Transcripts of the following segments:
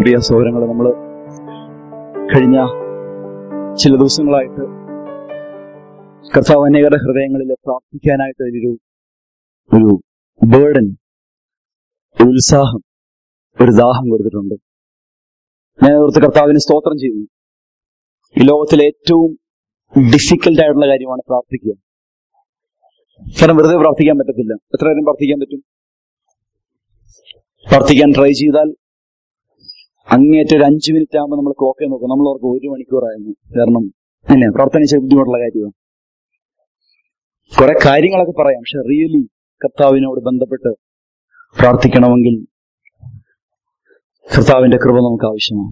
പ്രിയ സഹോദരങ്ങളെ, നമ്മൾ കഴിഞ്ഞ ചില ദിവസങ്ങളായിട്ട് കർത്താവ് അനേകരുടെ ഹൃദയങ്ങളിൽ പ്രാർത്ഥിക്കാനായിട്ട് ഒരു ബേർഡൻ, ഒരു ഉത്സാഹം, ഒരു ദാഹം കൊടുത്തിട്ടുണ്ട്. ഞാൻ ഓർത്ത് കർത്താവിന് സ്തോത്രം ചെയ്യുന്നു. ഈ ലോകത്തിലെ ഏറ്റവും ഡിഫിക്കൽട്ട് ആയിട്ടുള്ള കാര്യമാണ് പ്രാർത്ഥിക്കുക. കാരണം വെറുതെ പ്രാർത്ഥിക്കാൻ പറ്റത്തില്ല. എത്ര നേരം പ്രാർത്ഥിക്കാൻ പറ്റും? പ്രാർത്ഥിക്കാൻ ട്രൈ ചെയ്താൽ അങ്ങേറ്റ ഒരു 5 മിനിറ്റ് ആകുമ്പോൾ നമ്മൾ ക്ലോക്കെ നോക്കും, നമ്മൾ ഓർക്കും 1 മണിക്കൂറായിരുന്നു. കാരണം തന്നെ പ്രാർത്ഥന ചെയ്ത് ബുദ്ധിമുട്ടുള്ള കാര്യമാണ്. കുറെ കാര്യങ്ങളൊക്കെ പറയാം, പക്ഷെ റിയലി കർത്താവിനോട് ബന്ധപ്പെട്ട് പ്രാർത്ഥിക്കണമെങ്കിൽ കർത്താവിന്റെ കൃപ നമുക്ക് ആവശ്യമാണ്.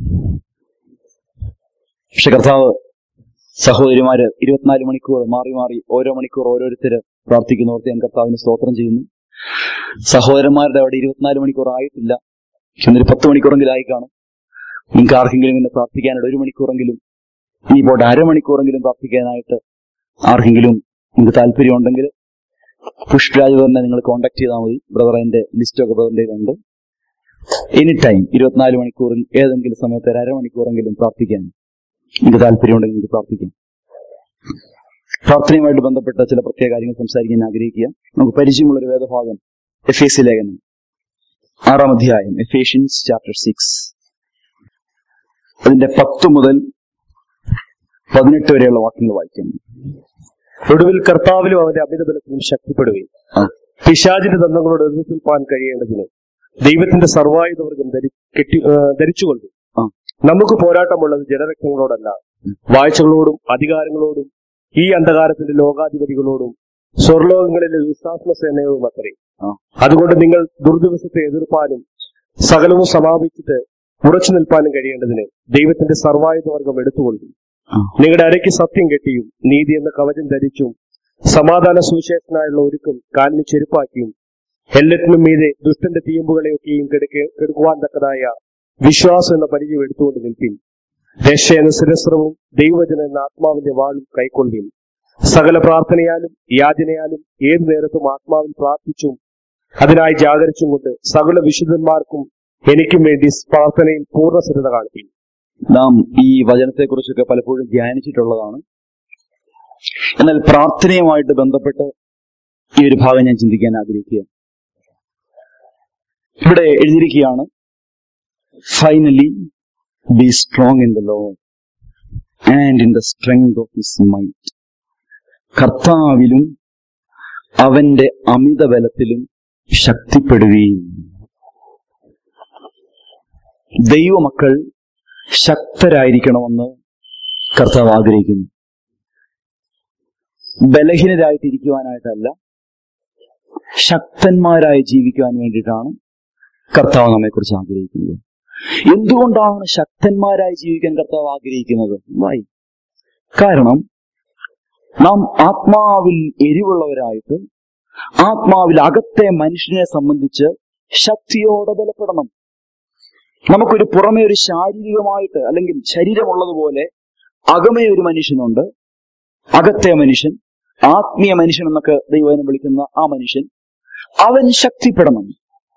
പക്ഷെ കർത്താവ് സഹോദരിമാര് 24 മണിക്കൂർ മാറി മാറി ഓരോ മണിക്കൂർ ഓരോരുത്തര് പ്രാർത്ഥിക്കുന്നവർക്ക് ഞാൻ കർത്താവിന് സ്തോത്രം ചെയ്യുന്നു. സഹോദരന്മാരുടെ അവിടെ 24 മണിക്കൂർ ആയിട്ടില്ല, എന്നൊരു 10 മണിക്കൂറെങ്കിലും ആയി കാണും. നിങ്ങൾക്ക് ആർക്കെങ്കിലും ഇങ്ങനെ പ്രാർത്ഥിക്കാനായിട്ട് 1 മണിക്കൂറെങ്കിലും, ഇനി പോട്ടെ അരമണിക്കൂറെങ്കിലും പ്രാർത്ഥിക്കാനായിട്ട് ആർക്കെങ്കിലും നിങ്ങൾക്ക് താല്പര്യം ഉണ്ടെങ്കിൽ പുഷ്പരാജ് തന്നെ നിങ്ങൾ കോൺടാക്ട് ചെയ്താൽ മതി. ബ്രദർ അതിന്റെ ലിസ്റ്റൊക്കെ ബ്രദറിന്റെ ഉണ്ട്. എനി ടൈം 24 മണിക്കൂറിൽ ഏതെങ്കിലും സമയത്ത് ഒരു അരമണിക്കൂറെങ്കിലും പ്രാർത്ഥിക്കാൻ നിങ്ങൾക്ക് താല്പര്യമുണ്ടെങ്കിൽ നിങ്ങൾക്ക് പ്രാർത്ഥിക്കാം. പ്രാർത്ഥനയുമായിട്ട് ബന്ധപ്പെട്ട ചില പ്രത്യേക കാര്യങ്ങൾ സംസാരിക്കാൻ ആഗ്രഹിക്കുക. നമുക്ക് പരിചയമുള്ളൊരു വേദഭാഗം എഫേസ്യ ലേഖനം 6-ാം അധ്യായം, എഫേഷ്യൻസ് ചാപ്റ്റർ 6, അതിന്റെ 10 മുതൽ 18 വരെയുള്ള വാക്യങ്ങൾ വായിക്കാം. ഒടുവിൽ കർത്താവിലും അവന്റെ അമിതബലത്തിലും ശക്തിപ്പെടുകയും പിശാചിന്റെ തന്ത്രങ്ങളോട് എതിർപ്പാൻ കഴിയേണ്ടതിന് ദൈവത്തിന്റെ സർവായുധവർഗം ധരിച്ചുകൊണ്ടു. നമുക്ക് പോരാട്ടമുള്ളത് ജഡരക്തങ്ങളോടല്ല, വാഴ്ചകളോടും അധികാരങ്ങളോടും ഈ അന്ധകാരത്തിന്റെ ലോകാധിപതികളോടും സ്വർലോകങ്ങളിലെ ദുസ്സാത്മ സേനയോടും അത്രേ. അതുകൊണ്ട് നിങ്ങൾ ദുർദിവസത്തെ എതിർപ്പാനും സകലവും സമാപിച്ചിട്ട് ഉറച്ചു നിൽപ്പാനും കഴിയേണ്ടതിന് ദൈവത്തിന്റെ സർവായുധവർഗം എടുത്തുകൊണ്ടു. നിങ്ങളുടെ അരയ്ക്ക് സത്യം കെട്ടിയും നീതി എന്ന കവചം ധരിച്ചും സമാധാന സുവിശേഷനായുള്ള ഒരുക്കം കാലിന് ചെരുപ്പാക്കിയും എല്ലാറ്റിനും മീതെ ദുഷ്ടന്റെ തീമ്പുകളെയൊക്കെയും കെടുക്കുവാൻ തക്കതായ വിശ്വാസം എന്ന പരിചയം എടുത്തുകൊണ്ട് നിൽപ്പിൻ. രക്ഷ എന്ന ശിരസ്ത്രവും ദൈവവചനം എന്ന ആത്മാവിന്റെ വാളും കൈക്കൊള്ളുവിൻ. സകല പ്രാർത്ഥനയാലും യാചനയാലും ഏതു നേരത്തും ആത്മാവിൽ പ്രാർത്ഥിച്ചും അതിനായി ജാഗരിച്ചും കൊണ്ട് സകല വിശുദ്ധന്മാർക്കും എനിക്കും വേണ്ടി പ്രാർത്ഥനയിൽ പൂർണ്ണ ശ്രദ്ധ കാണിക്കും. നാം ഈ വചനത്തെക്കുറിച്ചൊക്കെ പലപ്പോഴും ധ്യാനിച്ചിട്ടുള്ളതാണ്. എന്നാൽ പ്രാർത്ഥനയുമായിട്ട് ബന്ധപ്പെട്ട് ഈ ഒരു ഭാഗം ഞാൻ ചിന്തിക്കാൻ ആഗ്രഹിക്കുക. ഇവിടെ എഴുതിയിരിക്കുകയാണ്, finally be strong in the Lord and in the strength of his might. കർത്താവിലും അവന്റെ അമിത ബലത്തിലും ശക്തിപ്പെടുകയും. ദൈവമക്കൾ ശക്തരായിരിക്കണമെന്ന് കർത്താവ് ആഗ്രഹിക്കുന്നു. ബലഹീനരായിട്ടിരിക്കുവാനായിട്ടല്ല, ശക്തന്മാരായി ജീവിക്കുവാൻ വേണ്ടിയിട്ടാണ് കർത്താവ് നമ്മെക്കുറിച്ച് ആഗ്രഹിക്കുന്നത്. എന്തുകൊണ്ടാണ് ശക്തന്മാരായി ജീവിക്കാൻ കർത്താവ് ആഗ്രഹിക്കുന്നത്? കാരണം നാം ആത്മാവിൽ എരിവുള്ളവരായിട്ട് ആത്മാവിൽ അകത്തെ മനുഷ്യനെ സംബന്ധിച്ച് ശക്തിയോടെ ബലപ്പെടണം. നമുക്കൊരു പുറമേ ഒരു ശാരീരികമായിട്ട് അല്ലെങ്കിൽ ശരീരമുള്ളതുപോലെ അകമേ ഒരു മനുഷ്യനുണ്ട്. അകത്തെ മനുഷ്യൻ, ആത്മീയ മനുഷ്യൻ എന്നൊക്കെ ദൈവം വിളിക്കുന്ന ആ മനുഷ്യൻ, അവൻ ശക്തിപ്പെടണം.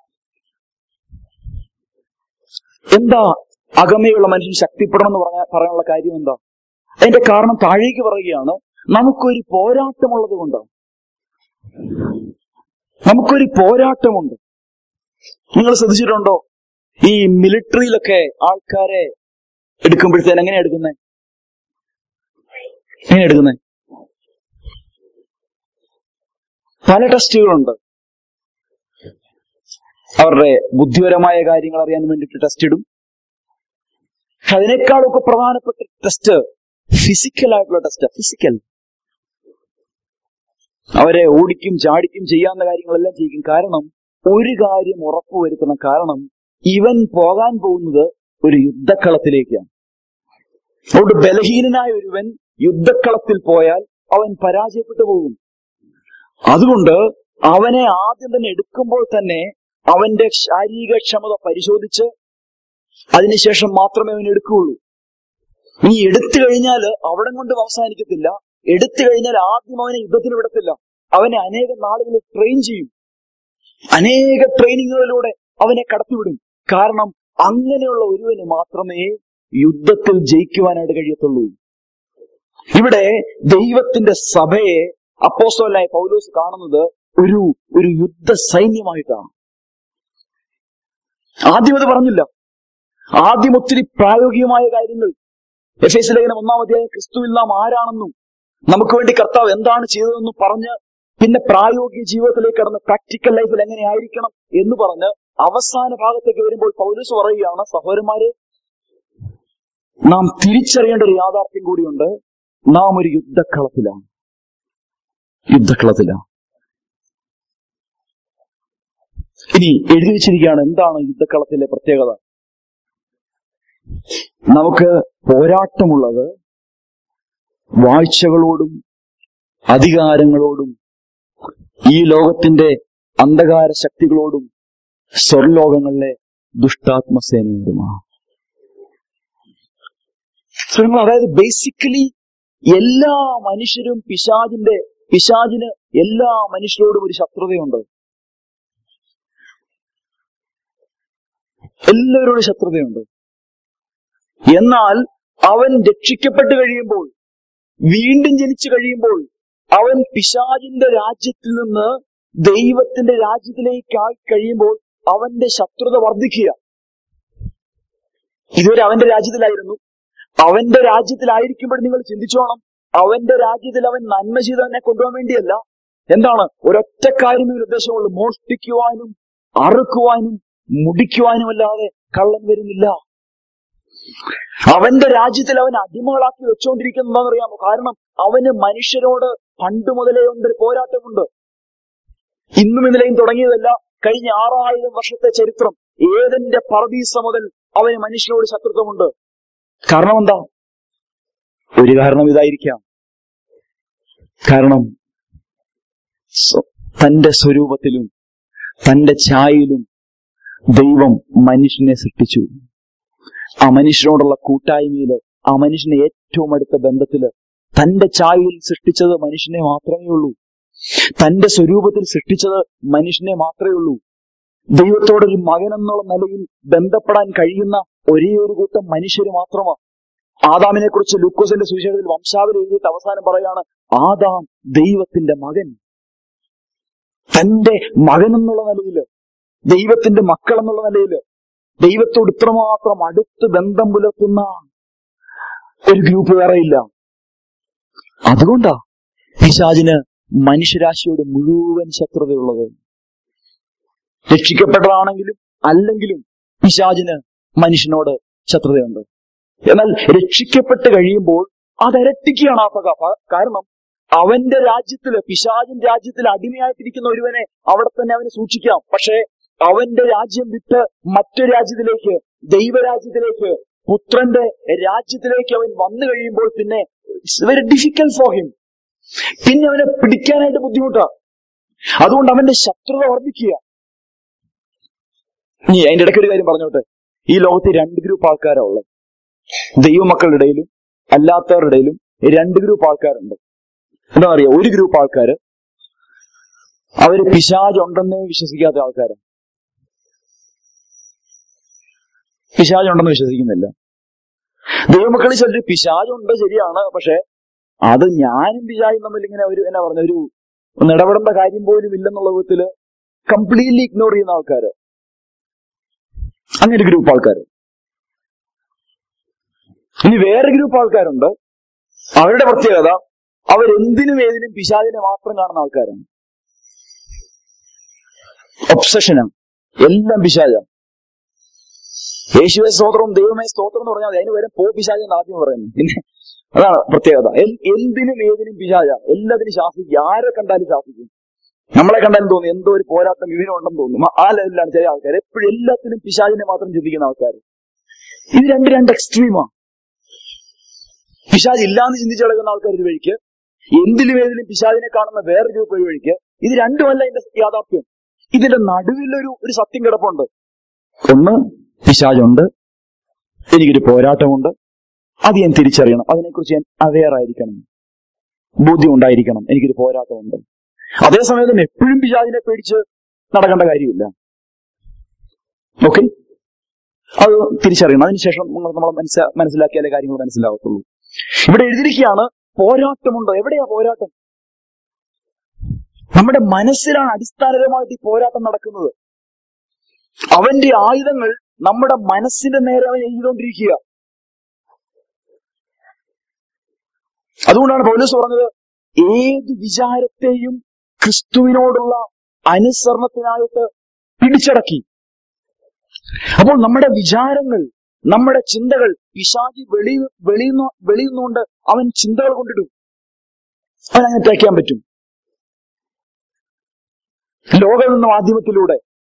എന്താ അകമയുള്ള മനുഷ്യൻ ശക്തിപ്പെടണം എന്ന് പറയാനുള്ള കാര്യം എന്താ? അതിന്റെ കാരണം താഴേക്ക് പറയുകയാണ്, നമുക്കൊരു പോരാട്ടമുള്ളത് കൊണ്ട്. നമുക്കൊരു പോരാട്ടമുണ്ട്. നിങ്ങൾ ശ്രദ്ധിച്ചിട്ടുണ്ടോ? ഈ മിലിറ്ററിയിലൊക്കെ ആൾക്കാരെ എടുക്കുമ്പോഴത്തേന് എങ്ങനെയാ എടുക്കുന്നത്? പല ടെസ്റ്റുകളുണ്ട്. അവരുടെ ബുദ്ധിപരമായ കാര്യങ്ങൾ അറിയാൻ വേണ്ടിയിട്ട് ടെസ്റ്റ് ഇടും. അതിനേക്കാളൊക്കെ പ്രധാനപ്പെട്ട ടെസ്റ്റ് ഫിസിക്കൽ ആയിട്ടുള്ള ടെസ്റ്റ്. ഫിസിക്കൽ, അവരെ ഓടിക്കും ചാടിക്കും ചെയ്യാവുന്ന കാര്യങ്ങളെല്ലാം ചെയ്യും. കാരണം ഒരു കാര്യം ഉറപ്പുവരുത്തണം, കാരണം ഇവൻ പോകാൻ പോകുന്നത് ഒരു യുദ്ധക്കളത്തിലേക്കാണ്. അതുകൊണ്ട് ബലഹീനനായ ഒരുവൻ യുദ്ധക്കളത്തിൽ പോയാൽ അവൻ പരാജയപ്പെട്ടു പോകും. അതുകൊണ്ട് അവനെ ആദ്യം തന്നെ എടുക്കുമ്പോൾ തന്നെ അവന്റെ ശാരീരിക ക്ഷമത പരിശോധിച്ച് അതിനുശേഷം മാത്രമേ അവൻ എടുക്കുകയുള്ളൂ. ഇനി എടുത്തു കഴിഞ്ഞാൽ അവിടെ കൊണ്ടും അവസാനിക്കത്തില്ല. എടുത്തു കഴിഞ്ഞാൽ ആദ്യം അവനെ യുദ്ധത്തിന് വിടത്തില്ല. അവനെ അനേകം നാളുകൾ ട്രെയിൻ ചെയ്യും. അനേക ട്രെയിനിങ്ങുകളിലൂടെ അവനെ കടത്തിവിടും. കാരണം അങ്ങനെയുള്ള ഒരുവന് മാത്രമേ യുദ്ധത്തിൽ ജയിക്കുവാനായിട്ട് കഴിയത്തുള്ളൂ. ഇവിടെ ദൈവത്തിന്റെ സഭയെ അപ്പോസ്തലനായ പൗലോസ് കാണുന്നത് ഒരു യുദ്ധ സൈന്യമായിട്ടാണ്. ആദ്യം അത് പറഞ്ഞില്ല. ആദ്യം ഒത്തിരി പ്രായോഗികമായ കാര്യങ്ങൾ, എഫേസ്യ ലേഖനം 1-ാം അധ്യായം ക്രിസ്തുവിൽ നാം ആരാണെന്നും നമുക്ക് വേണ്ടി കർത്താവ് എന്താണ് ചെയ്തതെന്നും പറഞ്ഞ് പിന്നെ പ്രായോഗിക ജീവിതത്തിലേക്ക് കടന്ന് പ്രാക്ടിക്കൽ ലൈഫിൽ എങ്ങനെ ആയിരിക്കണം എന്ന് പറഞ്ഞ് അവസാന ഭാഗത്തേക്ക് വരുമ്പോൾ പൗലോസ് പറയുകയാണ്, സഹോദരന്മാരെ, നാം തിരിച്ചറിയേണ്ട ഒരു യാഥാർത്ഥ്യം കൂടിയുണ്ട്. നാം ഒരു യുദ്ധക്കളത്തിലാണ്. ഇനി എഴുതി വെച്ചിരിക്കുകയാണ് എന്താണ് യുദ്ധക്കളത്തിലെ പ്രത്യേകത. നമുക്ക് പോരാട്ടമുള്ളത് വാഴ്ചകളോടും അധികാരങ്ങളോടും ഈ ലോകത്തിന്റെ അന്ധകാര ശക്തികളോടും സ്വർലോകങ്ങളിലെ ദുഷ്ടാത്മസേനയോടുമാണ്. അതായത് ബേസിക്കലി എല്ലാ മനുഷ്യരും പിശാചിന് എല്ലാ മനുഷ്യരോടും ഒരു ശത്രുതയുണ്ട്. എല്ലാവരോടും ശത്രുതയുണ്ട്. എന്നാൽ അവൻ രക്ഷിക്കപ്പെട്ട് കഴിയുമ്പോൾ, വീണ്ടും ജനിച്ചു കഴിയുമ്പോൾ, അവൻ പിശാചിന്റെ രാജ്യത്തിൽ നിന്ന് ദൈവത്തിന്റെ രാജ്യത്തിലേക്കായി കഴിയുമ്പോൾ അവന്റെ ശത്രുത വർദ്ധിക്കുക. ഇതുവരെ അവന്റെ രാജ്യത്തിലായിരുന്നു. അവന്റെ രാജ്യത്തിലായിരിക്കുമ്പോൾ നിങ്ങൾ ചിന്തിച്ചോണം, അവന്റെ രാജ്യത്തിൽ അവൻ നന്മ ചെയ്തവനെ കൊണ്ടുപോകാൻ വേണ്ടിയല്ല. എന്താണ്? ഒരൊറ്റ കാര്യമേ ഒരു ഉദ്ദേശമുള്ളൂ, മോഷ്ടിക്കുവാനും അറുക്കുവാനും മുടിക്കുവാനുമല്ലാതെ കള്ളൻ വരുന്നില്ല. അവന്റെ രാജ്യത്തിൽ അവൻ അടിമകളാക്കി വെച്ചുകൊണ്ടിരിക്കുന്നതെന്നറിയാമോ? കാരണം അവന് മനുഷ്യരോട് പണ്ട് മുതലേ ഉണ്ടൊരു പോരാട്ടമുണ്ട്. ഇന്നും ഇന്നലെയും തുടങ്ങിയതല്ല, കഴിഞ്ഞ 6000 വർഷത്തെ ചരിത്രം. ഏദന്റെ പറുദീസ മുതൽ അവന് മനുഷ്യരോട് ശത്രുത്വമുണ്ട്. കാരണം എന്താ? ഒരു കാരണം ഇതായിരിക്കാം. കാരണം തന്റെ സ്വരൂപത്തിലും തന്റെ ഛായയിലും ദൈവം മനുഷ്യനെ സൃഷ്ടിച്ചു. ആ മനുഷ്യനോടുള്ള കൂട്ടായ്മയില്, ആ മനുഷ്യനെ ഏറ്റവും അടുത്ത ബന്ധത്തില്, തന്റെ ഛായയിൽ സൃഷ്ടിച്ചത് മനുഷ്യനെ മാത്രമേ ഉള്ളൂ. തന്റെ സ്വരൂപത്തിൽ സൃഷ്ടിച്ചത് മനുഷ്യനെ മാത്രമേ ഉള്ളൂ. ദൈവത്തോടൊരു മകൻ എന്നുള്ള നിലയിൽ ബന്ധപ്പെടാൻ കഴിയുന്ന ഒരേ ഒരു കൂട്ടം മനുഷ്യര് മാത്രമാണ്. ആദാമിനെ കുറിച്ച് ലൂക്കോസിന്റെ സുവിശേഷത്തിൽ വംശാവലി എഴുതിയിട്ട് അവസാനം പറയാണ്, ആദാം ദൈവത്തിന്റെ മകൻ. തന്റെ മകൻ എന്നുള്ള നിലയില്, ദൈവത്തിന്റെ മക്കൾ എന്നുള്ള നിലയില് ദൈവത്തോട് ഇത്രമാത്രം അടുത്ത് ബന്ധം പുലർത്തുന്ന ഒരു ഗ്രൂപ്പ് വേറെയില്ല. അതുകൊണ്ടാ പിശാചിന് മനുഷ്യരാശിയോട് മുഴുവൻ ശത്രുതയുള്ളത്. രക്ഷിക്കപ്പെട്ടതാണെങ്കിലും അല്ലെങ്കിലും പിശാചിന് മനുഷ്യനോട് ശത്രുതയുണ്ട്. എന്നാൽ രക്ഷിക്കപ്പെട്ട് കഴിയുമ്പോൾ അതിരട്ടിക്കുകയാണ് ആ പക. കാരണം അവന്റെ രാജ്യത്തില്, പിശാചിൻ രാജ്യത്തിൽ അടിമയായിട്ടിരിക്കുന്ന ഒരുവനെ അവിടെ തന്നെ അവന് സൂക്ഷിക്കാം. പക്ഷേ അവന്റെ രാജ്യം വിട്ട് മറ്റൊരു രാജ്യത്തിലേക്ക്, ദൈവരാജ്യത്തിലേക്ക്, പുത്രന്റെ രാജ്യത്തിലേക്ക് അവൻ വന്നു കഴിയുമ്പോൾ പിന്നെ it's very difficult for him. പിന്നെ അവനെ പിടിക്കാനായിട്ട് ബുദ്ധിമുട്ടാണ്. അതുകൊണ്ട് അവന്റെ ശത്രുത വർദ്ധിക്കുക. ഇനി അതിന്റെ ഇടയ്ക്ക് ഒരു കാര്യം പറഞ്ഞോട്ടെ. ഈ ലോകത്ത് 2 ഗ്രൂപ്പ് ആൾക്കാരാ ഉള്ളത്. ദൈവമക്കളുടെ ഇടയിലും അല്ലാത്തവരുടെ ഇടയിലും 2 ഗ്രൂപ്പ് ആൾക്കാരുണ്ട്. എന്താ പറയുക? ഒരു ഗ്രൂപ്പ് ആൾക്കാര് അവര് പിശാചുണ്ടെന്നേ വിശ്വസിക്കാത്ത ആൾക്കാരാണ്. പിശാചുണ്ടെന്ന് വിശ്വസിക്കുന്നില്ല. ദൈവമക്കളിൽ ചിലർ പിശാചുണ്ട്, ശരിയാണ്, പക്ഷെ അത് ഞാനും പിശാചും തമ്മിൽ ഇങ്ങനെ ഒരു ഇടപെടേണ്ട കാര്യം പോലും ഇല്ലെന്നുള്ള വിധത്തില് കംപ്ലീറ്റ്ലി ഇഗ്നോർ ചെയ്യുന്ന ആൾക്കാര്. അങ്ങനെ ഗ്രൂപ്പ് ആൾക്കാര്. ഇനി വേറെ ഗ്രൂപ്പ് ആൾക്കാരുണ്ട്. അവരുടെ പ്രത്യേകത, അവരെന്തിനും ഏതിനും പിശാചിനെ മാത്രം കാണുന്ന ആൾക്കാരാണ്. ഒബ്സഷനാണ്. എല്ലാം പിശാചാണ്. യേശുവെ സ്തോത്രം, ദൈവമേ സ്തോത്രം എന്ന് പറഞ്ഞാൽ അതിന് വരെ പിശാചെന്ന് ആദ്യം പറയുന്നു. പിന്നെ അതാണ് പ്രത്യേകത. എന്തിനും ഏതിനും പിശാച, എല്ലാത്തിനും ശാസിക്കും. ആരെ കണ്ടാലും ശാസിക്കും. നമ്മളെ കണ്ടാലും തോന്നും എന്തോ ഒരു പോരാട്ടം ഇതിനുണ്ടെന്ന് തോന്നും. ആ ലെവലിലാണ് ചില ആൾക്കാർ. എപ്പോഴും എല്ലാത്തിനും പിശാചിനെ മാത്രം ചിന്തിക്കുന്ന ആൾക്കാർ. ഇത് രണ്ട് എക്സ്ട്രീമാണ്. പിശാച് ഇല്ലാന്ന് ചിന്തിച്ച് കിടക്കുന്ന ആൾക്കാർ ഒരു വഴിക്ക്, എന്തിലും ഏതിലും പിശാചിനെ കാണുന്ന വേറെ ഗ്രൂപ്പ് ഒരു വഴിക്ക്. ഇത് രണ്ടുമല്ല ഇതിന്റെ യാഥാർത്ഥ്യം. ഇതിന്റെ നടുവിലൊരു സത്യം കിടപ്പുണ്ട്. ഒന്ന്, പിശാചുണ്ട്, എനിക്കൊരു പോരാട്ടമുണ്ട്, അത് ഞാൻ തിരിച്ചറിയണം, അതിനെക്കുറിച്ച് ഞാൻ അവെയർ ആയിരിക്കണം, ബോധ്യം ഉണ്ടായിരിക്കണം, എനിക്കൊരു പോരാട്ടമുണ്ട്. അതേസമയം തന്നെ എപ്പോഴും പിശാചിനെ പേടിച്ച് നടക്കേണ്ട കാര്യമില്ല. ഓക്കെ, അത് തിരിച്ചറിയണം. അതിനുശേഷം നമ്മൾ മനസ്സിലാക്കിയാലേ കാര്യങ്ങൾ മനസ്സിലാകത്തുള്ളൂ. ഇവിടെ എഴുതിയിരിക്കുകയാണ് പോരാട്ടമുണ്ടോ. എവിടെയാ പോരാട്ടം? നമ്മുടെ മനസ്സിലാണ് അടിസ്ഥാനപരമായിട്ട് ഈ പോരാട്ടം നടക്കുന്നത്. അവന്റെ ആയുധങ്ങൾ നമ്മുടെ മനസ്സിന്റെ നേരെ അവൻ എഴുതിക്കൊണ്ടിരിക്കുക. അതുകൊണ്ടാണ് പൗലോസ് പറഞ്ഞത്, ഏത് വിചാരത്തെയും ക്രിസ്തുവിനോടുള്ള അനുസരണത്തിനായിട്ട് പിടിച്ചടക്കി. അപ്പോൾ നമ്മുടെ വിചാരങ്ങൾ, നമ്മുടെ ചിന്തകൾ, പിശാചി വെളിയുന്നുകൊണ്ട് അവൻ ചിന്തകൾ കൊണ്ടിടും. അവനങ്ങനെ തേക്കാൻ പറ്റും. ലോകം എന്ന മാധ്യമത്തിലൂടെ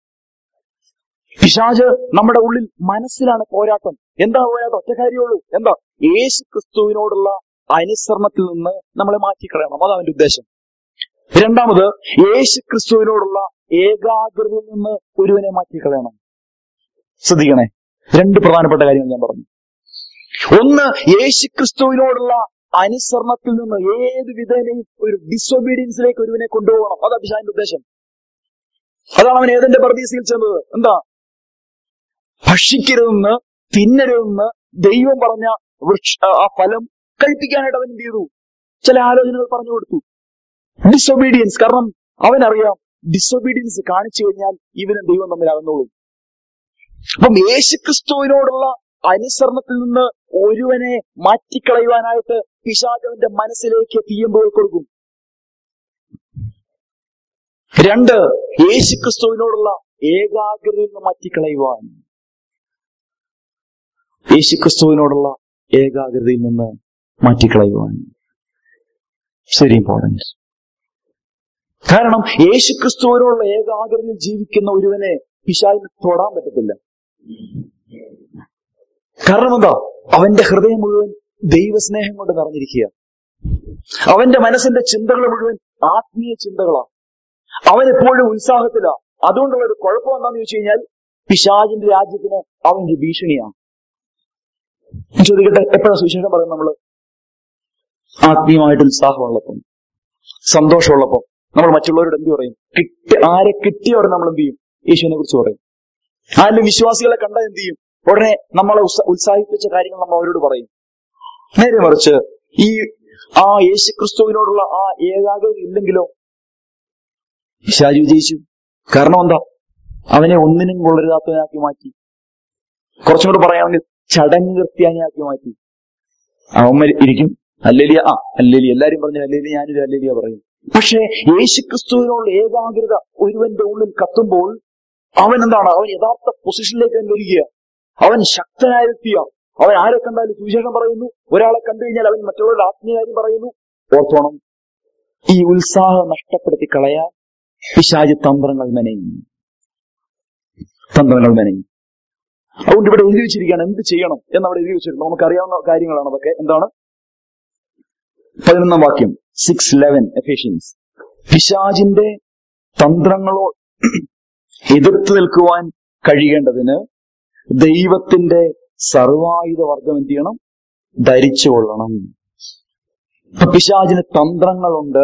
പിശാച് നമ്മുടെ ഉള്ളിൽ, മനസ്സിലാണ് പോരാട്ടം. എന്താ പോരാട്ടം? ഒറ്റ കാര്യമുള്ളൂ. എന്താ? യേശു ക്രിസ്തുവിനോടുള്ള അനുസരണത്തിൽ നിന്ന് നമ്മളെ മാറ്റിക്കളയണം. അതാണ് അവന്റെ ഉദ്ദേശം. രണ്ടാമത്, യേശു ക്രിസ്തുവിനോടുള്ള ഏകാഗ്രതയിൽ നിന്ന് ഒരുവനെ മാറ്റിക്കളയണം. ശ്രദ്ധിക്കണേ, രണ്ട് പ്രധാനപ്പെട്ട കാര്യങ്ങൾ ഞാൻ പറഞ്ഞു. ഒന്ന്, യേശു ക്രിസ്തുവിനോടുള്ള അനുസരണത്തിൽ നിന്ന് ഏത് വിധേനയും ഒരു ഡിസൊബീഡിയൻസിലേക്ക് ഒരുവനെ കൊണ്ടുപോകണം. അതാണ് പിശാചിന്റെ ഉദ്ദേശം. അതാണ് അവൻ ഏതെന്റെ പർദീസയിൽ ചെന്നത്. എന്താ? ഭക്ഷിക്കരുതെന്ന്, തിന്നരുതെന്ന് ദൈവം പറഞ്ഞ ആ ഫലം കഴിപ്പിക്കാനായിട്ട് അവൻ എന്ത് ചെയ്തു? ചില ആലോചനകൾ പറഞ്ഞു കൊടുത്തു. ഡിസൊബീഡിയൻസ്. കാരണം അവനറിയാം, ഡിസൊബീഡിയൻസ് കാണിച്ചു കഴിഞ്ഞാൽ ഇവനും ദൈവം തമ്മിൽ അകന്നോളും. അപ്പം യേശുക്രിസ്തുവിനോടുള്ള അനുസരണത്തിൽ നിന്ന് ഒരുവനെ മാറ്റിക്കളയുവാനായിട്ട് പിശാചവന്റെ മനസ്സിലേക്ക് തീയമ്പുകൾ കൊടുക്കും. രണ്ട്, യേശുക്രിസ്തുവിനോടുള്ള ഏകാഗ്രതയിൽ നിന്ന് മാറ്റിക്കളയുവാൻ. യേശുക്രിസ്തുവിനോടുള്ള ഏകാഗ്രതയിൽ നിന്ന് മാറ്റിക്കളയുവാൻ. Very important. കാരണം യേശുക്രിസ്തുവിനോടുള്ള ഏകാഗ്രതയിൽ ജീവിക്കുന്ന ഒരുവനെ പിശാചിന് തൊടാൻ പറ്റത്തില്ല. കാരണം എന്താ? അവന്റെ ഹൃദയം മുഴുവൻ ദൈവസ്നേഹം കൊണ്ട് നിറഞ്ഞിരിക്കുക. അവന്റെ മനസ്സിന്റെ ചിന്തകൾ മുഴുവൻ ആത്മീയ ചിന്തകളാണ്. അവൻ എപ്പോഴും ഉത്സാഹത്തിലാ. അതുകൊണ്ടുള്ള ഒരു കുഴപ്പം എന്താണെന്ന് ചോദിച്ചു കഴിഞ്ഞാൽ, പിശാചിന്റെ രാജ്യത്തിന് അവന്റെ ഭീഷണിയാണ്. ചോദിക്കട്ടെ, എപ്പോഴാണ് സുവിശേഷം പറയുന്നത്? നമ്മള് ആത്മീയമായിട്ട് ഉത്സാഹമുള്ളപ്പം, സന്തോഷമുള്ളപ്പം നമ്മൾ മറ്റുള്ളവരോട് എന്ത് പറയും? ആരെ കിട്ടിയവരെ നമ്മൾ എന്ത് ചെയ്യും? യേശുവിനെ കുറിച്ച് പറയും. ആരെങ്കിലും വിശ്വാസികളെ കണ്ടാൽ എന്ത് ചെയ്യും? ഉടനെ നമ്മളെ ഉത്സാഹിപ്പിച്ച കാര്യങ്ങൾ നമ്മൾ അവരോട് പറയും. നേരെ മറിച്ച് ഈ യേശുക്രിസ്തുവിനോടുള്ള ആ ഏകാഗ്രത ഇല്ലെങ്കിലോ പിശാച് വിജയിച്ചു. കാരണം എന്താ? അവനെ ഒന്നിനും കൊള്ളരുതാത്തവനാക്കി മാറ്റി. കുറച്ചും കൂടെ പറയാമെങ്കിൽ ചടങ്ങ് ക്രിസ്ത്യാനിയാക്കി മാറ്റി. അവന്മാർ ഇരിക്കും, ഹല്ലേലൂയ, ഹല്ലേലൂയ, എല്ലാരും പറഞ്ഞു ഹല്ലേലൂയ, ഞാനൊരു ഹല്ലേലൂയ പറയും. പക്ഷേ യേശുക്രിസ്തുവിനോടുള്ള ഏകാഗ്രത ഒരുവന്റെ ഉള്ളിൽ കത്തുമ്പോൾ അവൻ എന്താണ്? അവൻ യഥാർത്ഥ പൊസിഷനിലേക്ക് അവൻ വരിക. അവൻ ശക്തനായ വ്യക്തിയാണ്. അവൻ ആരെ കണ്ടാലും സുവിശേഷം പറയുന്നു. ഒരാളെ കണ്ടു കഴിഞ്ഞാൽ അവൻ മറ്റുള്ളവരുടെ ആത്മീയകാര്യം പറയുന്നു. ഓർത്തോണം, ഈ ഉത്സാഹം നഷ്ടപ്പെടുത്തി കളയാൻ പിശാച് തന്ത്രങ്ങൾ മെനയും. അതുകൊണ്ട് ഇവിടെ എഴുതി വെച്ചിരിക്കുകയാണ് എന്ത് ചെയ്യണം എന്നവിടെ എഴുതി വെച്ചിട്ടുണ്ട്. നമുക്കറിയാവുന്ന കാര്യങ്ങളാണ് അതൊക്കെ. എന്താണ്? 11-ാം വാക്യം, 6:11 എഫേഷ്യൻസ്. പിശാചിന്റെ തന്ത്രങ്ങളോ എതിർത്ത് നിൽക്കുവാൻ കഴിയേണ്ടതിന് ദൈവത്തിന്റെ സർവായുധ വർഗം എന്ത് ചെയ്യണം? ധരിച്ചുകൊള്ളണം. ഇപ്പൊ പിശാചിന് തന്ത്രങ്ങളുണ്ട്.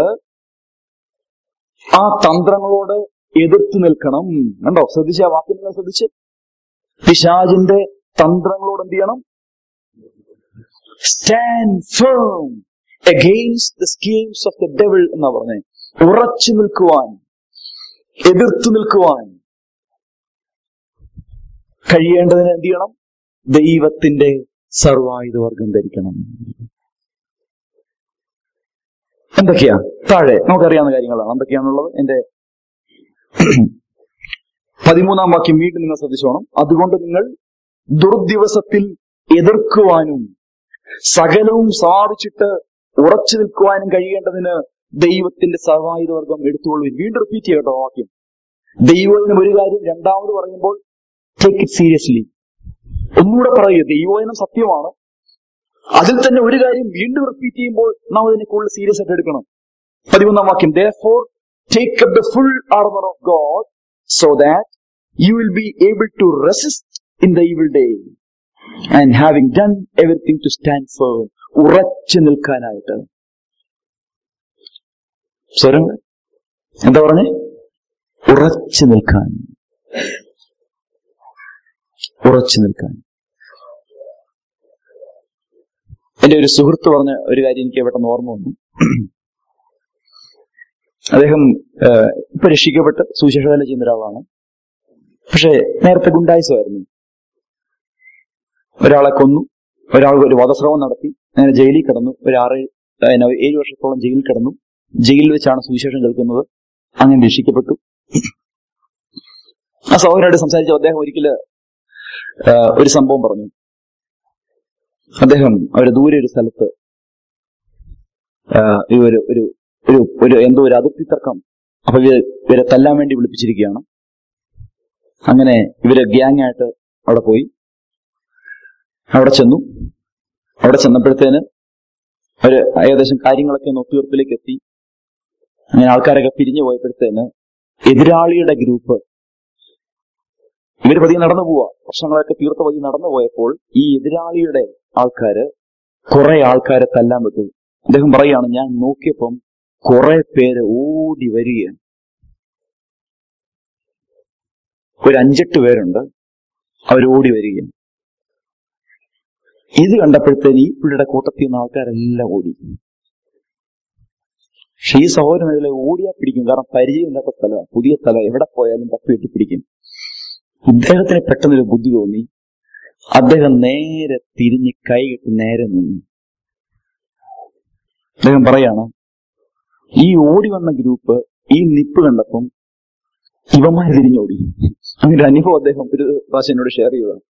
ആ തന്ത്രങ്ങളോട് എതിർത്ത് നിൽക്കണം. കണ്ടോ? ശ്രദ്ധിച്ച ആ വാക്യം നിങ്ങൾ ശ്രദ്ധിച്ച്. പിശാചിന്റെ തന്ത്രങ്ങളോട് എന്ത് ചെയ്യണം? Stand firm against the schemes of the devil എന്നാ പറഞ്ഞേ. ഉറച്ചു നിൽക്കുവാൻ, എതിർത്ത് നിൽക്കുവാൻ കഴിയേണ്ടതിന് എന്ത് ചെയ്യണം? ദൈവത്തിന്റെ സർവായുധ വർഗം ധരിക്കണം. എന്തൊക്കെയാ? താഴെ നമുക്കറിയാവുന്ന കാര്യങ്ങളാണ്. എന്തൊക്കെയാണുള്ളത്? എന്റെ 13-ാം വാക്യം വീണ്ടും നിങ്ങൾ ശ്രദ്ധിച്ചോണം. അതുകൊണ്ട് നിങ്ങൾ ദുർദിവസത്തിൽ എതിർക്കുവാനും സകലവും സാധിച്ചിട്ട് ഉറച്ചു നിൽക്കുവാനും കഴിയേണ്ടതിന് ദൈവത്തിന്റെ സർവായുധ വർഗം എടുത്തുകൊള്ളു. വീണ്ടും റിപ്പീറ്റ് ചെയ്യട്ടോ വാക്യം. ദൈവവചനം ഒരു കാര്യം രണ്ടാമത് പറയുമ്പോൾ ടേക്ക് ഇറ്റ് സീരിയസ്ലി. ഒന്നുകൂടെ പറയുക, ദൈവവചനം സത്യമാണ്. അതിൽ തന്നെ ഒരു കാര്യം വീണ്ടും റിപ്പീറ്റ് ചെയ്യുമ്പോൾ നാം അതിനെ കൂടുതൽ സീരിയസ് ആയിട്ട് എടുക്കണം. 13-ാം വാക്യം, therefore take up the full armor of God so that you will be able to resist in the evil day and having done everything to stand firm. ഉറച്ചു നിൽക്കാനായിട്ട്. സ്വരങ്ങൾ എന്താ പറഞ്ഞേ? ഉറച്ചു നിൽക്കാൻ. ഉറച്ചു നിൽക്കാൻ. എന്റെ ഒരു സുഹൃത്ത് പറഞ്ഞ ഒരു കാര്യം എനിക്ക് പെട്ടെന്ന് ഓർമ്മ വന്നു. അദ്ദേഹം ഇപ്പൊ രക്ഷിക്കപ്പെട്ട് സുവിശേഷവേല ചെയ്യുന്ന ഒരാളാണ്. പക്ഷെ നേരത്തെ ഗുണ്ടായിസമായിരുന്നു. ഒരാളെ കൊന്നു, ഒരാൾക്ക് ഒരു വധശ്രമം നടത്തി, അങ്ങനെ ജയിലിൽ കിടന്നു. ഒരു 7 വർഷത്തോളം ജയിലിൽ കിടന്നു. ജയിലിൽ വെച്ചാണ് സുവിശേഷം കേൾക്കുന്നത്. അങ്ങനെ രക്ഷിക്കപ്പെട്ടു. ആ സഹോദരനോട് സംസാരിച്ച അദ്ദേഹം ഒരിക്കല് ഒരു സംഭവം പറഞ്ഞു. അദ്ദേഹം ദൂരെ ഒരു സ്ഥലത്ത് എന്തോ ഒരു അതിർത്തി തർക്കം, അപ്പൊ ഇവരെ തല്ലാൻ വേണ്ടി വിളിപ്പിച്ചിരിക്കുകയാണ്. അങ്ങനെ ഇവര് ഗ്യാങ് ആയിട്ട് അവിടെ പോയി. അവിടെ ചെന്നു. അവിടെ ചെന്നപ്പോഴത്തേന് ഒരു ഏകദേശം കാര്യങ്ങളൊക്കെ ഒന്ന് ഒത്തുതീർപ്പിലേക്ക് എത്തി. അങ്ങനെ ആൾക്കാരൊക്കെ പിരിഞ്ഞു പോയപ്പോഴത്തേന് എതിരാളിയുടെ ഗ്രൂപ്പ് ഇവര് പതിയെ നടന്നു പോവാ. പ്രശ്നങ്ങളൊക്കെ തീർത്ത പതിയെ നടന്നു പോയപ്പോൾ ഈ എതിരാളിയുടെ ആൾക്കാര് കുറെ ആൾക്കാരെ തല്ലാൻ വിട്ടു. അദ്ദേഹം പറയാണ്, ഞാൻ നോക്കിയപ്പം കുറെ പേര് ഓടി വരികയാണ്. ഒരു 5-8 പേരുണ്ട്, അവരോടി വരികയാണ്. ഇത് കണ്ടപ്പോഴത്തേന് ഈ പുള്ളിയുടെ കൂട്ടത്തിൽ നിന്ന് ആൾക്കാരെല്ലാം ഓടി. പക്ഷെ ഈ സഹോദരൻ അതിലെ ഓടിയാ പിടിക്കും. കാരണം പരിചയമില്ലാത്ത സ്ഥലമാണ്, പുതിയ സ്ഥലം, എവിടെ പോയാലും തപ്പിയിട്ട് പിടിക്കും. ഇദ്ദേഹത്തിന് പെട്ടെന്നൊരു ബുദ്ധി തോന്നി. അദ്ദേഹം നേരെ തിരിഞ്ഞ് കൈകെട്ടി നേരെ നിന്നു. അദ്ദേഹം പറയാണ്, ഈ ഓടി വന്ന ഗ്രൂപ്പ് ഈ നിപ്പ് കണ്ടപ്പം ഇവന്മാർ തിരിഞ്ഞോടി. അങ്ങനെ ഒരു അനുഭവം അദ്ദേഹം ഒരു പ്രാവശ്യം എന്നോട് ഷെയർ ചെയ്തതാണ്.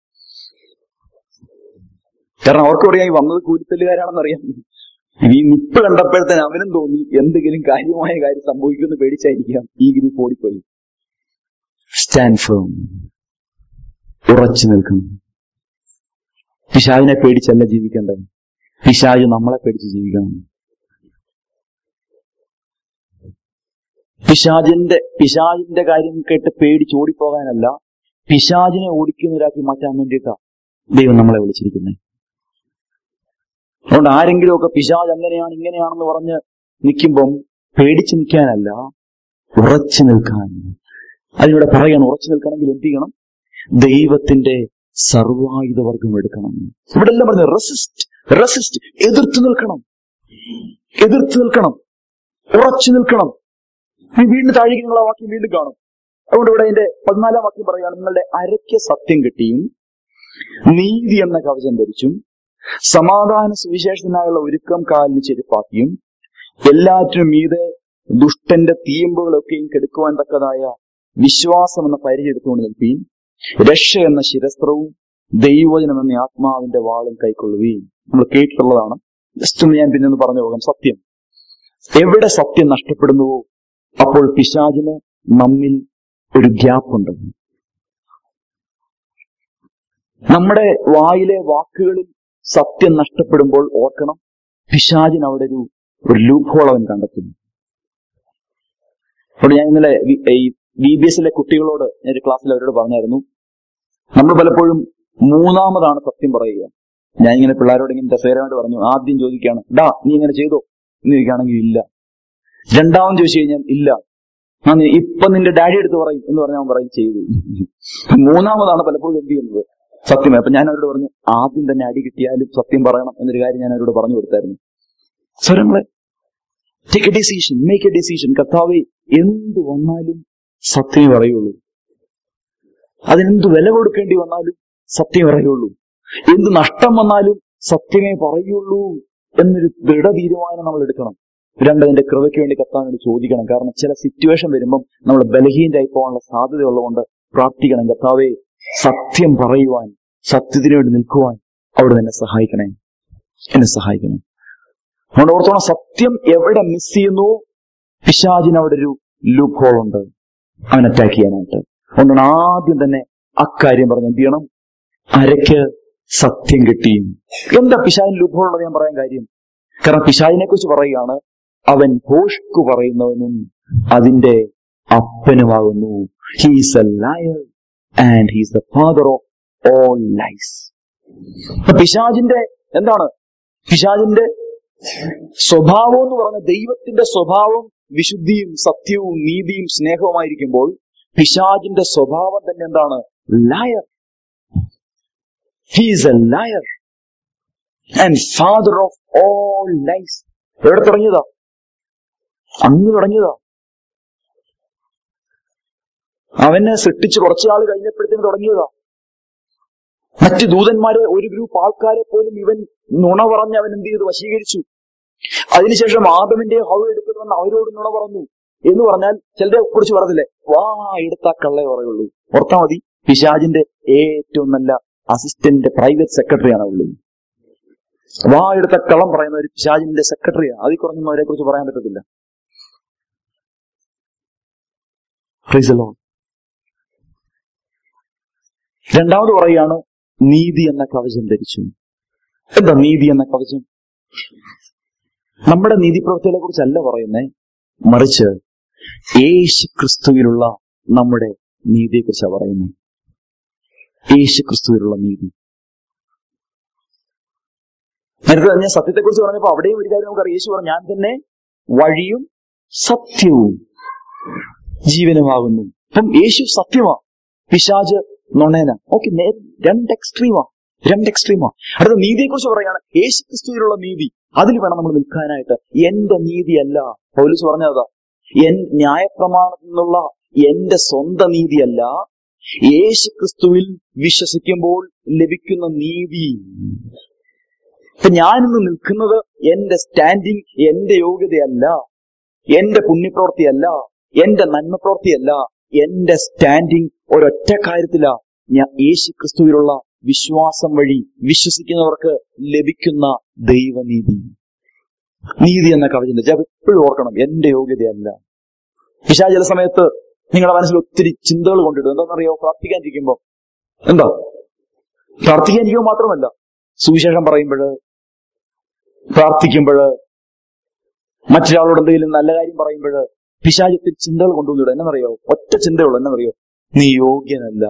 കാരണം അവർക്കും അറിയാം ഈ വന്നത് കൂലിത്തല്ലുകാരാണെന്നറിയാം. ഈ നിപ്പ് കണ്ടപ്പോഴത്തേന് അവനും തോന്നി എന്തെങ്കിലും കാര്യമായ കാര്യം സംഭവിക്കുമെന്ന് പേടിച്ചായിരിക്കാം ഈ ഗ്രൂപ്പ് ഓടിപ്പോയി. സ്റ്റാൻഡ് ഫേം, ഉറച്ചു നിൽക്കണം. പിശാചിനെ പേടിച്ചല്ല ജീവിക്കേണ്ടത്, പിശാച് നമ്മളെ പേടിച്ച് ജീവിക്കണം. പിശാചിന്റെ കാര്യം കേട്ട് പേടിച്ച് ഓടിപ്പോകാനല്ല, പിശാചിനെ ഓടിക്കുന്നവരാക്കി മാറ്റാൻ വേണ്ടിയിട്ടാ ദൈവം നമ്മളെ വിളിച്ചിരിക്കുന്നത്. അതുകൊണ്ട് ആരെങ്കിലുമൊക്കെ പിശാച് അങ്ങനെയാണ് ഇങ്ങനെയാണെന്ന് പറഞ്ഞ് നിൽക്കുമ്പം പേടിച്ച് നിൽക്കാനല്ല, ഉറച്ചു നിൽക്കാൻ. അതിലൂടെ പറയണം, ഉറച്ചു നിൽക്കണമെങ്കിൽ എന്ത് ചെയ്യണം? ദൈവത്തിന്റെ സർവായുധവർഗം എടുക്കണം. ഇവിടെ എല്ലാം പറഞ്ഞു റെസിസ്റ്റ്, എതിർത്ത് നിൽക്കണം, ഉറച്ചു നിൽക്കണം. വീണ്ടും താഴേക്ക് നിങ്ങൾ ആ വാക്യം വീണ്ടും കാണും. അതുകൊണ്ട് ഇവിടെ അതിന്റെ 14-ാം വാക്യം പറയുകയാണ്, നിങ്ങളുടെ അരയ്ക്ക് സത്യം കിട്ടിയും നീതി എന്ന കവചം ധരിച്ചും സമാധാന സുവിശേഷത്തിനായുള്ള ഒരുക്കം കാലിന് ചെരുപ്പാക്കിയും എല്ലാറ്റിനും മീതെ ദുഷ്ടന്റെ തീയമ്പുകളൊക്കെയും കെടുക്കുവാൻ തക്കതായ വിശ്വാസം എന്ന പരിചയെടുത്തുകൊണ്ട് നിൽപ്പീൻ. രക്ഷ എന്ന ശിരസ്ത്രവും ദൈവവചനം എന്ന ആത്മാവിന്റെ വാളും കൈക്കൊള്ളുകയും. നമ്മൾ കേട്ടിട്ടുള്ളതാണ്. ജസ്റ്റ് ഒന്ന് ഞാൻ പിന്നെ ഒന്ന് പറഞ്ഞു പോകാം. സത്യം, എവിടെ സത്യം നഷ്ടപ്പെടുന്നുവോ അപ്പോൾ പിശാചിന് നമ്മിൽ ഒരു ഗ്യാപ്പുണ്ട്. നമ്മുടെ വായിലെ വാക്കുകളിൽ സത്യം നഷ്ടപ്പെടുമ്പോൾ ഓർക്കണം, പിശാചിന് അവിടെ ഒരു ലൂപ്പ് ഹോൾ അവൻ കണ്ടെത്തുന്നു. അപ്പോൾ ഞാൻ ഇന്നലെ ഈ VBSലെ കുട്ടികളോട് ഞാൻ ഒരു ക്ലാസ്സിൽ അവരോട് പറഞ്ഞായിരുന്നു, നമ്മൾ പലപ്പോഴും മൂന്നാമതാണ് സത്യം പറയുക. ഞാൻ ഇങ്ങനെ പിള്ളേരോട് ഇങ്ങനെ രസകരമായിട്ട് പറഞ്ഞു. ആദ്യം ചോദിക്കുകയാണ്, നീ ഇങ്ങനെ ചെയ്തോ എന്ന് ചോദിക്കുകയാണെങ്കിൽ ഇല്ല. രണ്ടാമത് ചോദിച്ചു കഴിഞ്ഞാൽ ഇല്ല. ഇപ്പൊ നിന്റെ ഡാഡി എടുത്ത് പറയും എന്ന് പറഞ്ഞാൽ അവൻ പറയും ചെയ്തു. മൂന്നാമതാണ് പലപ്പോഴും എന്ത് ചെയ്യുന്നത്? സത്യം. അപ്പൊ ഞാൻ അവരോട് പറഞ്ഞു, ആദ്യം തന്നെ അടി കിട്ടിയാലും സത്യം പറയണം എന്നൊരു കാര്യം ഞാൻ അവരോട് പറഞ്ഞു കൊടുത്തായിരുന്നു. സ്വരങ്ങളെ take a decision, make a decision. കർത്താവേ, എന്ത് വന്നാലും സത്യമേ പറയുള്ളൂ. അതിനെന്ത് വില കൊടുക്കേണ്ടി വന്നാലും സത്യം പറയുള്ളൂ. എന്ത് നഷ്ടം വന്നാലും സത്യമേ പറയുള്ളൂ എന്നൊരു ദൃഢ തീരുമാനം നമ്മൾ എടുക്കണം. അതിന്റെ കൃപയ്ക്ക് വേണ്ടി കർത്താവിനോട് ചോദിക്കണം. കാരണം ചില സിറ്റുവേഷൻ വരുമ്പം നമ്മൾ ബലഹീനരായി പോകാനുള്ള സാധ്യത ഉള്ളതുകൊണ്ട് പ്രാർത്ഥിക്കണം, കർത്താവേ സത്യം പറയുവാൻ, സത്യത്തിന് വേണ്ടി നിൽക്കുവാൻ അവിടെ എന്നെ സഹായിക്കണേ. അതുകൊണ്ട് ഓർത്തോണം, സത്യം എവിടെ മിസ് ചെയ്യുന്നു, പിശാചിന് അവിടെ ഒരു ലൂപ്പ് ഹോൾ ഉണ്ട് അവൻ അറ്റാക്ക് ചെയ്യാനായിട്ട്. അതുകൊണ്ടാണ് ആദ്യം തന്നെ അക്കാര്യം പറഞ്ഞ് എന്ത് ചെയ്യണം? അരയ്ക്ക് സത്യം കിട്ടിയും. എന്താ പിശാചിന് ലൂപ്പ് ഹോൾ ഉള്ളത് ഞാൻ പറയാൻ കാര്യം? കാരണം പിശാചിനെ കുറിച്ച് പറയുകയാണ്, അവൻ ഭോഷ്കു പറയുന്നവനും അതിന്റെ അപ്പനുമാകുന്നു. He's a liar and he's the father of all lies. പിശാചിന്റെ എന്താണ്? പിശാചിന്റെ സ്വഭാവം എന്ന് പറഞ്ഞ ദൈവത്തിന്റെ സ്വഭാവം വിശുദ്ധിയും സത്യവും നീതിയും സ്നേഹവുമായിരിക്കുമ്പോൾ പിശാചിന്റെ സ്വഭാവം തന്നെ എന്താണ്? Liar. He is a liar and father of all lies. എവിടെ തുടങ്ങിയതാ? അങ്ങ് തുടങ്ങിയതാ. അവനെ സൃഷ്ടിച്ച് കുറച്ചു നാൾ കഴിഞ്ഞപ്പോഴത്തേന് തുടങ്ങിയതാ. മറ്റ് ദൂതന്മാരെ, ഒരു ഗ്രൂപ്പ് ആൾക്കാരെ പോലും ഇവൻ നുണ പറഞ്ഞ് അവൻ എന്ത് ചെയ്തു? വശീകരിച്ചു. അതിനുശേഷം ആദമിന്റെ ഹവ്വ എടുക്കുന്നുവെന്ന് അവരോട് നുണ പറഞ്ഞു എന്ന് പറഞ്ഞാൽ ചിലരെ കുറിച്ച് പറഞ്ഞില്ലേ, വാ എടുത്താ കള്ളേ പറയുള്ളൂ. ഓർത്താ മതി, പിശാചിന്റെ ഏറ്റവും നല്ല അസിസ്റ്റന്റ് പ്രൈവറ്റ് സെക്രട്ടറിയാണ് ഉള്ളൂ. വാ എടുത്ത കള്ളം പറയുന്ന ഒരു പിശാചിന്റെ സെക്രട്ടറിയാണ്. അതിൽ കുറഞ്ഞൊന്നും അവരെ കുറിച്ച് പറയാൻ പറ്റത്തില്ല. Praise the Lord. രണ്ടാമത് പറയുകയാണ്, നീതി എന്ന കവചം ധരിച്ചു. എന്താ നീതി എന്ന കവചം? നമ്മുടെ നീതിപ്രവൃത്തികളെ കുറിച്ചല്ല പറയുന്നേ, മറിച്ച് യേശു ക്രിസ്തുവിലുള്ള നമ്മുടെ നീതിയെ കുറിച്ചാണ് പറയുന്നത്. യേശു ക്രിസ്തുവിലുള്ള നീതി. നേരത്തെ ഞാൻ സത്യത്തെക്കുറിച്ച് പറഞ്ഞപ്പോ അവിടെയും ഒരു കാര്യം നമുക്കറിയാം. യേശു പറഞ്ഞു, ഞാൻ തന്നെ വഴിയും സത്യവും ജീവനുമാകുന്നു. അപ്പം യേശു സത്യമാ, പിശാച് നുണേന. ഓക്കെ, രണ്ട് എക്സ്ട്രീമാ. അടുത്ത നീതിയെക്കുറിച്ച് പറയാണ്, യേശു ക്രിസ്തുവിലുള്ള നീതി. അതിൽ വേണം നമ്മൾ നിൽക്കാനായിട്ട്. എന്റെ നീതിയല്ല, പൗലോസ് പറഞ്ഞതാ, ന്യായപ്രമാണത്തിൽ നിന്നുള്ള എന്റെ സ്വന്തം നീതിയല്ല, യേശു ക്രിസ്തുവിൽ വിശ്വസിക്കുമ്പോൾ ലഭിക്കുന്ന നീതി. ഇപ്പൊ ഞാനിന്ന് നിൽക്കുന്നത് എന്റെ സ്റ്റാൻഡിങ്, എന്റെ യോഗ്യതയല്ല, എന്റെ പുണ്യപ്രവൃത്തിയല്ല, എന്റെ നന്മപ്രവൃത്തിയല്ല. എന്റെ സ്റ്റാൻഡിങ് ഒരൊറ്റ കാര്യത്തിലാ, ഞാൻ യേശു ക്രിസ്തുവിലുള്ള വിശ്വാസം വഴി വിശ്വസിക്കുന്നവർക്ക് ലഭിക്കുന്ന ദൈവനീതി. നീതി എന്ന കവചം എപ്പോഴും ഓർക്കണം, എന്റെ യോഗ്യതയല്ല. പിശാച് ചില സമയത്ത് നിങ്ങളുടെ മനസ്സിൽ ഒത്തിരി ചിന്തകൾ കൊണ്ടിടും. എന്താണെന്നറിയോ? പ്രാർത്ഥിക്കാനിരിക്കുമ്പോ പ്രാർത്ഥിക്കാനിരിക്കുമ്പോൾ മാത്രമല്ല, സുവിശേഷം പറയുമ്പോൾ, പ്രാർത്ഥിക്കുമ്പോൾ, മറ്റൊരാളോട് എന്തെങ്കിലും നല്ല കാര്യം പറയുമ്പോൾ പിശാച് ഒത്തിരി ചിന്തകൾ കൊണ്ടുവന്നിടും. എന്നറിയോ? ഒറ്റ ചിന്തയുള്ളൂ. എന്നറിയോ? നീ യോഗ്യനല്ല.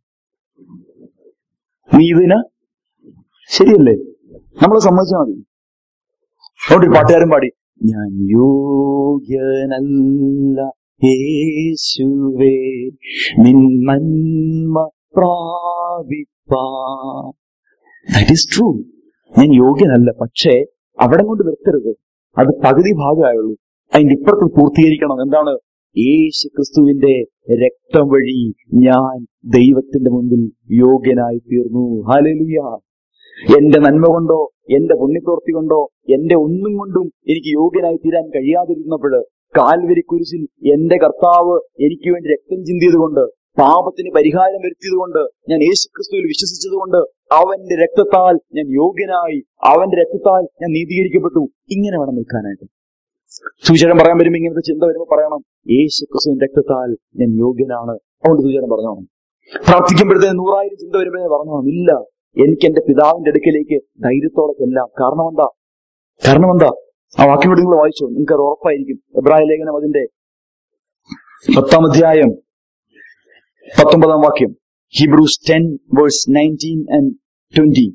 നീ ഇതിന് ശരിയല്ലേ? നമ്മൾ സമ്മതിച്ചാൽ മതി. അതുകൊണ്ട് പാട്ടുകാരൻ പാടി, ഞാൻ യോഗ്യനല്ല യേശുവേ നിൻ നന്മ പ്രാപിപ്പാൻ. That is true. ഞാൻ യോഗ്യനല്ല. പക്ഷേ അവിടെ കൊണ്ട് നിർത്തരുത്. അത് പകുതി ഭാഗമായുള്ളൂ. അതിന്റെ ഇപ്പുറത്ത് പൂർത്തീകരിക്കണം. എന്താണ്? യേശു ക്രിസ്തുവിന്റെ രക്തം വഴി ഞാൻ ദൈവത്തിന്റെ മുൻപിൽ യോഗ്യനായി തീർന്നു. ഹല്ലേലൂയ. എന്റെ നന്മ കൊണ്ടോ എന്റെ പുണ്യപ്രവൃത്തി കൊണ്ടോ എന്റെ ഒന്നും കൊണ്ടും എനിക്ക് യോഗ്യനായി തീരാൻ കഴിയാതിരുന്നപ്പോൾ കാൽവരി കുരിശിൽ എന്റെ കർത്താവ് എനിക്ക് വേണ്ടി രക്തം ചിന്തിയത് കൊണ്ട്, പാപത്തിന് പരിഹാരം വരുത്തിയത് കൊണ്ട്, ഞാൻ യേശു ക്രിസ്തുവിൽ വിശ്വസിച്ചത് കൊണ്ട് അവന്റെ രക്തത്താൽ ഞാൻ യോഗ്യനായി, അവന്റെ രക്തത്താൽ ഞാൻ നീതീകരിക്കപ്പെട്ടു. ഇങ്ങനെ വേണം നിൽക്കാനായിട്ട്. സുവിശേഷം പറയാൻ വരുമ്പോൾ ഇങ്ങനത്തെ ചിന്ത വരുമ്പോൾ പറയണം, യേശു ക്രിസ്തുവിന്റെ രക്തത്താൽ ഞാൻ യോഗ്യനാണ്. അതുകൊണ്ട് സുവിശേഷം പറഞ്ഞോണം. പ്രാർത്ഥിക്കുമ്പോഴത്തേന് 100,000 ചിന്ത വരുമ്പോഴേ പറഞ്ഞോണം, ഇല്ല, എനിക്ക് എന്റെ പിതാവിന്റെ അടുക്കലേക്ക് ധൈര്യത്തോടെ ചെല്ലാം. കാരണം എന്താ? ആ വാക്യം കൂടി നിങ്ങൾ വായിച്ചോ, നിങ്ങൾക്ക് അത് ഉറപ്പായിരിക്കും. എബ്രായ ലേഖനം അതിന്റെ 10-ാം അധ്യായം 19-ാം വാക്യം. Hebrews 10:19 and 20.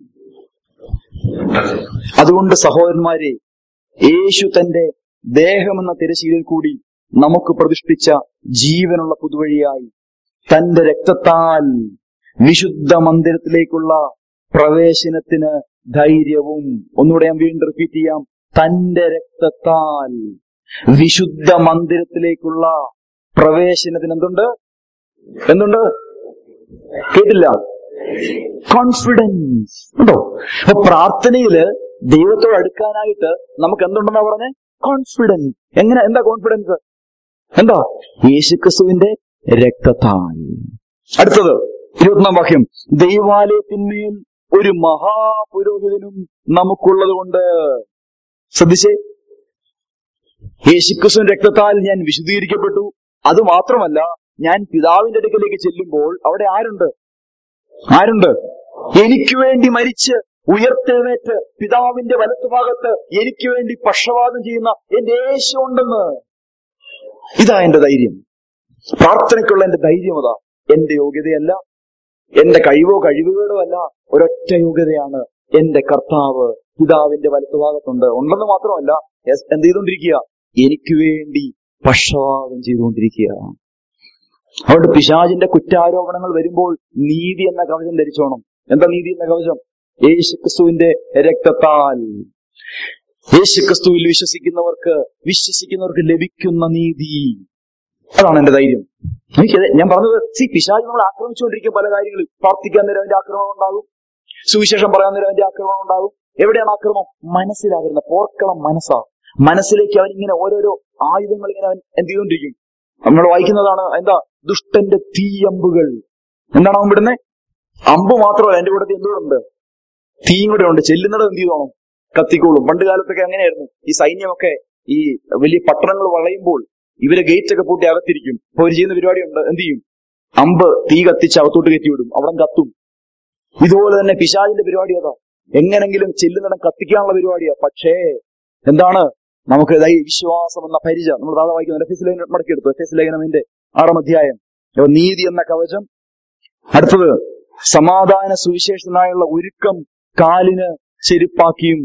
അതുകൊണ്ട് സഹോദരന്മാരെ, യേശു തന്റെ ദേഹമെന്ന തിരശീലിൽ കൂടി നമുക്ക് പ്രതിഷ്ഠിച്ച ജീവനുള്ള പുതുവഴിയായി തന്റെ രക്തത്താൽ വിശുദ്ധ മന്ദിരത്തിലേക്കുള്ള പ്രവേശനത്തിന് ധൈര്യവും, ഒന്നുകൂടെ ഞാൻ വീണ്ടും റിപ്പീറ്റ് ചെയ്യാം, തന്റെ രക്തത്താൽ വിശുദ്ധ മന്ദിരത്തിലേക്കുള്ള പ്രവേശനത്തിന് എന്തുണ്ട്? കേട്ടില്ല? കോൺഫിഡൻസ് ഉണ്ടോ? അപ്പൊ പ്രാർത്ഥനയില് ദൈവത്തോട് അടുക്കാനായിട്ട് നമുക്ക് എന്തുണ്ടെന്നാ പറഞ്ഞേ? കോൺഫിഡൻസ്. എന്താ കോൺഫിഡൻസ്? എന്താ? യേശുക്രിസ്തുവിന്റെ രക്തത്താൽ. അടുത്തത് 21-ാം വാക്യം. ദൈവാലയത്തിന്മേൽ ഒരു മഹാപുരോഹിതനും നമുക്കുള്ളത് കൊണ്ട്. ശ്രദ്ധിച്ചേ, യേശുക്രിസ്തുവിന്റെ രക്തത്താൽ ഞാൻ വിശുദ്ധീകരിക്കപ്പെട്ടു. അത് മാത്രമല്ല, ഞാൻ പിതാവിന്റെ അടുക്കലേക്ക് ചെല്ലുമ്പോൾ അവിടെ ആരുണ്ട്? എനിക്ക് വേണ്ടി മരിച്ച് ഉയർത്തെഴുന്നേറ്റ് പിതാവിന്റെ വലത്തുഭാഗത്ത് എനിക്ക് വേണ്ടി പക്ഷവാദം ചെയ്യുന്ന എന്റെ യേശു ഉണ്ടെന്ന്. ഇതാ എന്റെ ധൈര്യം. പ്രാർത്ഥനയ്ക്കുള്ള എന്റെ ധൈര്യം അതാ. എന്റെ യോഗ്യതയല്ല, എന്റെ കഴിവുകേടോ അല്ല, ഒരൊറ്റ യോഗ്യതയാണ്. എന്റെ കർത്താവ് പിതാവിന്റെ ഉണ്ടെന്ന് മാത്രമല്ല, എന്ത് ചെയ്തുകൊണ്ടിരിക്കുക? എനിക്ക് വേണ്ടി പക്ഷവാദം ചെയ്തുകൊണ്ടിരിക്കുക. അതുകൊണ്ട് പിശാചിന്റെ കുറ്റാരോപണങ്ങൾ വരുമ്പോൾ നീതി എന്ന കവചം ധരിച്ചോണം. എന്താ നീതി എന്ന കവചം? യേശുക്രിസ്തുവിന്റെ രക്തത്താൽ, യേശുക്രിസ്തുവിൽ വിശ്വസിക്കുന്നവർക്ക് ലഭിക്കുന്ന നീതി. അതാണ് എന്റെ ധൈര്യം. ഞാൻ പറഞ്ഞത്, പിശാച് നമ്മൾ ആക്രമിച്ചുകൊണ്ടിരിക്കും പല കാര്യങ്ങളിൽ. പ്രാർത്ഥിക്കാൻ നേരം അവന്റെ ആക്രമണം ഉണ്ടാകും, സുവിശേഷം പറയാൻ നേരം അവന്റെ ആക്രമണം ഉണ്ടാകും. എവിടെയാണ് ആക്രമണം? മനസ്സിലാകുന്ന പോർക്കളം മനസ്സാ. മനസ്സിലേക്ക് അവൻ ഇങ്ങനെ ഓരോരോ ആയുധങ്ങൾ ഇങ്ങനെ അവൻ എന്ത് ചെയ്തുകൊണ്ടിരിക്കും. നമ്മൾ വായിക്കുന്നതാണ്, എന്താ? ദുഷ്ടന്റെ തീയമ്പുകൾ. എന്താണ് അവൻ വിടുന്നത്? അമ്പ് മാത്രമല്ല, എന്റെ കൂടെ എന്തുകൊണ്ട് തീയും കൂടെ ഉണ്ട്. ചെല്ലുന്നത് എന്ത് ചെയ്തോണം? കത്തിക്കോളും. പണ്ട് കാലത്തൊക്കെ അങ്ങനെയായിരുന്നു. ഈ സൈന്യമൊക്കെ ഈ വലിയ പട്ടണങ്ങൾ വളയുമ്പോൾ ഇവരെ ഗേറ്റ് ഒക്കെ പൂട്ടി അകത്തിരിക്കും. അപ്പൊ അവർ ചെയ്യുന്ന പരിപാടിയുണ്ട്, എന്ത് ചെയ്യും? അമ്പ് തീ കത്തിച്ച് അകത്തോട്ട് കയറ്റി വിടും, അവിടെ കത്തും. ഇതുപോലെ തന്നെ പിശാചിന്റെ പരിപാടി അതാ, എങ്ങനെങ്കിലും ചെല്ലുന്നിടം കത്തിക്കാനുള്ള പരിപാടിയാ. പക്ഷേ എന്താണ്? നമുക്ക് വിശ്വാസം എന്ന പരിച നമ്മൾ താഴെ വായിക്കുന്ന എഫെസ്യ ലേഖനം മടക്കിയെടുത്തു. എഫെസ്യ ലേഖനത്തിന്റെ 6-ാം അധ്യായം. നീതി എന്ന കവചം. അടുത്തത് സമാധാന സുവിശേഷത്തിനായുള്ള ഒരുക്കം കാലിന് ചെരുപ്പാക്കിയും.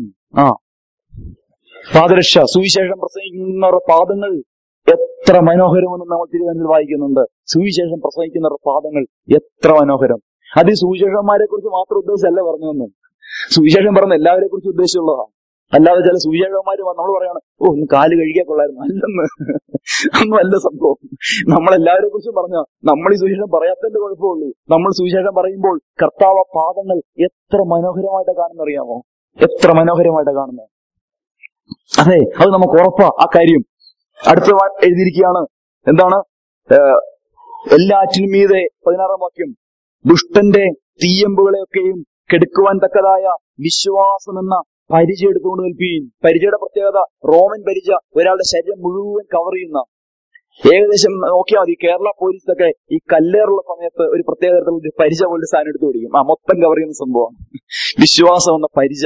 പാദരക്ഷ. സുവിശേഷം പ്രസംഗിക്കുന്നവരുടെ പാദങ്ങൾ എത്ര മനോഹരമെന്ന് നമ്മൾ തിരുവനന്തപുരത്ത് വായിക്കുന്നുണ്ട്. സുവിശേഷം പ്രസംഗിക്കുന്നവരുടെ പാദങ്ങൾ എത്ര മനോഹരം. അത് ഈ സുവിശേഷന്മാരെ കുറിച്ച് മാത്രം ഉദ്ദേശിച്ചല്ല പറഞ്ഞതെന്ന്. സുവിശേഷം പറഞ്ഞ എല്ലാവരെ കുറിച്ച് ഉദ്ദേശിച്ചുള്ളതാണ്. അല്ലാതെ ചില സുവിശേഷന്മാര് നമ്മൾ പറയാണ്, ഓ ഒന്ന് കാല് കഴുകിയാൽ കൊള്ളായിരുന്നു. അല്ലെന്ന്, ഒന്നും അല്ല സംഭവം. നമ്മളെല്ലാവരെ കുറിച്ചും പറഞ്ഞ നമ്മൾ ഈ സുവിശേഷം പറയാത്തതിന്റെ കുഴപ്പമുള്ളൂ. നമ്മൾ സുവിശേഷം പറയുമ്പോൾ കർത്താവ് പാദങ്ങൾ എത്ര മനോഹരമായിട്ട് കാണുന്നറിയാമോ? എത്ര മനോഹരമായിട്ട് കാണുന്നത്. അതെ, അത് നമുക്ക് ഉറപ്പാ ആ കാര്യം. അടുത്ത എഴുതിയിരിക്കുകയാണ്, എന്താണ്? എല്ലാറ്റിനും മീതെ 16-ാം വാക്യം, ദുഷ്ടന്റെ തീയമ്പുകളെയൊക്കെയും കെടുക്കുവാൻ തക്കതായ വിശ്വാസം എന്ന പരിച എടുത്തുകൊണ്ട് നിൽപ്പീൻ. പരിചയുടെ പ്രത്യേകത, റോമൻ പരിച ഒരാളുടെ ശരീരം മുഴുവൻ കവർ ചെയ്യുന്ന. ഏകദേശം നോക്കിയാൽ മതി, കേരള പോലീസൊക്കെ ഈ കല്ലേറുള്ള സമയത്ത് ഒരു പ്രത്യേക തരത്തിലുള്ള പരിച പോലത്തെ സാധനം എടുത്തു പിടിക്കും. മൊത്തം കവർ ചെയ്യുന്ന സംഭവമാണ് വിശ്വാസം എന്ന പരിച.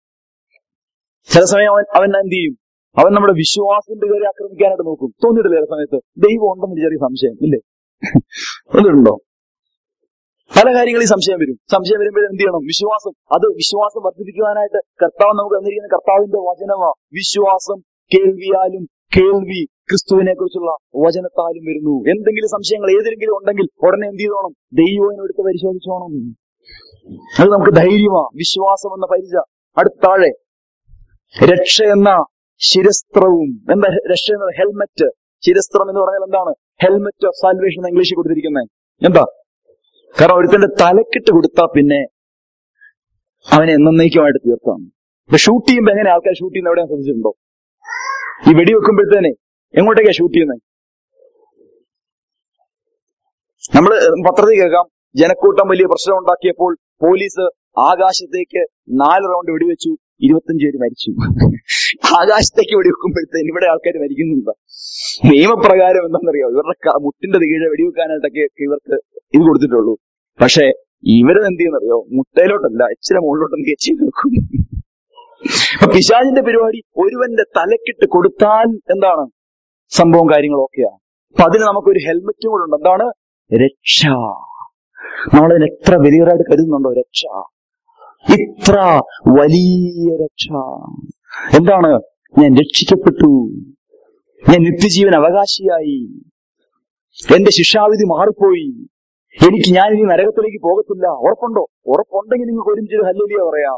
ചില സമയം അവൻ എന്ത് ചെയ്യും? അവൻ നമ്മുടെ വിശ്വാസത്തിന്റെ പേരെ ആക്രമിക്കാനായിട്ട് നോക്കും. തോന്നിയിട്ടില്ല ചില സമയത്ത് ദൈവം ഉണ്ടെന്ന് ചെറിയ സംശയം ഇല്ലേ? ഒന്നുണ്ടോ? പല കാര്യങ്ങളിൽ സംശയം വരും. സംശയം വരുമ്പോൾ എന്ത് ചെയ്യണം? വിശ്വാസം വർദ്ധിപ്പിക്കുവാനായിട്ട് കർത്താവ് നമുക്ക് തന്നിരിക്കുന്ന കർത്താവിന്റെ വചനമാ. വിശ്വാസം കേൾവിയാലും, കേൾവി ക്രിസ്തുവിനെ കുറിച്ചുള്ള വചനത്താലും വരുന്നു. എന്തെങ്കിലും സംശയങ്ങൾ ഏതെങ്കിലും ഉണ്ടെങ്കിൽ ഉടനെ എന്ത് ചെയ്തോണം? ദൈവം എടുത്ത് പരിശോധിച്ചോണം. അത് നമുക്ക് ധൈര്യമാ. വിശ്വാസം എന്ന പരിച. അടുത്ത താഴെ, രക്ഷ എന്ന ശിരസ്ത്രവും. എന്താ രക്ഷ എന്ന? ഹെൽമെറ്റ്. ശിരസ്ത്രം എന്ന് പറഞ്ഞാൽ എന്താണ്? ഹെൽമെറ്റ് ഓഫ് സാൽവേഷൻ എന്ന് ഇംഗ്ലീഷിൽ കൊടുത്തിരിക്കുന്നത്. എന്താ? കാരണം ഒരുത്തന്റെ തലക്കിട്ട് കൊടുത്താൽ പിന്നെ അവനെ എന്നേക്കുമായിട്ട് തീർക്കാം. ഇപ്പൊ ഷൂട്ട് ചെയ്യുമ്പോ എങ്ങനെ ആൾക്കാർ ഷൂട്ട് ചെയ്യുന്ന എവിടെയാണ് ശ്രദ്ധിച്ചിട്ടുണ്ടോ? ഈ വെടിവെക്കുമ്പോഴത്തേനെ എങ്ങോട്ടേക്കാ ഷൂട്ട് ചെയ്യുന്നത്? നമ്മള് പത്രത്തിൽ കേൾക്കാം, ജനക്കൂട്ടം വലിയ പ്രശ്നം ഉണ്ടാക്കിയപ്പോൾ പോലീസ് ആകാശത്തേക്ക് 4 റൗണ്ട് വെടിവെച്ചു, 25 പേര് മരിച്ചു. ആകാശത്തേക്ക് വെടിവെക്കുമ്പോഴത്തേന് ഇവിടെ ആൾക്കാർ മരിക്കുന്നുണ്ടോ? നിയമപ്രകാരം എന്താണെന്നറിയാം, ഇവരുടെ മുട്ടിന്റെ കീഴെ വെടിവെക്കാനായിട്ടൊക്കെ ഇവർക്ക് ഇത് കൊടുത്തിട്ടുള്ളൂ. പക്ഷെ ഇവരെന്ത് ചെയ്യുന്നറിയോ? മുട്ടയിലോട്ടല്ല, ഇച്ചിരി മുകളിലോട്ടൊന്ന് കയറ്റി വെക്കും. അപ്പൊ പിശാചിന്റെ പരിപാടി ഒരുവന്റെ തലക്കിട്ട് കൊടുത്താൽ എന്താണ് സംഭവം? കാര്യങ്ങളൊക്കെയാണ്. അപ്പൊ അതിന് നമുക്കൊരു ഹെൽമെറ്റും കൂടെ ഉണ്ട്. എന്താണ്? രക്ഷ. നമ്മളതിന് എത്ര വലിയവരായിട്ട് കരുതുന്നുണ്ടോ? രക്ഷ, ഇത്ര വലിയ രക്ഷ. എന്താണ്? ഞാൻ രക്ഷിക്കപ്പെട്ടു, ഞാൻ നിത്യജീവൻ അവകാശിയായി, എന്റെ ശിക്ഷാവിധി മാറിപ്പോയി, ഞാനിനി നരകത്തിലേക്ക് പോകത്തില്ല. ഉറപ്പുണ്ടോ? ഉറപ്പുണ്ടെങ്കിൽ നിങ്ങൾക്ക് ഒരുമിച്ചൊരു ഹല്ലേലൂയ പറയാം.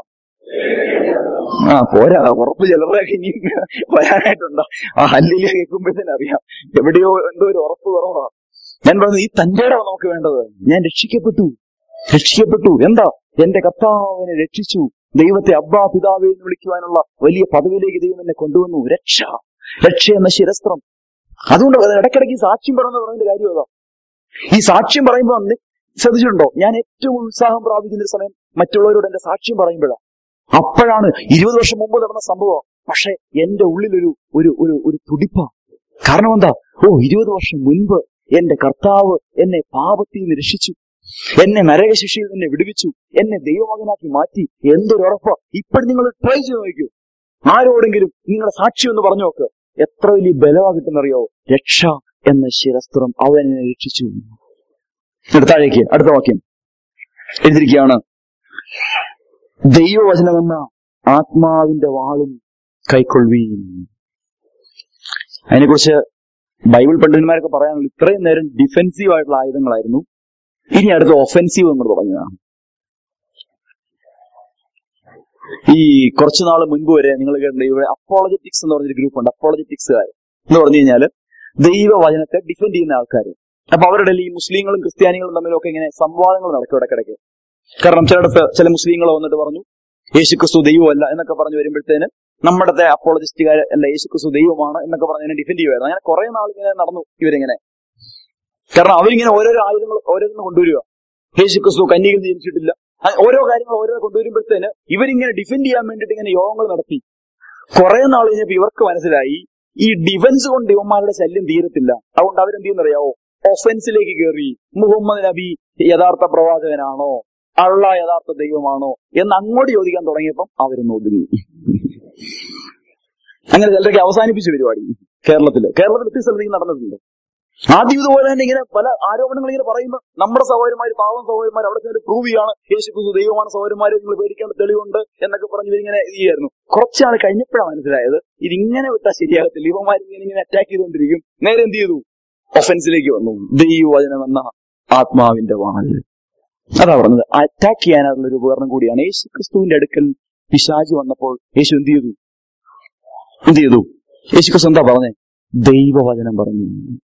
പോരാ, ഉറപ്പ് ചിലർക്ക് ഇനി വരാനായിട്ടുണ്ടോ? ആ ഹല്ലേലൂയ കേൾക്കുമ്പോഴത്തേനും അറിയാം എവിടെയോ എന്തോ ഒരു ഉറപ്പ് കുറവാ. ഞാൻ പറഞ്ഞത്, ഈ തന്റെ ഇടമാണ് നമുക്ക് വേണ്ടത്. ഞാൻ രക്ഷിക്കപ്പെട്ടു. എന്താ? എന്റെ കർത്താവിനെ രക്ഷിച്ചു. ദൈവത്തെ അബ്ബാ പിതാവേ എന്ന് വിളിക്കുവാനുള്ള വലിയ പദവിയിലേക്ക് ദൈവം എന്നെ കൊണ്ടുവന്നു. രക്ഷ എന്ന ശിരസ്ത്രം. അതുകൊണ്ട് ഇടയ്ക്കിടയ്ക്ക് സാക്ഷ്യം പറയുന്നതിന്റെ കാര്യം അതാ. ഈ സാക്ഷ്യം പറയുമ്പോൾ ശ്രദ്ധിച്ചിട്ടുണ്ടോ? ഞാൻ ഏറ്റവും ഉത്സാഹം പ്രാപിക്കുന്ന ഒരു സമയം മറ്റുള്ളവരോട് എന്റെ സാക്ഷ്യം പറയുമ്പോഴാണ്. അപ്പോഴാണ് 20 വർഷം മുമ്പ് നടന്ന സംഭവം. പക്ഷെ എന്റെ ഉള്ളിലൊരു ഒരു ഒരു തുടിപ്പ. കാരണം എന്താ? 20 വർഷം മുൻപ് എന്റെ കർത്താവ് എന്നെ പാപത്തിൽ നിന്ന് രക്ഷിച്ചു, എന്നെ നരകശിക്ഷയിൽ നിന്ന് വിടുവിച്ചു, എന്നെ ദൈവമകനാക്കി മാറ്റി. എന്തൊരു ഉറപ്പാ! ഇപ്പോഴും നിങ്ങൾ ട്രൈ ചെയ്ത് നോക്കൂ. ആരോടെങ്കിലും നിങ്ങളുടെ സാക്ഷ്യം എന്ന് പറഞ്ഞു നോക്ക്. എത്ര വലിയ ബലവാ കിട്ടുന്നറിയോ? രക്ഷ എന്ന ശിരസ്ത്രം. അവനെ രക്ഷിച്ചു. താഴേക്ക് അടുത്ത വാക്യം എഴുതിയിരിക്കുകയാണ്, ദൈവവചനമെന്ന ആത്മാവിന്റെ വാളും കൈക്കൊള്ളുവീൻ. അതിനെക്കുറിച്ച് ബൈബിൾ പണ്ഡിതന്മാരൊക്കെ പറയാനുള്ള, ഇത്രയും നേരം ഡിഫെൻസീവ് ആയിട്ടുള്ള ആയുധങ്ങളായിരുന്നു, ഇനി അടുത്ത ഒഫെൻസീവ് നമ്മൾ തുടങ്ങുകയാണ്. ഈ കുറച്ചു നാൾ മുൻപ് വരെ നിങ്ങൾ കേട്ടിട്ടുണ്ട്, ഇവിടെ അപ്പോളജറ്റിക്സ് എന്ന് പറഞ്ഞൊരു ഗ്രൂപ്പ് ഉണ്ട്. അപ്പോളജറ്റിക്സുകാർ എന്ന് പറഞ്ഞു കഴിഞ്ഞാല് ദൈവവചനത്തെ ഡിഫെൻഡ് ചെയ്യുന്ന ആൾക്കാർ. അപ്പൊ അവരുടെ ഈ മുസ്ലിങ്ങളും ക്രിസ്ത്യാനികളും തമ്മിലൊക്കെ ഇങ്ങനെ സംവാദങ്ങൾ നടക്കും ഇടയ്ക്കിടയ്ക്ക്. കാരണം ചില മുസ്ലിങ്ങൾ വന്നിട്ട് പറഞ്ഞു യേശുക്രിസ്തു ദൈവമല്ല എന്നൊക്കെ പറഞ്ഞു വരുമ്പോഴത്തേന് നമ്മുടെ അപ്പോളജിസ്റ്റുകാർ അല്ല, യേശുക്രിസ്തു ദൈവമാണ് എന്നൊക്കെ പറഞ്ഞ് ഡിഫെൻഡ് ചെയ്യുമായിരുന്നു. അങ്ങനെ കുറെ നാൾ ഇങ്ങനെ നടന്നു ഇവരിങ്ങനെ. കാരണം അവരിങ്ങനെ ഓരോരോ ആയുധങ്ങൾ ഓരോന്നും കൊണ്ടുവരിക. യേശുക്രിസ്തു കന്യകയിൽ ജനിച്ചിട്ടില്ല, ഓരോ കാര്യങ്ങൾ ഓരോ കൊണ്ടുവരുമ്പോഴത്തേന് ഇവരിങ്ങനെ ഡിഫെൻഡ് ചെയ്യാൻ വേണ്ടിയിട്ട് ഇങ്ങനെ യോഗങ്ങൾ നടത്തി. കുറെ നാൾ കഴിഞ്ഞപ്പോ ഇവർക്ക് മനസ്സിലായി ഈ ഡിഫൻസ് കൊണ്ട് ഇവന്മാരുടെ ശല്യം തീരത്തില്ല. അതുകൊണ്ട് അവരെന്ത് ചെയ്യുന്നറിയാവോ, ഒഫൻസിലേക്ക് കയറി മുഹമ്മദ് നബി യഥാർത്ഥ പ്രവാചകനാണോ, അള്ളാ യഥാർത്ഥ ദൈവമാണോ എന്ന് അങ്ങോട്ട് ചോദിക്കാൻ തുടങ്ങിയപ്പം അവരൊന്ന് ഒതുങ്ങി. അങ്ങനെ ചിലരൊക്കെ അവസാനിപ്പിച്ചു പരിപാടി. കേരളത്തിൽ ഒത്തിരി സ്ഥലത്തേക്ക് നടന്നിട്ടുണ്ട്. ആദ്യം ഇതുപോലെ തന്നെ ഇങ്ങനെ പല ആരോപണങ്ങൾ ഇങ്ങനെ പറയുമ്പോൾ നമ്മുടെ സഹോദരന്മാർ, പാവം സഹോദരന്മാർ അവിടെ ചെന്ന് പ്രൂവ് ചെയ്യാണ് യേശുക്രിസ്തു ദൈവമാണ്, സഹോദരന്മാരെ നിങ്ങൾ പേടിക്കേണ്ട തെളിവുണ്ട് എന്നൊക്കെ പറഞ്ഞ് ഇവരിങ്ങനെ ചെയ്യായിരുന്നു. കുറച്ചാൾ കഴിഞ്ഞപ്പോഴാണ് മനസ്സിലായത് ഇതിങ്ങനെ വിട്ടാൽ ശരിയാകത്തില്ല, ഇവന്മാരിങ്ങനെ അറ്റാക്ക് ചെയ്തുകൊണ്ടിരിക്കും. നേരെ എന്ത് ചെയ്തു, ഒഫൻസിലേക്ക് വന്നു. ദൈവവചനം എന്ന ആത്മാവിന്റെ വാൾ. അതാ പറഞ്ഞത്, അറ്റാക്ക് ചെയ്യാനുള്ള ഒരു ഉപകരണം കൂടിയാണ്. യേശുക്രിസ്തുവിന്റെ അടുക്കൽ പിശാച് വന്നപ്പോൾ യേശു എന്ത് ചെയ്തു? യേശുക്രിസ്തു എന്താ പറഞ്ഞേ? ദൈവവചനം പറഞ്ഞു.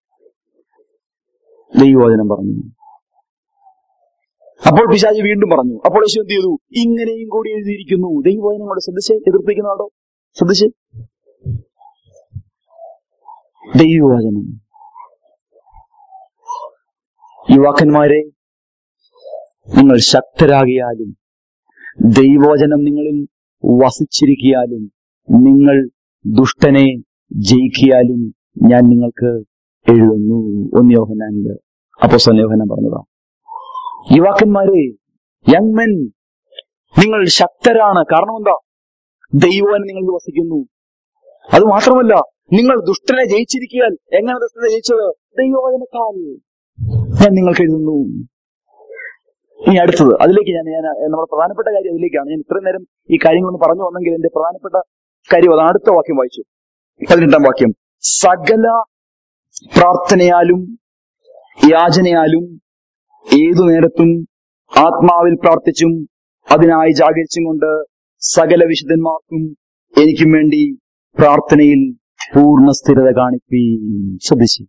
അപ്പോൾ പിശാച് വീണ്ടും പറഞ്ഞു. അപ്പോൾ യേശു എന്ത് ചെയ്തു? ഇങ്ങനെയും കൂടി എഴുതിയിരിക്കുന്നു. ദൈവവചനം കൊണ്ട് ശ്രദ്ധിച്ച് എതിർപ്പിക്കുന്നുണ്ടോ? ശ്രദ്ധിച്ച്, ദൈവവചനം. യുവാക്കന്മാരെ, നിങ്ങൾ ശക്തരാകിയാലും ദൈവവചനം നിങ്ങളിൽ വസിച്ചിരിക്കിയാലും നിങ്ങൾ ദുഷ്ടനെ ജയിക്കിയാലും ഞാൻ നിങ്ങൾക്ക് എഴുതുന്നു. 1 യോഹന്നാനില് അപ്പോസ്തലൻ യോഹന്നാൻ പറഞ്ഞതാ. യുവാക്കന്മാരെ, യങ് മെൻ, നിങ്ങൾ ശക്തരാണ്. കാരണം എന്താ? ദൈവവചനം നിങ്ങളിൽ വസിക്കുന്നു. അത് മാത്രമല്ല, നിങ്ങൾ ദുഷ്ടനെ ജയിച്ചിരിക്കിയാൽ. എങ്ങനെ ദുഷ്ടനെ ജയിച്ചത്? ദൈവവചനത്താൽ ഞാൻ നിങ്ങൾക്ക് എഴുതുന്നു. ഇനി അടുത്തത്, അതിലേക്ക് ഞാൻ നമ്മുടെ പ്രധാനപ്പെട്ട കാര്യം അതിലേക്കാണ്. ഞാൻ ഇത്രയും നേരം ഈ കാര്യങ്ങളൊന്ന് പറഞ്ഞു വന്നെങ്കിൽ എന്റെ പ്രധാനപ്പെട്ട കാര്യം അതാണ്. അടുത്ത വാക്യം വായിച്ചു, 18-ാം വാക്യം. സകല പ്രാർത്ഥനയാലും യാചനയാലും ഏതു നേരത്തും ആത്മാവിൽ പ്രാർത്ഥിച്ചും അതിനായി ജാഗരിച്ചും കൊണ്ട് സകല വിശുദ്ധന്മാർക്കും എനിക്കും വേണ്ടി പ്രാർത്ഥനയിൽ പൂർണ്ണ സ്ഥിരത കാണിപ്പീൻ. ശ്രദ്ധിച്ചു,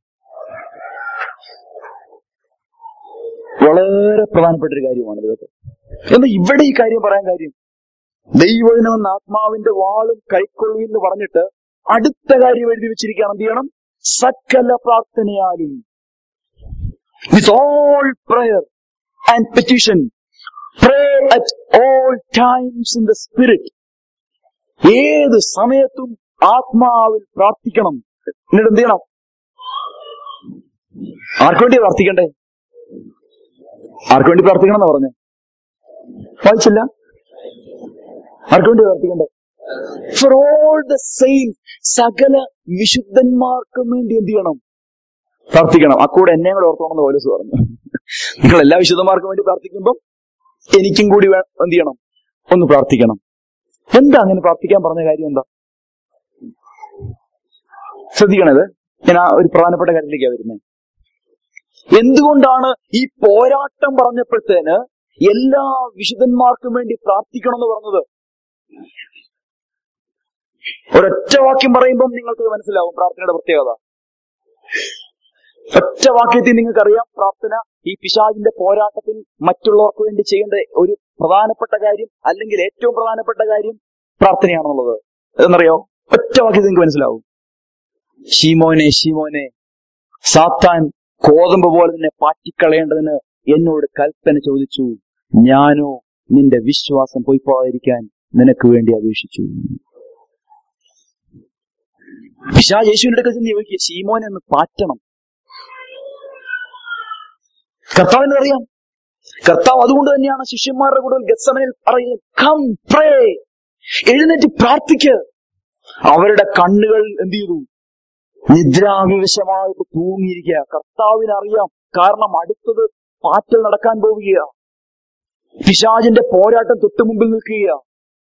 വളരെ പ്രധാനപ്പെട്ട ഒരു കാര്യമാണ് ഇതൊക്കെ. എന്നാൽ ഇവിടെ ഈ കാര്യം പറയാൻ കാര്യം, ദൈവവചനം എന്ന ആത്മാവിന്റെ വാളും കൈക്കൊള്ളുവിൻ എന്ന് പറഞ്ഞിട്ട് അടുത്ത കാര്യം എഴുതി വെച്ചിരിക്കുകയാണ്. എന്ത് ചെയ്യണം? സകല പ്രാർത്ഥനയാലും, with all prayer and petition, pray at all times in the spirit. ഏത് സമയത്തും ആത്മാവിൽ പ്രാർത്ഥിക്കണം. എന്നിട്ട് എന്ത് ചെയ്യണം? ആർക്കു വേണ്ടി പ്രാർത്ഥിക്കണ്ടേ? ആർക്കു വേണ്ടി പ്രാർത്ഥിക്കണം എന്നാ പറഞ്ഞേ? വായിച്ചില്ല. ആർക്കു വേണ്ടി പ്രാർത്ഥിക്കണ്ടേ? For all the saints, സകല വിശുദ്ധന്മാർക്കും വേണ്ടി എന്ത് ചെയ്യണം? പ്രാർത്ഥിക്കണം. അക്കൂടെ എന്നെ കൂടെ ഓർത്തോണമെന്ന് പൗലോസ് പറഞ്ഞു. നിങ്ങൾ എല്ലാ വിശുദ്ധന്മാർക്കും വേണ്ടി പ്രാർത്ഥിക്കുമ്പോൾ എനിക്കും കൂടി എന്ത് ചെയ്യണം? ഒന്ന് പ്രാർത്ഥിക്കണം. എന്താ അങ്ങനെ പ്രാർത്ഥിക്കാൻ പറഞ്ഞ കാര്യം എന്താ? ശ്രദ്ധിക്കണത്. ഞാൻ ആ ഒരു പ്രധാനപ്പെട്ട കാര്യത്തിലേക്കാണ് വരുന്നത്. എന്തുകൊണ്ടാണ് ഈ പോരാട്ടം പറഞ്ഞപ്പോഴത്തേന് എല്ലാ വിശുദ്ധന്മാർക്കും വേണ്ടി പ്രാർത്ഥിക്കണം എന്ന് പറഞ്ഞത്? ഒരൊറ്റ വാക്യം പറയുമ്പം നിങ്ങൾക്ക് മനസ്സിലാവും പ്രാർത്ഥനയുടെ പ്രത്യേകത. ഒറ്റ വാക്യത്തിൽ നിങ്ങൾക്കറിയാം പ്രാർത്ഥന ഈ പിശാചിന്റെ പോരാട്ടത്തിൽ മറ്റുള്ളവർക്ക് വേണ്ടി ചെയ്യേണ്ട ഒരു പ്രധാനപ്പെട്ട കാര്യം, അല്ലെങ്കിൽ ഏറ്റവും പ്രധാനപ്പെട്ട കാര്യം പ്രാർത്ഥനയാണെന്നുള്ളത്. എന്നറിയോ? ഒറ്റ വാക്യത്തിൽ നിങ്ങൾക്ക് മനസ്സിലാവും. ശീമോനെ, ശീമോനെ, സാത്താൻ കോതമ്പ് പോലെ തന്നെ പാറ്റിക്കളയേണ്ടതിന് എന്നോട് കൽപ്പന ചോദിച്ചു. ഞാനോ നിന്റെ വിശ്വാസം പൊയ്പോകാതിരിക്കാൻ നിനക്ക് വേണ്ടി അപേക്ഷിച്ചു. പിശാച് യേശുവിന്റെ അടുക്കൽ ചെന്ന് ചോദിക്കുക, ശീമോനെ ഒന്ന് പാറ്റണം. കർത്താവിന് അറിയാം. കർത്താവ് അതുകൊണ്ട് തന്നെയാണ് ശിഷ്യന്മാരുടെ കൂടെ ഗെത്സമനയിൽ പറയുന്നത്, കം പ്രേ, എഴുന്നേറ്റ് പ്രാർത്ഥിക്ക്. അവരുടെ കണ്ണുകൾ എന്ത് ചെയ്തു? നിദ്രാവിവശമായിട്ട് തൂങ്ങിയിരിക്കുക. കർത്താവിനറിയാം, കാരണം അടുത്തത് പാറ്റൽ നടക്കാൻ പോവുകയാ. പിശാചിന്റെ പോരാട്ടം തൊട്ടു മുമ്പിൽ നിൽക്കുക.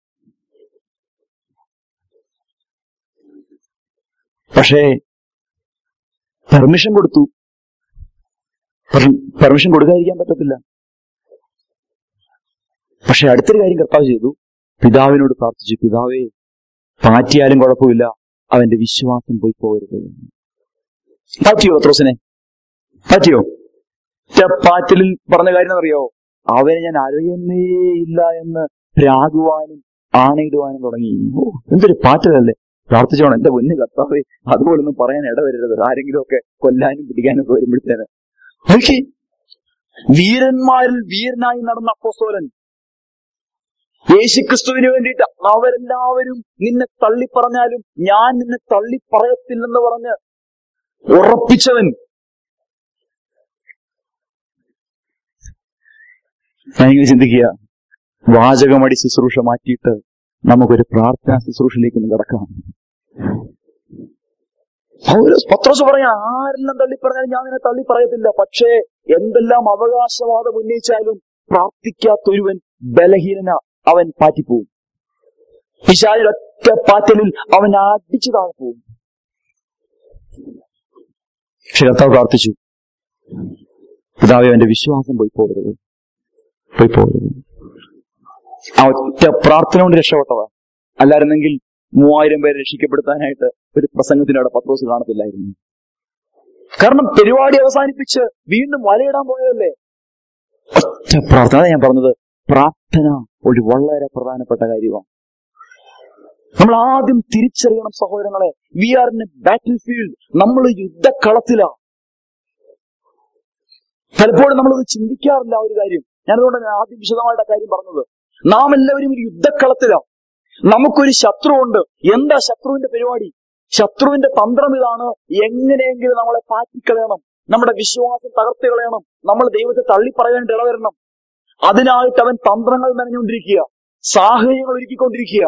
പക്ഷേ പെർമിഷൻ കൊടുത്തു. പെർമിഷൻ കൊടുക്കാതിരിക്കാൻ പറ്റത്തില്ല. പക്ഷെ അടുത്തൊരു കാര്യം കർത്താവ് ചെയ്തു. പിതാവിനോട് പ്രാർത്ഥിച്ചു, പിതാവേ, പാറ്റിയാലും കുഴപ്പമില്ല, അവന്റെ വിശ്വാസം പോയി പോകരുത്. പാറ്റിയോ പത്രോസിനെ? പാറ്റിയോ? പാറ്റലിൽ പറഞ്ഞ കാര്യം എന്നറിയോ? അവനെ ഞാൻ അറിയുന്നേയില്ല എന്ന് പ്രാകുവാനും ആണയിടുവാനും തുടങ്ങി. ഓ, എന്തൊരു പാറ്റലല്ലേ! പ്രാർത്ഥിച്ചോണം, എന്റെ പൊന്നു കർത്താവേ, അതുപോലൊന്നും പറയാൻ ഇടവരരുത്. ആരെങ്കിലും ഒക്കെ കൊല്ലാനും പിടിക്കാനും ഒക്കെ വരുമ്പോഴത്തേന്. ഓക്കെ, വീരന്മാരിൽ വീരനായി നടന്ന അപ്പോസ്തലൻ, യേശുക്രിസ്തുവിന് വേണ്ടിയിട്ട് അവരെല്ലാവരും നിന്നെ തള്ളിപ്പറഞ്ഞാലും ഞാൻ നിന്നെ തള്ളിപ്പറയത്തില്ലെന്ന് പറഞ്ഞ് ഉറപ്പിച്ചവൻ. ഞാനിങ്ങനെ ചിന്തിക്കുക, വാചകമടി ശുശ്രൂഷ മാറ്റിയിട്ട് നമുക്കൊരു പ്രാർത്ഥനാ ശുശ്രൂഷയിലേക്ക് കിടക്കാം. പത്രോസ് പറയാ, ആരെല്ലാം തള്ളിപ്പറഞ്ഞാലും ഞാൻ നിന്നെ തള്ളിപ്പറയത്തില്ല, പക്ഷേ എന്തെല്ലാം അവകാശവാദം ഉന്നയിച്ചാലും പ്രാർത്ഥിക്കാത്തൊരുവൻ ബലഹീനന, അവൻ പാറ്റിപ്പോവും. പിശാചിന്റെ ഒറ്റ പാറ്റലിൽ അവൻ അടിച്ചു താഴെ പോവും. പക്ഷെ കർത്താവ് പ്രാർത്ഥിച്ചു, പിതാവേ, അവന്റെ വിശ്വാസം പോയി പോകരുത്. ആ ഒറ്റ പ്രാർത്ഥന കൊണ്ട് രക്ഷപ്പെട്ടതാ. അല്ലായിരുന്നെങ്കിൽ 3000 പേരെ രക്ഷിക്കപ്പെടുത്താനായിട്ട് ഒരു പ്രസംഗത്തിന്റെ അവിടെ പത്രോസ് കാണത്തില്ലായിരുന്നു. കാരണം പരിപാടി അവസാനിപ്പിച്ച് വീണ്ടും വലയിടാൻ പോയതല്ലേ. ഒറ്റ പ്രാർത്ഥന. ഞാൻ പറഞ്ഞത്, പ്രാർത്ഥന ഒരു വളരെ പ്രധാനപ്പെട്ട കാര്യമാണ്. നമ്മൾ ആദ്യം തിരിച്ചറിയണം സഹോദരങ്ങളെ, we are in a battlefield. നമ്മൾ യുദ്ധക്കളത്തിലാ. പലപ്പോഴും നമ്മളത് ചിന്തിക്കാറില്ല ഒരു കാര്യം. ഞാനതുകൊണ്ട് ആദ്യം വിശദമായിട്ട് ആ കാര്യം പറഞ്ഞത്. നാം എല്ലാവരും ഒരു യുദ്ധക്കളത്തിലാ. നമുക്കൊരു ശത്രുവുണ്ട്. എന്താ ശത്രുവിന്റെ പരിപാടി? ശത്രുവിന്റെ തന്ത്രം ഇതാണ്, എങ്ങനെയെങ്കിലും നമ്മളെ പാറ്റിക്കളയണം, നമ്മുടെ വിശ്വാസം തകർത്ത് കളയണം, നമ്മൾ ദൈവത്തെ തള്ളിപ്പറയാൻ ഇടവരണം. അതിനായിട്ട് അവൻ തന്ത്രങ്ങൾ മെനഞ്ഞുകൊണ്ടിരിക്കുക, സാഹചര്യങ്ങൾ ഒരുക്കിക്കൊണ്ടിരിക്കുക.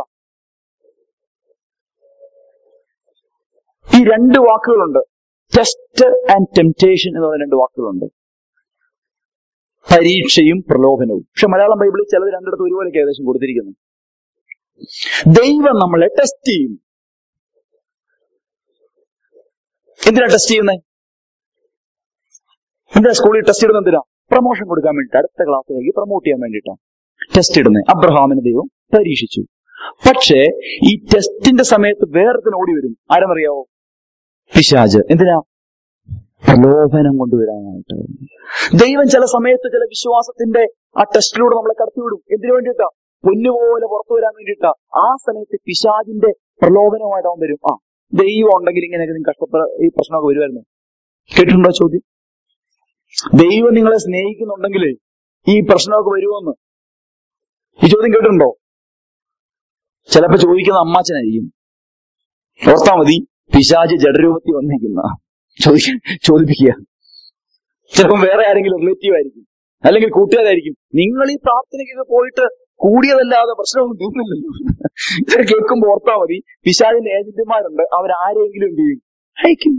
ഈ 2 വാക്കുകളുണ്ട്, ടെസ്റ്റ് ആൻഡ് ടെംപ്റ്റേഷൻ എന്ന് പറയുന്ന 2 വാക്കുകളുണ്ട്. പരീക്ഷയും പ്രലോഭനവും. പക്ഷെ മലയാളം ബൈബിളിൽ ചിലത് രണ്ടിടത്ത് ഒരുപോലെയൊക്കെ ഏകദേശം കൊടുത്തിരിക്കുന്നു. ദൈവം നമ്മളെ ടെസ്റ്റ് ചെയ്യും. എന്തിനാ ടെസ്റ്റ് ചെയ്യുന്നത്? എന്താ സ്കൂളിൽ ടെസ്റ്റ് ഇടുന്നത്? എന്തിനാ? പ്രൊമോഷൻ കൊടുക്കാൻ വേണ്ടിയിട്ട്, അടുത്ത ക്ലാസ്സിലേക്ക് പ്രൊമോട്ട് ചെയ്യാൻ വേണ്ടിയിട്ടാണ് ടെസ്റ്റ് ഇടുന്നത്. അബ്രഹാമിനെ ദൈവം പരീക്ഷിച്ചു. പക്ഷേ ഈ ടെസ്റ്റിന്റെ സമയത്ത് വേറൊരുത്തിന് ഓടി വരും. ആരെന്നറിയാവോ? പിശാച്. എന്തിനാ? പ്രലോഭനം കൊണ്ടുവരാനായിട്ട്. ദൈവം ചില സമയത്ത് ചില വിശ്വാസത്തിന്റെ ആ ടെസ്റ്റിലൂടെ നമ്മളെ കടത്തിവിടും. എന്തിനു വേണ്ടിയിട്ടാ? പൊന്നുപോലെ പുറത്തു വരാൻ വേണ്ടിയിട്ടാ. ആ സമയത്ത് പിശാചിന്റെ പ്രലോഭനമായിട്ട് അവൻ വരും. ദൈവം ഉണ്ടെങ്കിൽ ഇങ്ങനെയൊക്കെ ഈ പ്രശ്നമൊക്കെ വരുമായിരുന്നു. കേട്ടിട്ടുണ്ടോ ചോദ്യം? ദൈവം നിങ്ങളെ സ്നേഹിക്കുന്നുണ്ടെങ്കിൽ ഈ പ്രശ്നമൊക്കെ വരുമോന്ന് ഈ ചോദ്യം കേട്ടിട്ടുണ്ടോ? ചിലപ്പോ ചോദിക്കുന്ന അമ്മാച്ചനായിരിക്കും. ഓർത്താ മതി, പിശാച് ജഡരൂപത്തിൽ വന്നിരിക്കുന്ന ചോദിപ്പിക്കുക. ചിലപ്പം വേറെ ആരെങ്കിലും റിലേറ്റീവ് ആയിരിക്കും, അല്ലെങ്കിൽ കൂട്ടുകാരായിരിക്കും. നിങ്ങൾ ഈ പ്രാർത്ഥനയ്ക്കൊക്കെ പോയിട്ട് കൂടിയതല്ലാതെ പ്രശ്നമൊന്നും തോന്നില്ലല്ലോ. ഇതൊക്കെ കേൾക്കുമ്പോൾ ഓർത്താ മതി, പിശാചിന്റെ ഏജന്റുമാരുണ്ട്, അവരാരെങ്കിലും എന്ത് ചെയ്യും? അയക്കും.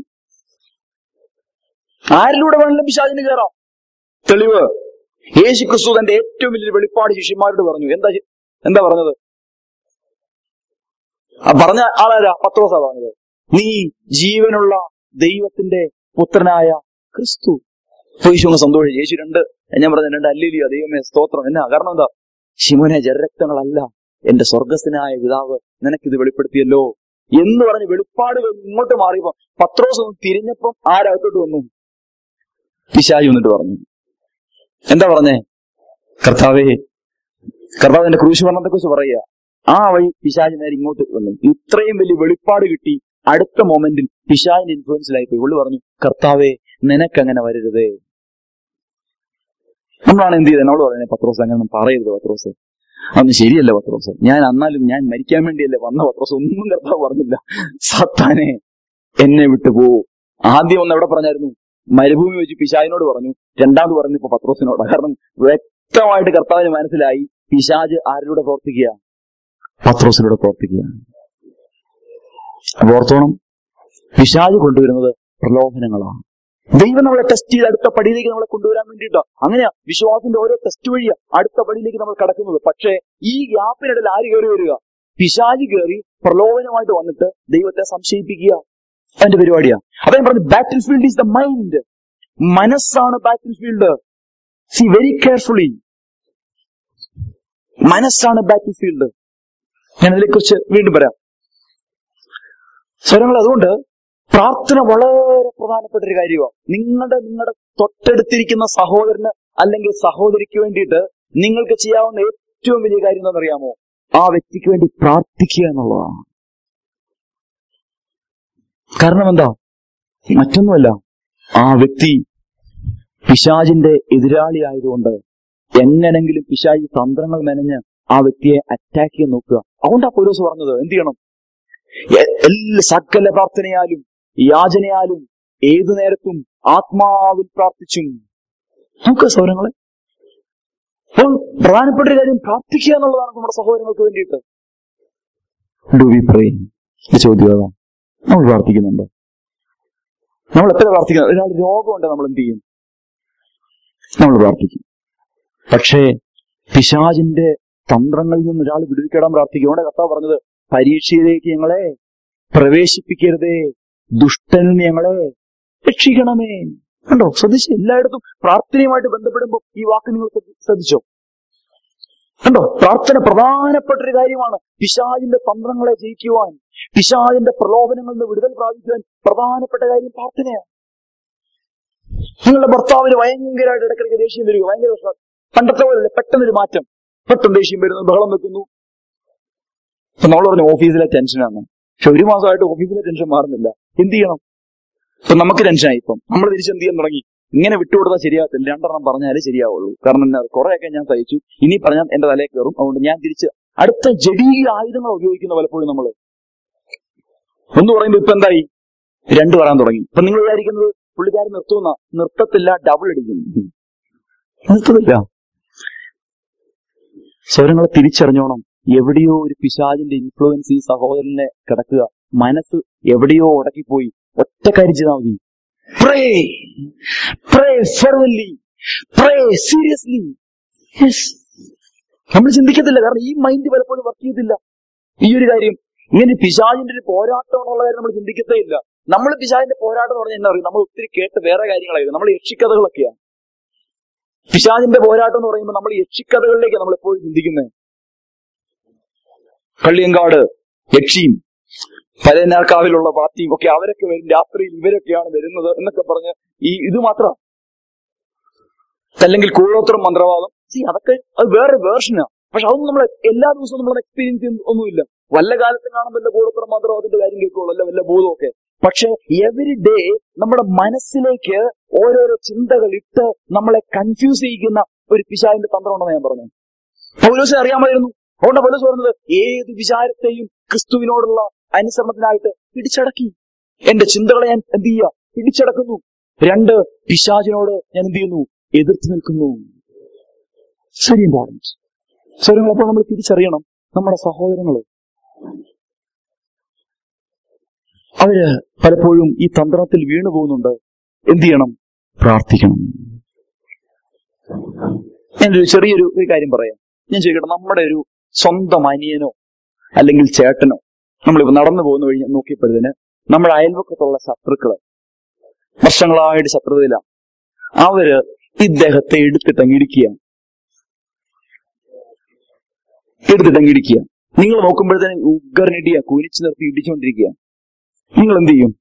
ആരിലൂടെ വേണമെങ്കിലും പിശാചിന് കയറാം. തെളിവ്, യേശുക്രിസ്തു തന്റെ ഏറ്റവും വലിയ വെളിപ്പാട് ശിഷ്യന്മാരോട് പറഞ്ഞു. എന്താ പറഞ്ഞത്? പറഞ്ഞ ആളാരാ? പത്രോസാ പറഞ്ഞത്. നീ ജീവനുള്ള ദൈവത്തിന്റെ പുത്രനായ ക്രിസ്തു. യേശു അങ്ങ് സന്തോഷിച്ചു. യേശു ഞാൻ പറഞ്ഞ 2 ഹല്ലേലൂയ, ദൈവമേ സ്തോത്രം. എന്നാ കാരണം? എന്താ? ശിമോനെ, ജഡരക്തങ്ങളല്ല, എന്റെ സ്വർഗസ്ഥനായ പിതാവ് നിനക്കിത് വെളിപ്പെടുത്തിയല്ലോ എന്ന് പറഞ്ഞ് വെളിപ്പാടുകൾ ഇങ്ങോട്ട് മാറിയപ്പോ പത്രോസ് ഒന്ന് തിരിഞ്ഞപ്പം ആരകത്തോട്ട് വന്നു? പിശാച് വന്നിട്ട് പറഞ്ഞു. എന്താ പറഞ്ഞേ? കർത്താവിന്റെ ക്രൂശ് മരണത്തെ കുറിച്ച് പറയുക. ആ വഴി പിശാച് നേരെ ഇങ്ങോട്ട് വന്നു. ഇത്രയും വലിയ വെളിപ്പാട് കിട്ടി. അടുത്ത മൊമെന്റിൽ പിശാചിന്റെ ഇൻഫ്ലുവൻസിലായിപ്പോയി. ഉള്ളു പറഞ്ഞു, കർത്താവേ, നിനക്കങ്ങനെ വരരുതേ. നമ്മളാണ് എന്ത് ചെയ്തത്? നമ്മൾ പറയുന്നത്, പത്രോസ് അങ്ങനെ പറയരുത് പത്രോസ്, അതൊന്നും ശരിയല്ല പത്രോസ്, ഞാൻ മരിക്കാൻ വേണ്ടിയല്ലേ വന്ന പത്രോസ്. ഒന്നും കർത്താവ് പറഞ്ഞില്ല. സാത്താനെ, എന്നെ വിട്ടു പോ. ആദ്യം ഒന്ന് എവിടെ പറഞ്ഞായിരുന്നു? മരുഭൂമി വെച്ച് പിശാചിനോട് പറഞ്ഞു. രണ്ടാമത് പറഞ്ഞു ഇപ്പൊ പത്രോസിനോട്. കാരണം വ്യക്തമായിട്ട് കർത്താവിന് മനസ്സിലായി, പിശാച് ആരിലൂടെ പ്രവർത്തിക്കുക? പത്രോസിലൂടെ പ്രവർത്തിക്കുക. അപ്പൊ ഓർത്തോണം, പിശാച് കൊണ്ടുവരുന്നത് പ്രലോഭനങ്ങളാണ്. ദൈവം നമ്മളെ ടെസ്റ്റ് ചെയ്ത് അടുത്ത പടിയിലേക്ക് നമ്മളെ കൊണ്ടുവരാൻ വേണ്ടിയിട്ടാണ്. അങ്ങനെയാ വിശ്വാസത്തിന്റെ ഓരോ ടെസ്റ്റ് വഴിയാ അടുത്ത പടിയിലേക്ക് നമ്മൾ കടക്കുന്നത്. പക്ഷേ ഈ ഗ്യാപ്പിനിടയിൽ ആര് കയറി വരിക? പിശാച് കയറി പ്രലോഭനമായിട്ട് വന്നിട്ട് ദൈവത്തെ സംശയിപ്പിക്കുക. അതിന്റെ പരിപാടിയാ. അദ്ദേഹം പറഞ്ഞു, battlefield is the mind. മനസ്സാണ് battlefield. See very carefully. മനസ്സാണ് ബാറ്റിൽ ഫീൽഡ്. ഞാൻ അതിനെക്കുറിച്ച് വീണ്ടും പറയാം. സ്വരങ്ങൾ, അതുകൊണ്ട് പ്രാർത്ഥന വളരെ പ്രധാനപ്പെട്ട ഒരു കാര്യമാണ്. നിങ്ങളുടെ തൊട്ടടുത്തിരിക്കുന്ന സഹോദരന് അല്ലെങ്കിൽ സഹോദരിക്ക് വേണ്ടിയിട്ട് നിങ്ങൾക്ക് ചെയ്യാവുന്ന ഏറ്റവും വലിയ കാര്യം എന്താണെന്നറിയാമോ? ആ വ്യക്തിക്ക് വേണ്ടി പ്രാർത്ഥിക്കുക എന്നുള്ളതാണ്. കാരണം എന്താ? മറ്റൊന്നുമല്ല, ആ വ്യക്തി പിശാചിന്റെ എതിരാളി ആയതുകൊണ്ട് എങ്ങനെങ്കിലും പിശാചി തന്ത്രങ്ങൾ മെനഞ്ഞ് ആ വ്യക്തിയെ അറ്റാക്ക് ചെയ്യാൻ നോക്കുക. അതുകൊണ്ടാ പൗലോസ് പറഞ്ഞത് എന്ത് ചെയ്യണം? സകല പ്രാർത്ഥനയാലും യാചനയാലും ഏതു നേരത്തും ആത്മാവിൽ പ്രാർത്ഥിച്ചും. നമുക്ക് സൗരങ്ങളെ, അപ്പോൾ പ്രധാനപ്പെട്ട ഒരു കാര്യം പ്രാർത്ഥിക്കുക എന്നുള്ളതാണ് നമ്മുടെ സഹോദരങ്ങൾക്ക് വേണ്ടിയിട്ട്. Do we pray? ചോദ്യം അതാ. നമ്മൾ പ്രാർത്ഥിക്കുന്നുണ്ടോ? നമ്മൾ എത്ര പ്രാർത്ഥിക്കുന്നത്? ഒരാൾ രോഗമുണ്ട്, നമ്മൾ എന്ത് ചെയ്യും? നമ്മൾ പ്രാർത്ഥിക്കും. പക്ഷേ പിശാചിന്റെ തന്ത്രങ്ങളിൽ നിന്ന് ഒരാൾ വിടുവിക്കടാൻ പ്രാർത്ഥിക്കും. അതുകൊണ്ട് കർത്താവ് പറഞ്ഞത്, പരീക്ഷയിലേക്ക് ഞങ്ങളെ പ്രവേശിപ്പിക്കരുതേ, ദുഷ്ടനിൽ നിന്ന് ഞങ്ങളെ രക്ഷിക്കണമേ. കണ്ടോ? ശ്രദ്ധിച്ച്, എല്ലായിടത്തും പ്രാർത്ഥനയുമായിട്ട് ബന്ധപ്പെടുമ്പോൾ ഈ വാക്ക് നിങ്ങൾ ശ്രദ്ധിച്ചോ? കണ്ടോ? പ്രാർത്ഥന പ്രധാനപ്പെട്ട ഒരു കാര്യമാണ്. പിശാചിന്റെ തന്ത്രങ്ങളെ ജയിക്കുവാൻ, പിശാചിന്റെ പ്രലോഭനങ്ങളിൽ നിന്ന് വിടുതൽ പ്രാപിക്കുവാൻ പ്രധാനപ്പെട്ട കാര്യം പ്രാർത്ഥനയാണ്. നിങ്ങളുടെ ഭർത്താവിന് ഭയങ്കരമായിട്ട് ഇടയ്ക്കിടയ്ക്ക് ദേഷ്യം വരിക, ഭയങ്കര പ്രശ്നം. പണ്ടത്തെ പോലല്ലേ, പെട്ടെന്നൊരു മാറ്റം, പെട്ടെന്ന് ദേഷ്യം വരുന്നു, ബഹളം വെക്കുന്നു. അപ്പൊ നമ്മൾ പറഞ്ഞു ഓഫീസിലെ ടെൻഷനാണ്. പക്ഷെ ഒരു മാസമായിട്ട് ഓഫീസിലെ ടെൻഷൻ മാറുന്നില്ല. എന്ത് ചെയ്യണം? ഇപ്പൊ നമുക്ക് ടെൻഷനായി. ഇപ്പം നമ്മൾ തിരിച്ച് എന്ത് ചെയ്യാൻ തുടങ്ങി? ഇങ്ങനെ വിട്ടുകൊടുത്താൽ ശരിയാകത്തില്ല, 2 എണ്ണം പറഞ്ഞാലേ ശരിയാവുള്ളൂ. കാരണം എന്നാ, കുറെയൊക്കെ ഞാൻ സഹിച്ചു, ഇനി പറഞ്ഞാൽ എന്റെ തലയിൽ കയറും. അതുകൊണ്ട് ഞാൻ തിരിച്ച് അടുത്ത ജഡീയ ആയുധങ്ങൾ ഉപയോഗിക്കുന്ന പലപ്പോഴും നമ്മൾ. ഒന്ന് പറയുമ്പോ ഇപ്പൊ എന്തായി? 2 പറയാൻ തുടങ്ങി. ഇപ്പൊ നിങ്ങൾ വിചാരിക്കുന്നത് പുള്ളിക്കാരൻ നിർത്തുന്ന, നിർത്തത്തില്ല, ഡബിൾ അടിക്കും. നിർത്തത്തില്ല. സ്വരങ്ങളെ തിരിച്ചറിഞ്ഞോണം. എവിടെയോ ഒരു പിശാചിന്റെ ഇൻഫ്ലുവൻസ് ഈ സഹോദരനെ കിടക്കുക. മനസ്സ് എവിടെയോ ഉടക്കിപ്പോയി. ഒറ്റ കാര്യം ചെയ്താൽ മതി. Pray, pray fervently, pray seriously. നമ്മൾ ചിന്തിക്കത്തില്ല, കാരണം ഈ മൈൻഡ് പലപ്പോഴും വർക്ക് ചെയ്യത്തില്ല. ഈ ഒരു കാര്യം, ഇങ്ങനെ പിശാചിന്റെ ഒരു പോരാട്ടം എന്നുള്ള കാര്യം നമ്മൾ ചിന്തിക്കത്തേ ഇല്ല. നമ്മൾ പിശാചിന്റെ പോരാട്ടം എന്ന് പറഞ്ഞാൽ എന്താ പറയുക? നമ്മൾ ഒത്തിരി കേട്ട് വേറെ കാര്യങ്ങളായിരുന്നു. നമ്മൾ യക്ഷിക്കഥകളൊക്കെയാണ്. പിശാചിന്റെ പോരാട്ടം എന്ന് പറയുമ്പോൾ നമ്മൾ യക്ഷിക്കഥകളിലേക്കാണ് നമ്മൾ എപ്പോഴും ചിന്തിക്കുന്നത്. കള്ളിയങ്കാട് യക്ഷിയും പരനാർക്കാവിലുള്ള പാർട്ടിയും ഒക്കെ അവരൊക്കെ വരും, രാത്രിയിൽ ഇവരൊക്കെയാണ് വരുന്നത് എന്നൊക്കെ പറഞ്ഞ് ഇത് മാത്രം. അല്ലെങ്കിൽ കൂടോത്രം മന്ത്രവാദം, അതൊക്കെ അത് വേറെ വേർഷനാണ്. പക്ഷെ അതൊന്നും നമ്മൾ എല്ലാ ദിവസവും നമ്മൾ എക്സ്പീരിയൻസ് ചെയ്യുന്ന ഒന്നുമില്ല. വല്ല കാലത്തും കാണുമ്പോൾ കൂടോത്രം മന്ത്രവാദത്തിന്റെ കാര്യം കേൾക്കുള്ളൂ, അല്ല വല്ല ബോധമൊക്കെ. പക്ഷെ എവരി ഡേ നമ്മുടെ മനസ്സിലേക്ക് ഓരോരോ ചിന്തകൾ ഇട്ട് നമ്മളെ കൺഫ്യൂസ് ചെയ്യിക്കുന്ന ഒരു പിശാചിന്റെ തന്ത്രം ഉണ്ടെന്ന് ഞാൻ പറഞ്ഞു. പൗലോസിനെ അറിയാമായിരുന്നു. അതുകൊണ്ട് പൗലോസ് പറഞ്ഞത്, ഏത് വിചാരത്തെയും ക്രിസ്തുവിനോടുള്ള അനുസരണത്തിനായിട്ട് പിടിച്ചടക്കി. എന്റെ ചിന്തകളെ ഞാൻ എന്ത് ചെയ്യുക? പിടിച്ചടക്കുന്നു. 2, പിശാചിനോട് ഞാൻ എന്ത് ചെയ്യുന്നു? എതിർത്ത് നിൽക്കുന്നു. Very important. അപ്പോൾ നമ്മൾ തിരിച്ചറിയണം, നമ്മുടെ സഹോദരങ്ങള് അവര് പലപ്പോഴും ഈ തന്ത്രത്തിൽ വീണു പോകുന്നുണ്ട്. എന്ത് ചെയ്യണം? പ്രാർത്ഥിക്കണം. ഞാനൊരു ചെറിയൊരു കാര്യം പറയാം. ഞാൻ ചോദിക്കട്ടെ, നമ്മുടെ ഒരു സ്വന്തം അനിയനോ അല്ലെങ്കിൽ ചേട്ടനോ നമ്മളിപ്പോ നടന്നു പോകുന്ന വഴി നോക്കിയപ്പോഴത്തേന് നമ്മുടെ അയൽവക്കത്തുള്ള ശത്രുക്കള്, വർഷങ്ങളായിട്ട് ശത്രുതയിലാണ്, അവര് ഇദ്ദേഹത്തെ എടുത്തിട്ടങ്ങിടിക്കുക. നിങ്ങൾ നോക്കുമ്പോഴത്തേന് ഉഗ്രനിടിയ കുനിച്ചു നിർത്തി ഇടിച്ചുകൊണ്ടിരിക്കുക. നിങ്ങൾ എന്ത് ചെയ്യും?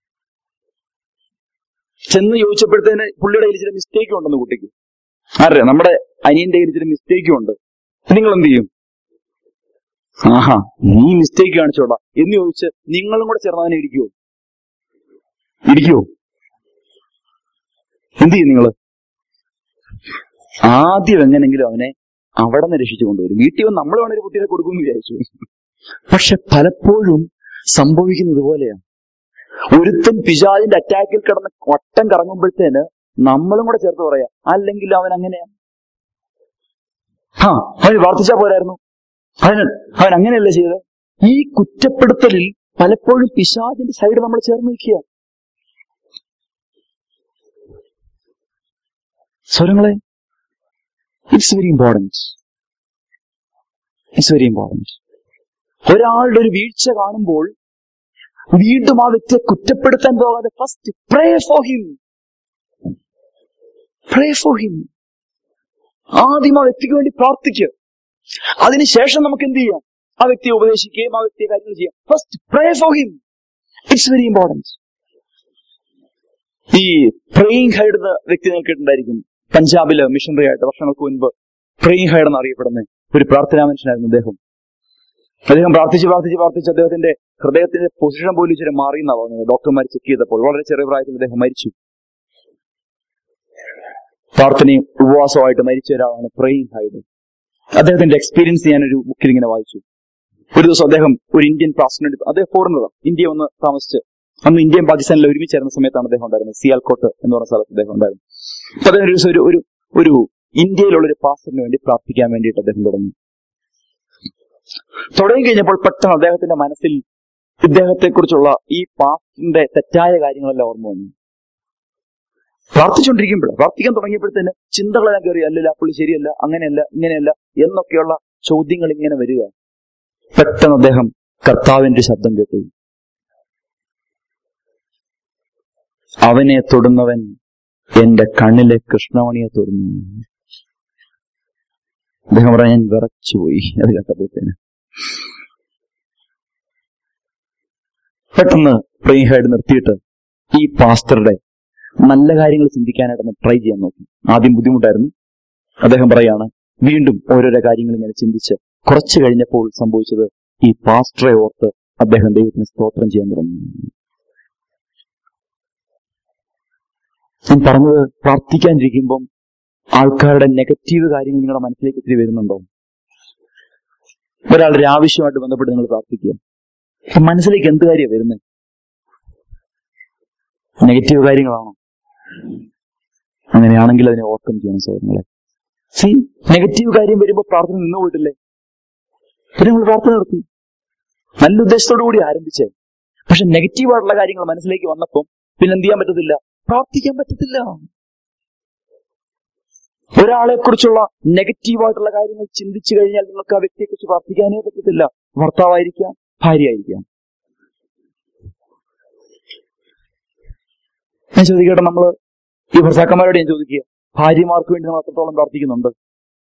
ചെന്ന് ചോദിച്ചപ്പോഴത്തേന് പുള്ളിയുടെ കയ്യിൽ ചില മിസ്റ്റേക്കും ഉണ്ടെന്ന് കുട്ടിക്ക് അറിയാം, നമ്മുടെ അനിയന്റെ കയ്യിൽ ചില മിസ്റ്റേക്കും ഉണ്ട്. നിങ്ങൾ എന്ത് ചെയ്യും? ആഹാ, നീ മിസ്റ്റേക്ക് കാണിച്ചോടാ എന്ന് ചോദിച്ച് നിങ്ങളും കൂടെ ചേർന്ന് അവനെ ഇടിക്കുവോ? എന്ത് ചെയ്യും നിങ്ങള്? ആദ്യം എങ്ങനെങ്കിലും അവനെ അവിടെ നിന്ന് രക്ഷിച്ചു കൊണ്ടുവരും. വീട്ടിൽ വന്ന് നമ്മൾ വേണൊരു കുട്ടിയെ കൊടുക്കുമെന്ന് വിചാരിച്ചു. പക്ഷെ പലപ്പോഴും സംഭവിക്കുന്നത് പോലെയാണ്. ഒരുത്തൻ പിശാചിന്റെ അറ്റാക്കിൽ കിടന്ന് വട്ടം കറങ്ങുമ്പോഴത്തേന് നമ്മളും കൂടെ ചേർത്ത് പറയാം, അല്ലെങ്കിൽ അവൻ അങ്ങനെയാണ്. അവന് പ്രാർത്ഥിച്ചാ പോരായിരുന്നു, അവൻ അങ്ങനെയല്ല ചെയ്തത്. ഈ കുറ്റപ്പെടുത്തലിൽ പലപ്പോഴും പിശാചിന്റെ സൈഡ് നമ്മൾ ചേർന്ന് നിൽക്കുക. സ്വരങ്ങളെ, ഇറ്റ്സ് വെരി ഇമ്പോർട്ടൻറ്റ്. ഒരാളുടെ ഒരു വീഴ്ച കാണുമ്പോൾ വീണ്ടും ആ വ്യക്തിയെ കുറ്റപ്പെടുത്താൻ പോകാതെ ഫസ്റ്റ് പ്രേ ഫോർ ഹിം. ആദ്യം ആ വ്യക്തിക്ക് വേണ്ടി പ്രാർത്ഥിക്കുക. അതിനുശേഷം നമുക്ക് എന്ത് ചെയ്യാം? ആ വ്യക്തിയെ ഉപദേശിക്കുകയും ആ വ്യക്തിയെ കാര്യങ്ങൾ ചെയ്യാം. First pray for him. It's very important. ഈ പ്രേയിങ് ഹൈഡ് എന്ന വ്യക്തി നിങ്ങൾ കേട്ടിട്ടുണ്ടായിരിക്കും. പഞ്ചാബില് മിഷണറി ആയിട്ട് വർഷങ്ങൾക്ക് മുൻപ് പ്രേയിങ് ഹൈഡ് എന്ന് അറിയപ്പെടുന്ന ഒരു പ്രാർത്ഥനാ മനുഷ്യനായിരുന്നു അദ്ദേഹം. അദ്ദേഹം പ്രാർത്ഥിച്ച് അദ്ദേഹത്തിന്റെ ഹൃദയത്തിന്റെ പൊസിഷൻ പോലും ഇച്ചിരി മാറി എന്നാണ് പറഞ്ഞത്. ഡോക്ടർമാർ ചെക്ക് ചെയ്തപ്പോൾ വളരെ ചെറിയ പ്രായത്തിൽ അദ്ദേഹം മരിച്ചു. പ്രാർത്ഥനയും ഉപവാസമായിട്ട് മരിച്ച ഒരാളാണ് പ്രേയിങ് ഹൈഡ്. അദ്ദേഹത്തിന്റെ എക്സ്പീരിയൻസ് ഞാനൊരു ബുക്കിൽ ഇങ്ങനെ വായിച്ചു. ഒരു ദിവസം അദ്ദേഹം ഒരു ഇന്ത്യൻ പാസ്റ്ററിന്, അദ്ദേഹം ഫോറിനറാണ്, ഇന്ത്യ വന്ന് താമസിച്ച് അന്ന് ഇന്ത്യയും പാകിസ്ഥാനിൽ ഒരുമിച്ചായിരുന്ന സമയത്താണ് അദ്ദേഹം ഉണ്ടായിരുന്നത്. സിയാൽകോട്ട് എന്ന് പറഞ്ഞ സ്ഥലത്ത് അദ്ദേഹം ഉണ്ടായിരുന്നു. അപ്പൊ അദ്ദേഹം ഒരു ദിവസം ഒരു ഇന്ത്യയിലുള്ള ഒരു പാസ്റ്ററിന് വേണ്ടി പ്രാർത്ഥിക്കാൻ വേണ്ടിയിട്ട് അദ്ദേഹം തുടങ്ങി കഴിഞ്ഞപ്പോൾ പെട്ടെന്ന് അദ്ദേഹത്തിന്റെ മനസ്സിൽ ഇദ്ദേഹത്തെക്കുറിച്ചുള്ള ഈ പാസ്റ്ററിന്റെ തെറ്റായ കാര്യങ്ങളെല്ലാം ഓർമ്മ വന്നു. പ്രാർത്ഥിക്കാൻ തുടങ്ങിയപ്പോഴത്തേന് ചിന്തകളെല്ലാം കയറി. അല്ലല്ല, പുള്ളി ശരിയല്ല, അങ്ങനെയല്ല, ഇങ്ങനെയല്ല എന്നൊക്കെയുള്ള ചോദ്യങ്ങൾ ഇങ്ങനെ വരിക. പെട്ടെന്ന് അദ്ദേഹം കർത്താവിന്റെ ശബ്ദം കേട്ടു. അവനെ തൊടുന്നവൻ എന്റെ കണ്ണിലെ കൃഷ്ണമണിയെ തൊടുന്നു. അദ്ദേഹം പറയാൻ ഞാൻ വിറച്ചുപോയി അത് കേട്ടപ്പോഴത്തേന്. പെട്ടെന്ന് പ്രേയിങ് ഹൈഡ് നിർത്തിയിട്ട് ഈ പാസ്റ്ററുടെ നല്ല കാര്യങ്ങൾ ചിന്തിക്കാനായിട്ടൊന്ന് ട്രൈ ചെയ്യാൻ നോക്കി. ആദ്യം ബുദ്ധിമുട്ടായിരുന്നു. അദ്ദേഹം പറയാണ്, വീണ്ടും ഓരോരോ കാര്യങ്ങൾ ഇങ്ങനെ ചിന്തിച്ച് കുറച്ചു കഴിഞ്ഞപ്പോൾ സംഭവിച്ചത്, ഈ പാസ്റ്ററെ ഓർത്ത് അദ്ദേഹം ദൈവത്തിന് സ്തോത്രം ചെയ്യാൻ തുടങ്ങി. ഞാൻ പറഞ്ഞത്, പ്രാർത്ഥിക്കാനിരിക്കുമ്പം ആൾക്കാരുടെ നെഗറ്റീവ് കാര്യങ്ങൾ നിങ്ങളുടെ മനസ്സിലേക്ക് ഒത്തിരി വരുന്നുണ്ടോ? ഒരാളുടെ ആവശ്യമായിട്ട് ബന്ധപ്പെട്ട് നിങ്ങൾ പ്രാർത്ഥിക്കുക, മനസ്സിലേക്ക് എന്ത് കാര്യമാണ് വരുന്നത്? നെഗറ്റീവ് കാര്യങ്ങളാണോ? അങ്ങനെയാണെങ്കിൽ അതിനെ ഓവർകം ചെയ്യണം സഹോദരങ്ങളെ. നെഗറ്റീവ് കാര്യം വരുമ്പോൾ പ്രാർത്ഥന നിന്നു പോയിട്ടില്ലേ? പിന്നെ നിങ്ങൾ പ്രാർത്ഥന നടത്തി നല്ല ഉദ്ദേശത്തോടു കൂടി ആരംഭിച്ചേ. പക്ഷെ നെഗറ്റീവായിട്ടുള്ള കാര്യങ്ങൾ മനസ്സിലേക്ക് വന്നപ്പം പിന്നെ എന്ത് ചെയ്യാൻ പറ്റത്തില്ല? പ്രാർത്ഥിക്കാൻ പറ്റത്തില്ല. ഒരാളെ കുറിച്ചുള്ള നെഗറ്റീവായിട്ടുള്ള കാര്യങ്ങൾ ചിന്തിച്ചു കഴിഞ്ഞാൽ നിങ്ങൾക്ക് ആ വ്യക്തിയെ കുറിച്ച് പ്രാർത്ഥിക്കാനേ പറ്റത്തില്ല. ഭർത്താവായിരിക്കാം, ഭാര്യയായിരിക്കാം. ഞാൻ ചോദിക്കട്ടെ, നമ്മള് ഈ ഭർത്താക്കന്മാരോട് ഞാൻ ചോദിക്കുക, ഭാര്യമാർക്ക് വേണ്ടി നമ്മൾ എത്രത്തോളം പ്രാർത്ഥിക്കുന്നുണ്ട്?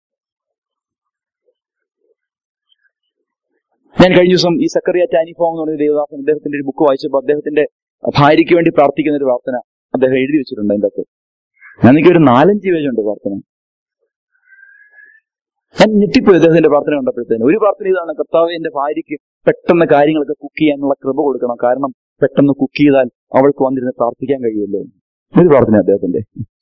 ഞാൻ കഴിഞ്ഞ ദിവസം ഈ സക്കറിയ ടാനിഫോം എന്ന് പറഞ്ഞ ദേവദാസൻ, അദ്ദേഹത്തിന്റെ ഒരു ബുക്ക് വായിച്ചപ്പോൾ അദ്ദേഹത്തിന്റെ ഭാര്യയ്ക്ക് വേണ്ടി പ്രാർത്ഥിക്കുന്ന ഒരു പ്രാർത്ഥന അദ്ദേഹം എഴുതി വെച്ചിട്ടുണ്ട്. അതിൻ്റെ അകത്ത് എനിക്കൊരു 4-5 പേജുണ്ട് പ്രാർത്ഥന. ഞാൻ ഞെട്ടിപ്പോയി അദ്ദേഹത്തിന്റെ പ്രാർത്ഥന കണ്ടപ്പോഴത്തേന്. ഒരു പ്രാർത്ഥന ഇതാണ്, കർത്താവേ എന്റെ ഭാര്യയ്ക്ക് പെട്ടെന്ന് കാര്യങ്ങളൊക്കെ കുക്ക് ചെയ്യാനുള്ള കൃപ കൊടുക്കണം, കാരണം പെട്ടെന്ന് കുക്ക് ചെയ്താൽ അവൾക്ക് വന്നിരുന്ന് പ്രാർത്ഥിക്കാൻ കഴിയുമല്ലോ. ഒരു പ്രാർത്ഥന അദ്ദേഹത്തിന്റെ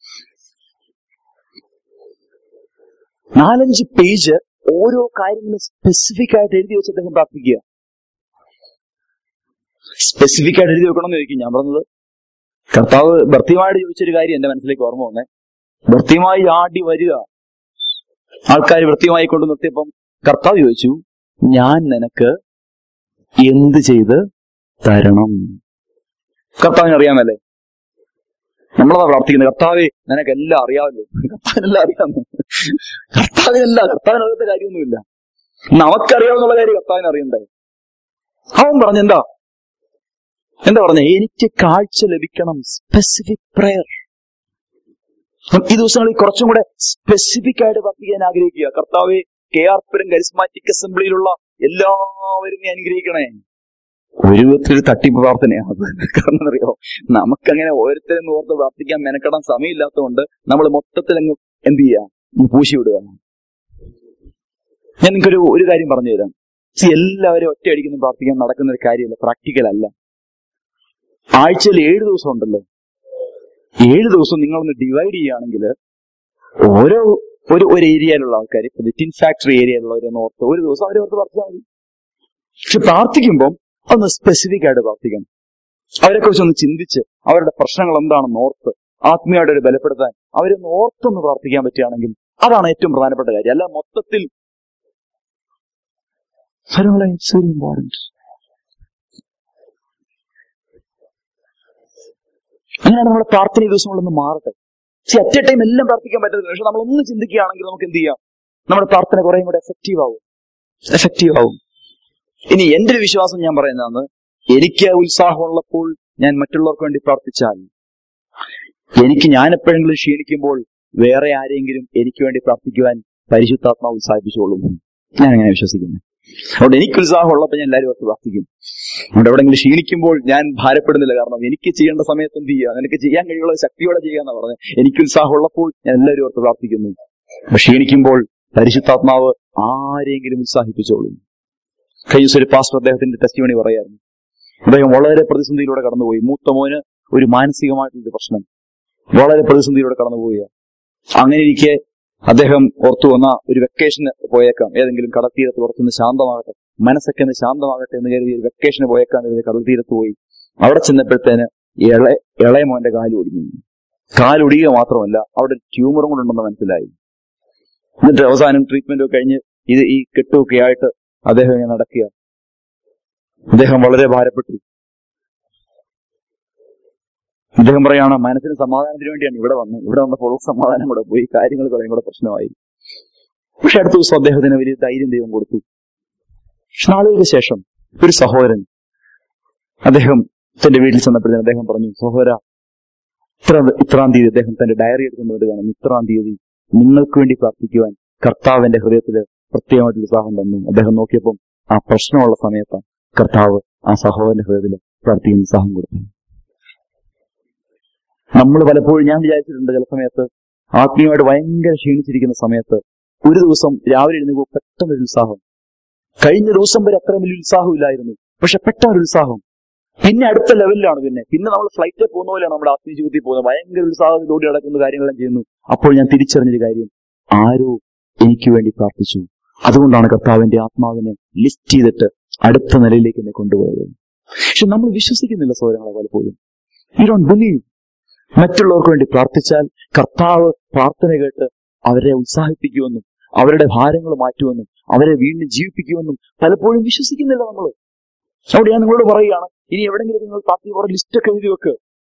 4-5 പേജ് ഓരോ കാര്യങ്ങളും സ്പെസിഫിക് ആയിട്ട് എഴുതി വെച്ച് അദ്ദേഹം പ്രാർത്ഥിക്കുക. സ്പെസിഫിക് ആയിട്ട് എഴുതി വെക്കണം എന്ന് ചോദിക്കും. ഞാൻ പറഞ്ഞത്, കർത്താവ് ഭർത്തിയുമായിട്ട് ചോദിച്ചൊരു കാര്യം എന്റെ മനസ്സിലേക്ക് ഓർമ്മ വന്നേ. ഭർത്തിയുമായി ആടി വരിക, ആൾക്കാർ വൃത്തിയുമായി കൊണ്ട് നിർത്തിയപ്പം കർത്താവ് ചോദിച്ചു, ഞാൻ നിനക്ക് എന്ത് ചെയ്ത് തരണം? കർത്താവിന് അറിയാമല്ലേ? നമ്മളതാ പ്രാർത്ഥിക്കുന്നത്, കർത്താവേ നിനക്കെല്ലാം അറിയാമല്ലോ. കർത്താവിനെല്ലാം അറിയാമോ? കർത്താവിനകത്തെ കാര്യമൊന്നുമില്ല. നമുക്കറിയാവുന്നുള്ള കാര്യം കർത്താവിന് അറിയണ്ടേ? അവൻ പറഞ്ഞെന്താ പറഞ്ഞ, എനിക്ക് കാഴ്ച ലഭിക്കണം. Specific prayer. ഈ ദിവസങ്ങളിൽ കുറച്ചും കൂടെ സ്പെസിഫിക് ആയിട്ട് പ്രാർത്ഥിക്കാൻ ആഗ്രഹിക്കുക. കർത്താവെ, KR പുരം കരിസ്മാറ്റിക് അസംബ്ലിയിലുള്ള എല്ലാവരും നീ അനുഗ്രഹിക്കണേ. ഒരു വിധത്തിലൊരു തട്ടിപ്പ് പ്രാർത്ഥനയാണ് അത്. കാരണം അറിയോ, നമുക്കങ്ങനെ ഓരോരുത്തരെന്ന് ഓർത്ത് പ്രാർത്ഥിക്കാൻ മെനക്കെടാൻ സമയമില്ലാത്തതുകൊണ്ട് നമ്മൾ മൊത്തത്തിൽ അങ്ങ് എന്ത് ചെയ്യുക, പൂശി വിടുക. ഞാൻ നിങ്ങൾക്കൊരു ഒരു കാര്യം പറഞ്ഞു തരാം. എല്ലാവരും ഒറ്റയടിക്കൊന്നും പ്രാർത്ഥിക്കാൻ നടക്കുന്ന ഒരു കാര്യമല്ല, പ്രാക്ടിക്കൽ അല്ല. ആഴ്ചയിൽ 7 ദിവസം ഉണ്ടല്ലോ. 7 ദിവസം നിങ്ങളൊന്ന് ഡിവൈഡ് ചെയ്യുകയാണെങ്കിൽ ഓരോ ഒരു ഏരിയയിലുള്ള ആൾക്കാർ, ടിൻ ഫാക്ടറി ഏരിയയിലുള്ളവരെന്ന് ഓർത്ത് ഒരു ദിവസം അവരോർത്ത് പ്രാർത്ഥിച്ചാൽ മതി. പക്ഷെ പ്രാർത്ഥിക്കുമ്പം അതൊന്ന് സ്പെസിഫിക് ആയിട്ട് പ്രാർത്ഥിക്കണം. അവരെക്കുറിച്ച് ഒന്ന് ചിന്തിച്ച് അവരുടെ പ്രശ്നങ്ങൾ എന്താണെന്ന് ഓർത്ത് ആത്മീയമായിട്ട് ഒരു ബലപ്പെടുത്താൻ അവരൊന്ന് ഓർത്തൊന്ന് പ്രാർത്ഥിക്കാൻ പറ്റുകയാണെങ്കിൽ അതാണ് ഏറ്റവും പ്രധാനപ്പെട്ട കാര്യം. അല്ല മൊത്തത്തിൽ അങ്ങനെയാണ് നമ്മുടെ പ്രാർത്ഥന ദിവസങ്ങളൊന്ന് മാറട്ടെ. അറ്റ് എ ടൈം എല്ലാം പ്രാർത്ഥിക്കാൻ പറ്റത്തില്ല. പക്ഷെ നമ്മളൊന്ന് ചിന്തിക്കുകയാണെങ്കിൽ നമുക്ക് എന്ത് ചെയ്യാം, നമ്മുടെ പ്രാർത്ഥന കുറേയും കൂടെ എഫക്റ്റീവ് ആവും. ഇനി എന്റെ ഒരു വിശ്വാസം ഞാൻ പറയുന്നതാണ്, എനിക്ക് ഉത്സാഹമുള്ളപ്പോൾ ഞാൻ മറ്റുള്ളവർക്ക് വേണ്ടി പ്രാർത്ഥിച്ചാൽ, ഞാൻ എപ്പോഴെങ്കിലും ക്ഷീണിക്കുമ്പോൾ വേറെ ആരെങ്കിലും എനിക്ക് വേണ്ടി പ്രാർത്ഥിക്കുവാൻ പരിശുദ്ധാത്മാവ് ഉത്സാഹിപ്പിച്ചോളും. ഞാൻ അങ്ങനെ വിശ്വസിക്കുന്നു. അതുകൊണ്ട് എനിക്ക് ഉത്സാഹമുള്ളപ്പോൾ ഞാൻ എല്ലാവരും ഓർത്ത് പ്രാർത്ഥിക്കും. അതുകൊണ്ട് എവിടെയെങ്കിലും ക്ഷീണിക്കുമ്പോൾ ഞാൻ ഭാരപ്പെടുന്നില്ല. കാരണം എനിക്ക് ചെയ്യേണ്ട സമയത്ത് എന്ത് ചെയ്യുക, നിനക്ക് ചെയ്യാൻ കഴിയുള്ള ശക്തിയോടെ ചെയ്യാന്നാ പറഞ്ഞത്. എനിക്ക് ഉത്സാഹമുള്ളപ്പോൾ ഞാൻ എല്ലാവരും ഓർത്ത് പ്രാർത്ഥിക്കുന്നു. ക്ഷീണിക്കുമ്പോൾ പരിശുദ്ധാത്മാവ് ആരെങ്കിലും ഉത്സാഹിപ്പിച്ചോളൂ. കഴിഞ്ഞ ദിവസം ഒരു പാസ്റ്റർ അദ്ദേഹത്തിന്റെ ടെസ്റ്റിമണി പറയായിരുന്നു. അദ്ദേഹം വളരെ പ്രതിസന്ധിയിലൂടെ കടന്നുപോയി. മൂത്ത മോന് ഒരു മാനസികമായിട്ടുള്ള പ്രശ്നം, വളരെ പ്രതിസന്ധിയിലൂടെ കടന്നുപോവുക. അങ്ങനെ ഇരിക്കെ അദ്ദേഹം ഓർത്തു വന്ന ഒരു വെക്കേഷന് പോയേക്കാം, ഏതെങ്കിലും കടൽത്തീരത്ത് കുറച്ചൊന്ന് ശാന്തമാകട്ടെ, മനസ്സൊക്കെ ഒന്ന് ശാന്തമാകട്ടെ എന്ന് കരുതി ഒരു വെക്കേഷന് പോയേക്കാൻ കടൽത്തീരത്ത് പോയി. അവിടെ ചെന്നപ്പോഴത്തേന് ഇളയ മോന്റെ കാലൊടിഞ്ഞു. കാലൊടിയുക മാത്രമല്ല, അവിടെ ട്യൂമറും കൂടെ ഉണ്ടെന്ന് മനസ്സിലായി. എന്നിട്ട് അവസാനം ട്രീറ്റ്മെന്റ് ഒക്കെ കഴിഞ്ഞ് ഈ കെട്ടുമൊക്കെ ആയിട്ട് അദ്ദേഹം ഇങ്ങനെ നടക്കുക. അദ്ദേഹം വളരെ ഭാരപ്പെട്ടു. അദ്ദേഹം പറയാണ്, മനസ്സിന് സമാധാനത്തിന് വേണ്ടിയാണ് ഇവിടെ വന്നപ്പോൾ സമാധാനം കൂടെ പോയി, കാര്യങ്ങൾ കുറേ കൂടെ പ്രശ്നമായി. പക്ഷെ അടുത്ത ദിവസം അദ്ദേഹത്തിന് വലിയ ധൈര്യം ദൈവം കൊടുത്തു. നാളുകൾക്ക് ശേഷം ഒരു സഹോദരൻ അദ്ദേഹം തന്റെ വീട്ടിൽ ചെന്നപ്പോഴത്തേന് അദ്ദേഹം പറഞ്ഞു, സഹോദര, ഇത്രാം തീയതി അദ്ദേഹം തന്റെ ഡയറി എടുക്കുന്നത് കാണും, ഇത്രാം തീയതി നിങ്ങൾക്ക് വേണ്ടി പ്രാർത്ഥിക്കുവാൻ കർത്താവിന്റെ ഹൃദയത്തിൽ പ്രത്യേകമായിട്ടുള്ള ഉത്സാഹം തന്നു. അദ്ദേഹം നോക്കിയപ്പം ആ പ്രശ്നമുള്ള സമയത്ത് കർത്താവ് ആ സഹോദരന്റെ ഹൃദയത്തിൽ പ്രാർത്ഥിക്കുന്ന ഉത്സാഹം കൊടുത്തു. നമ്മൾ പലപ്പോഴും, ഞാൻ വിചാരിച്ചിട്ടുണ്ട്, ചില സമയത്ത് ആത്മീയമായിട്ട് ഭയങ്കര ക്ഷീണിച്ചിരിക്കുന്ന സമയത്ത് ഒരു ദിവസം രാവിലെ എഴുന്നേൽക്കുമ്പോൾ പെട്ടെന്നൊരു ഉത്സാഹം. കഴിഞ്ഞ ദിവസം വരെ അത്ര വലിയ ഉത്സാഹമില്ലായിരുന്നു, പക്ഷെ പെട്ടെന്നൊരു ഉത്സാഹം. പിന്നെ അടുത്ത ലെവലിലാണ്. പിന്നെ നമ്മൾ ഫ്ലൈറ്റിൽ പോകുന്ന പോലെയാണ് നമ്മുടെ ആത്മീയ ജീവിതത്തിൽ പോകുന്നത്. ഭയങ്കര ഉത്സാഹത്തിലൂടെ നടക്കുന്ന കാര്യങ്ങളെല്ലാം ചെയ്യുന്നു. അപ്പോൾ ഞാൻ തിരിച്ചറിഞ്ഞൊരു കാര്യം, ആരോ എനിക്ക് വേണ്ടി പ്രാർത്ഥിച്ചു. അതുകൊണ്ടാണ് കർത്താവിന്റെ ആത്മാവിനെ ലിസ്റ്റ് ചെയ്തിട്ട് അടുത്ത നിലയിലേക്ക് എന്നെ കൊണ്ടുപോയത്. പക്ഷെ നമ്മൾ വിശ്വസിക്കുന്നില്ല സഹോദരങ്ങളെ. പലപ്പോഴും യു ഡോണ്ട് ബിലീവ്. മറ്റുള്ളവർക്ക് വേണ്ടി പ്രാർത്ഥിച്ചാൽ കർത്താവ് പ്രാർത്ഥന കേട്ട് അവരെ ഉത്സാഹിപ്പിക്കുമെന്നും അവരുടെ ഭാരങ്ങൾ മാറ്റുമെന്നും അവരെ വീണ്ടും ജീവിപ്പിക്കുമെന്നും പലപ്പോഴും വിശ്വസിക്കുന്നില്ല നമ്മൾ. അവിടെ ഞാൻ നിങ്ങളോട് പറയുകയാണ്, ഇനി എവിടെയെങ്കിലും നിങ്ങൾ പ്രാർത്ഥന ലിസ്റ്റൊക്കെ എഴുതി വെക്ക്.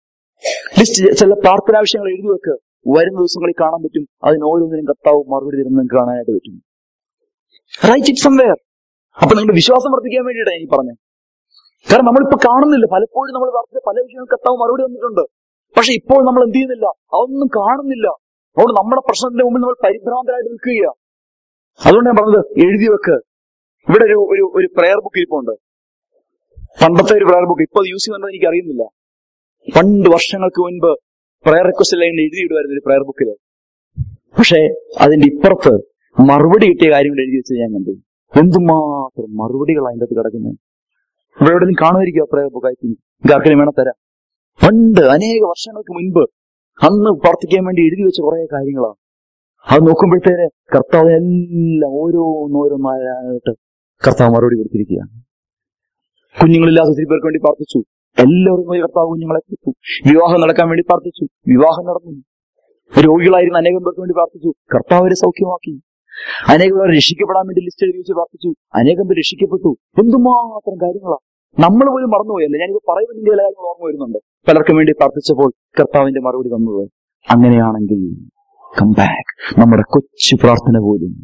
ചില പ്രാർത്ഥനാവിഷയങ്ങൾ എഴുതി വെക്ക്. വരുന്ന ദിവസങ്ങളിൽ കാണാൻ പറ്റും, അതിന് ഓരോന്നിനും കർത്താവ് മറുപടി തരുന്ന നിങ്ങൾക്ക് കാണാനായിട്ട് പറ്റും. Write it somewhere. അപ്പൊ നിങ്ങളുടെ വിശ്വാസം വർദ്ധിക്കാൻ വേണ്ടിയിട്ടാണ് ഈ പറഞ്ഞത്. കാരണം നമ്മളിപ്പോ കാണുന്നില്ല. പലപ്പോഴും നമ്മൾ പ്രാർത്ഥിച്ച പല വിഷയങ്ങളും കർത്താവ് മറുപടി തന്നിട്ടുണ്ട്. പക്ഷെ ഇപ്പോൾ നമ്മൾ എന്ത് ചെയ്യുന്നില്ല, അതൊന്നും കാണുന്നില്ല. അതുകൊണ്ട് നമ്മുടെ പ്രശ്നത്തിന്റെ മുമ്പിൽ നമ്മൾ പരിഭ്രാന്തരായിട്ട് നിൽക്കുക. അതുകൊണ്ട് ഞാൻ പറഞ്ഞത്, എഴുതി വെക്ക്. ഇവിടെ ഒരു പ്രെയർ ബുക്ക് ഇരിപ്പുണ്ട്. പണ്ടത്തെ ഒരു പ്രെയർ ബുക്ക്, ഇപ്പൊ അത് യൂസ് ചെയ്യുന്നുണ്ടോ എനിക്ക് അറിയുന്നില്ല. പണ്ട് വർഷങ്ങൾക്ക് മുൻപ് പ്രെയർ റിക്വസ്റ്റ് എല്ലാം എഴുതിയിടുമായിരുന്നു ഒരു പ്രെയർ ബുക്കിൽ. പക്ഷെ അതിന്റെ ഇപ്പുറത്ത് മറുപടി കിട്ടിയ കാര്യങ്ങൾ എഴുതി വെച്ചത് ഞാൻ കണ്ടു. എന്തുമാത്രം മറുപടികൾ അതിൻ്റെ അകത്ത് കിടക്കുന്നത്. ഇവിടെ എവിടെയും കാണുമായിരിക്കും ആ പ്രെയർ ബുക്ക്. എനിക്ക് ആർക്കെങ്കിലും വേണം തരാം. പണ്ട് അനേക വർഷങ്ങൾക്ക് മുൻപ് അന്ന് പ്രാർത്ഥിക്കാൻ വേണ്ടി എഴുതി വെച്ച കുറെ കാര്യങ്ങളാണ്. അത് നോക്കുമ്പോഴത്തേന് കർത്താവ് എല്ലാം ഓരോന്നോരോന്നായിട്ട് കർത്താവ് മറുപടി കൊടുത്തിരിക്കുകയാണ്. കുഞ്ഞുങ്ങളില്ലാത്ത ഒത്തിരി പേർക്ക് വേണ്ടി പ്രാർത്ഥിച്ചു, എല്ലാവർക്കും കർത്താവ് കുഞ്ഞുങ്ങളെ കൊടുത്തു. വിവാഹം നടക്കാൻ വേണ്ടി പ്രാർത്ഥിച്ചു, വിവാഹം നടന്നു. രോഗികളായിരുന്ന അനേകം പേർക്ക് വേണ്ടി പ്രാർത്ഥിച്ചു, കർത്താവ് അവരെ സൗഖ്യമാക്കി. അനേകം പേർ രക്ഷിക്കപ്പെടാൻ വേണ്ടി ലിസ്റ്റ് എഴുതി വെച്ച് പ്രാർത്ഥിച്ചു, അനേകം പേർ രക്ഷിക്കപ്പെട്ടു. എന്തുമാത്രം കാര്യങ്ങളാണ്. നമ്മൾ പോലും മറന്നുപോയല്ലേ. ഞാനിത് പറയുമ്പോൾ ചില കാര്യങ്ങൾ ഓർമ്മ വരുന്നുണ്ട്. പലർക്കും വേണ്ടി പ്രാർത്ഥിച്ചപ്പോൾ കർത്താവിന്റെ മറുപടി തന്നത്. അങ്ങനെയാണെങ്കിൽ കം ബാക്ക്. നമ്മുടെ കൊച്ചു പ്രാർത്ഥന പോലും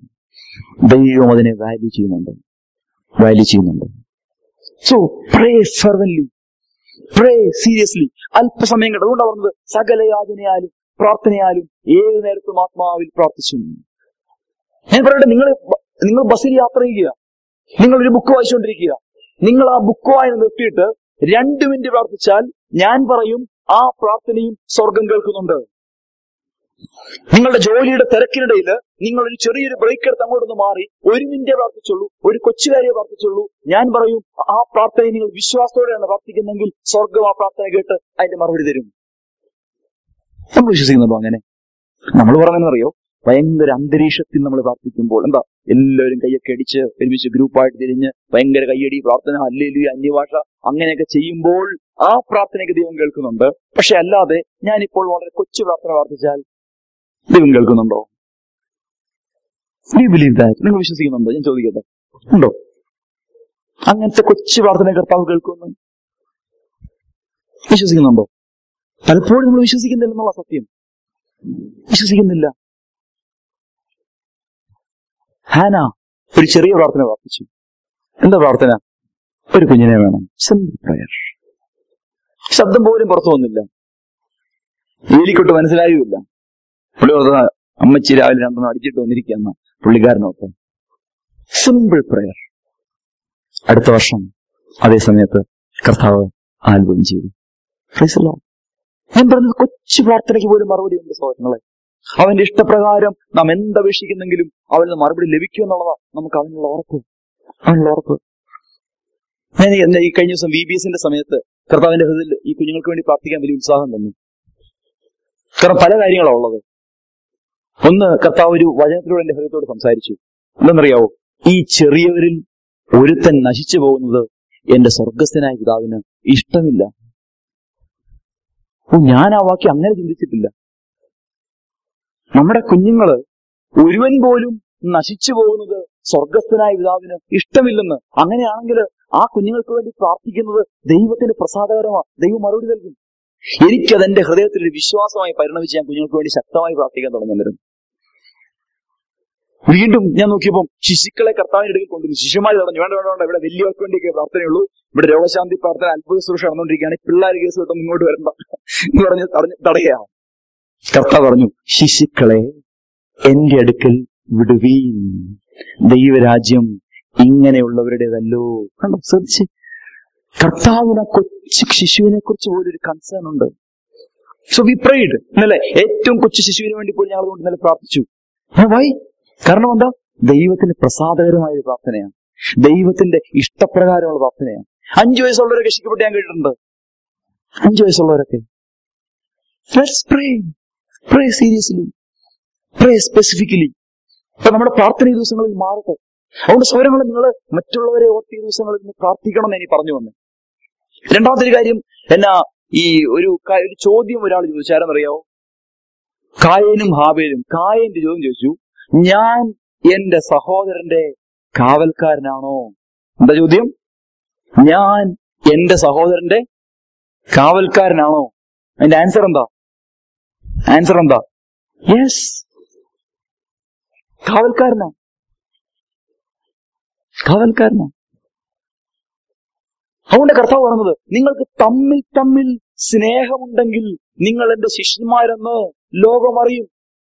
ദൈവം അതിനെ വാല്യൂ ചെയ്യുന്നുണ്ട്. So pray fervently, pray seriously. അല്പസമയം കേട്ടോ. അതുകൊണ്ടാണ് പറഞ്ഞത്, സകല യാതനയാലും പ്രാർത്ഥനയാലും ഏത് നേരത്തും ആത്മാവിൽ പ്രാർത്ഥിച്ചു. ഞാൻ പറയട്ടെ, നിങ്ങൾ ബസ്സിൽ യാത്ര ചെയ്യുക, നിങ്ങളൊരു ബുക്ക് വായിച്ചുകൊണ്ടിരിക്കുക. നിങ്ങൾ ആ ബുക്ക് വായന നിർത്തിയിട്ട് 2 മിനിറ്റ് പ്രാർത്ഥിച്ചാൽ ഞാൻ പറയും ആ പ്രാർത്ഥനയും സ്വർഗം കേൾക്കുന്നുണ്ട്. നിങ്ങളുടെ ജോലിയുടെ തിരക്കിനിടയിൽ നിങ്ങളൊരു ചെറിയൊരു ബ്രേക്ക് എടുത്ത് അങ്ങോട്ടൊന്ന് മാറി 1 മിനിറ്റേ പ്രാർത്ഥിച്ചുള്ളൂ, ഒരു കൊച്ചുകാരിയെ പ്രാർത്ഥിച്ചുള്ളൂ, ഞാൻ പറയും ആ പ്രാർത്ഥനയെ നിങ്ങൾ വിശ്വാസത്തോടെയാണ് പ്രാർത്ഥിക്കുന്നെങ്കിൽ സ്വർഗം ആ പ്രാർത്ഥന കേട്ട് അതിന്റെ മറുപടി തരും. നമ്മൾ വിശ്വസിക്കുന്നുണ്ടോ അങ്ങനെ? നമ്മൾ പറയുന്നറിയോ, ഭയങ്കര അന്തരീക്ഷത്തിൽ നമ്മൾ പ്രാർത്ഥിക്കുമ്പോൾ എന്താ, എല്ലാവരും കൈയൊക്കെ അടിച്ച് ഒരുമിച്ച് ഗ്രൂപ്പായിട്ട് തിരിഞ്ഞ് ഭയങ്കര കൈയടി, പ്രാർത്ഥന, ഹല്ലേലൂയ, അന്യഭാഷ, അങ്ങനെയൊക്കെ ചെയ്യുമ്പോൾ ആ പ്രാർത്ഥനയ്ക്ക് ദൈവം കേൾക്കുന്നുണ്ട്. പക്ഷെ അല്ലാതെ ഞാനിപ്പോൾ വളരെ കൊച്ചു പ്രാർത്ഥന പ്രാർത്ഥിച്ചാൽ ദൈവം കേൾക്കുന്നുണ്ടോ? You believe that? നിങ്ങൾ വിശ്വസിക്കുന്നുണ്ടോ? ഞാൻ ചോദിക്കട്ടെ, ഉണ്ടോ അങ്ങനത്തെ കൊച്ചു പ്രാർത്ഥന കർത്താവ് കേൾക്കുമെന്ന്? വിശ്വസിക്കുന്നുണ്ടോ? പലപ്പോഴും നമ്മൾ വിശ്വസിക്കുന്നില്ല എന്നുള്ള സത്യം. വിശ്വസിക്കുന്നില്ല. ഹാന ഒരു ചെറിയ പ്രാർത്ഥന പ്രാർത്ഥിച്ചു. എന്താ പ്രാർത്ഥന? ഒരു കുഞ്ഞിനെ വേണം. Simple prayer. ശബ്ദം പോലും പുറത്തു വന്നില്ല. ഏലിക്കൊട്ട് മനസ്സിലായുമില്ല. പുള്ളി ഓർത്ത അമ്മച്ചി രാവിലെ 2 അടിച്ചിട്ട് വന്നിരിക്കുന്ന പുള്ളിക്കാരനോർത്ത്. Simple prayer. അടുത്ത വർഷം അതേ സമയത്ത് കർത്താവ് ആത്ഭുതം ചെയ്തു. Praise the Lord. ഞാൻ പറഞ്ഞത് കൊച്ചു പ്രാർത്ഥനയ്ക്ക് പോലും മറുപടി ഉണ്ട് സഹോദരങ്ങളെ. അവന്റെ ഇഷ്ടപ്രകാരം നാം എന്തപേക്ഷിക്കുന്നെങ്കിലും അവന് മറുപടി ലഭിക്കും എന്നുള്ളതാണ് നമുക്ക് അവനുള്ള ഉറപ്പ്. ഞാൻ ഈ കഴിഞ്ഞ ദിവസം VBSന്റെ സമയത്ത് കർത്താവിന്റെ ഹൃദയത്തിൽ ഈ കുഞ്ഞുങ്ങൾക്ക് വേണ്ടി പ്രാർത്ഥിക്കാൻ വലിയ ഉത്സാഹം തന്നു. കാരണം പല കാര്യങ്ങളാണ് ഉള്ളത്. ഒന്ന്, കർത്താവ് ഒരു വചനത്തിലൂടെ എന്റെ ഹൃദയത്തോട് സംസാരിച്ചു. എന്തെന്നറിയാവോ? ഈ ചെറിയവരിൽ ഒരുത്തൻ നശിച്ചു പോകുന്നത് എന്റെ സ്വർഗസ്ഥനായ പിതാവിന് ഇഷ്ടമില്ല. ഞാൻ ആ വാക്യം അങ്ങനെ ചിന്തിച്ചിട്ടില്ല. നമ്മുടെ കുഞ്ഞുങ്ങള് ഒരുവൻ പോലും നശിച്ചു പോകുന്നത് സ്വർഗസ്ഥനായ പിതാവിന് ഇഷ്ടമില്ലെന്ന്. അങ്ങനെയാണെങ്കിൽ ആ കുഞ്ഞുങ്ങൾക്ക് വേണ്ടി പ്രാർത്ഥിക്കുന്നത് ദൈവത്തിന് പ്രസാദകരമാണ്. ദൈവം മറുപടി നൽകും. എനിക്കതെന്റെ ഹൃദയത്തിലൊരു വിശ്വാസമായി പരിണമിച്ച് ഞാൻ കുഞ്ഞുങ്ങൾക്ക് വേണ്ടി ശക്തമായി പ്രാർത്ഥിക്കാൻ തുടങ്ങി. വീണ്ടും ഞാൻ നോക്കിയപ്പോൾ ശിശുക്കളെ കർത്താവിന്റെ ഇടയിൽ കൊണ്ടുവന്നു. ശിശുമാർ തടഞ്ഞു. വേണ്ട, ഇവിടെ വലിയവർക്ക് വേണ്ടിയൊക്കെ പ്രാർത്ഥനയുള്ളൂ, ഇവിടെ രോഗശാന്തി പ്രാർത്ഥന, അത്ഭുത ശുശ്രൂഷ നടന്നുകൊണ്ടിരിക്കുകയാണ്, പിള്ളേർ കേസ് കിട്ടും, ഇങ്ങോട്ട് വരണ്ട എന്ന് പറഞ്ഞ് തടയുകയാണ്. കർത്താവ് പറഞ്ഞു, ശിശുക്കളെ എന്റെ അടുക്കൽ വിടുവീൻ, ദൈവരാജ്യം ഇങ്ങനെയുള്ളവരുടേതല്ലോ. കണ്ടോ, ശ്രദ്ധിച്ച്, കർത്താവിന് കൊച്ചു ശിശുവിനെ കുറിച്ച് പോലും ഒരു കൺസേൺ ഉണ്ട്. So we prayed. ഇന്നലെ ഏറ്റവും കൊച്ചു ശിശുവിന് വേണ്ടി പോലും ഞങ്ങൾ അതുകൊണ്ട് ഇന്നലെ പ്രാർത്ഥിച്ചു. വൈ? കാരണം എന്താ? ദൈവത്തിന് പ്രസാദകരമായ ഒരു പ്രാർത്ഥനയാണ്, ദൈവത്തിന്റെ ഇഷ്ടപ്രകാരമുള്ള പ്രാർത്ഥനയാണ്. 5 വയസ്സുള്ളവരെ രക്ഷിക്കപ്പെട്ട് ഞാൻ കേട്ടിട്ടുണ്ട്. 5 വയസ്സുള്ളവരൊക്കെ. Let's pray seriously, pray specifically. അപ്പൊ നമ്മുടെ പ്രാർത്ഥന ഈ ദിവസങ്ങളിൽ മാറട്ടെ. അതുകൊണ്ട് സൗരങ്ങൾ നിങ്ങൾ മറ്റുള്ളവരെ ഓർത്ത് ഈ ദിവസങ്ങളിൽ നിന്ന് പ്രാർത്ഥിക്കണം എന്ന് എനിക്ക് പറഞ്ഞു വന്നു. രണ്ടാമത്തെ ഒരു കാര്യം എന്നാ, ഈ ഒരു ചോദ്യം ഒരാൾ ചോദിച്ചു. ആരെന്നറിയാവോ? കായേനും ഹാബേലും. കായേന്റെ ചോദ്യം ചോദിച്ചു, ഞാൻ എന്റെ സഹോദരന്റെ കാവൽക്കാരനാണോ? എന്താ ചോദ്യം? ഞാൻ എന്റെ സഹോദരന്റെ കാവൽക്കാരനാണോ? അതിന്റെ ആൻസർ എന്താ? യെസ്, കാവൽക്കാരനാ. അതുകൊണ്ട് കർത്താവ് പറഞ്ഞത്, നിങ്ങൾക്ക് തമ്മിൽ സ്നേഹമുണ്ടെങ്കിൽ നിങ്ങൾ എന്റെ ശിഷ്യന്മാരെന്ന് ലോകം അറിയും.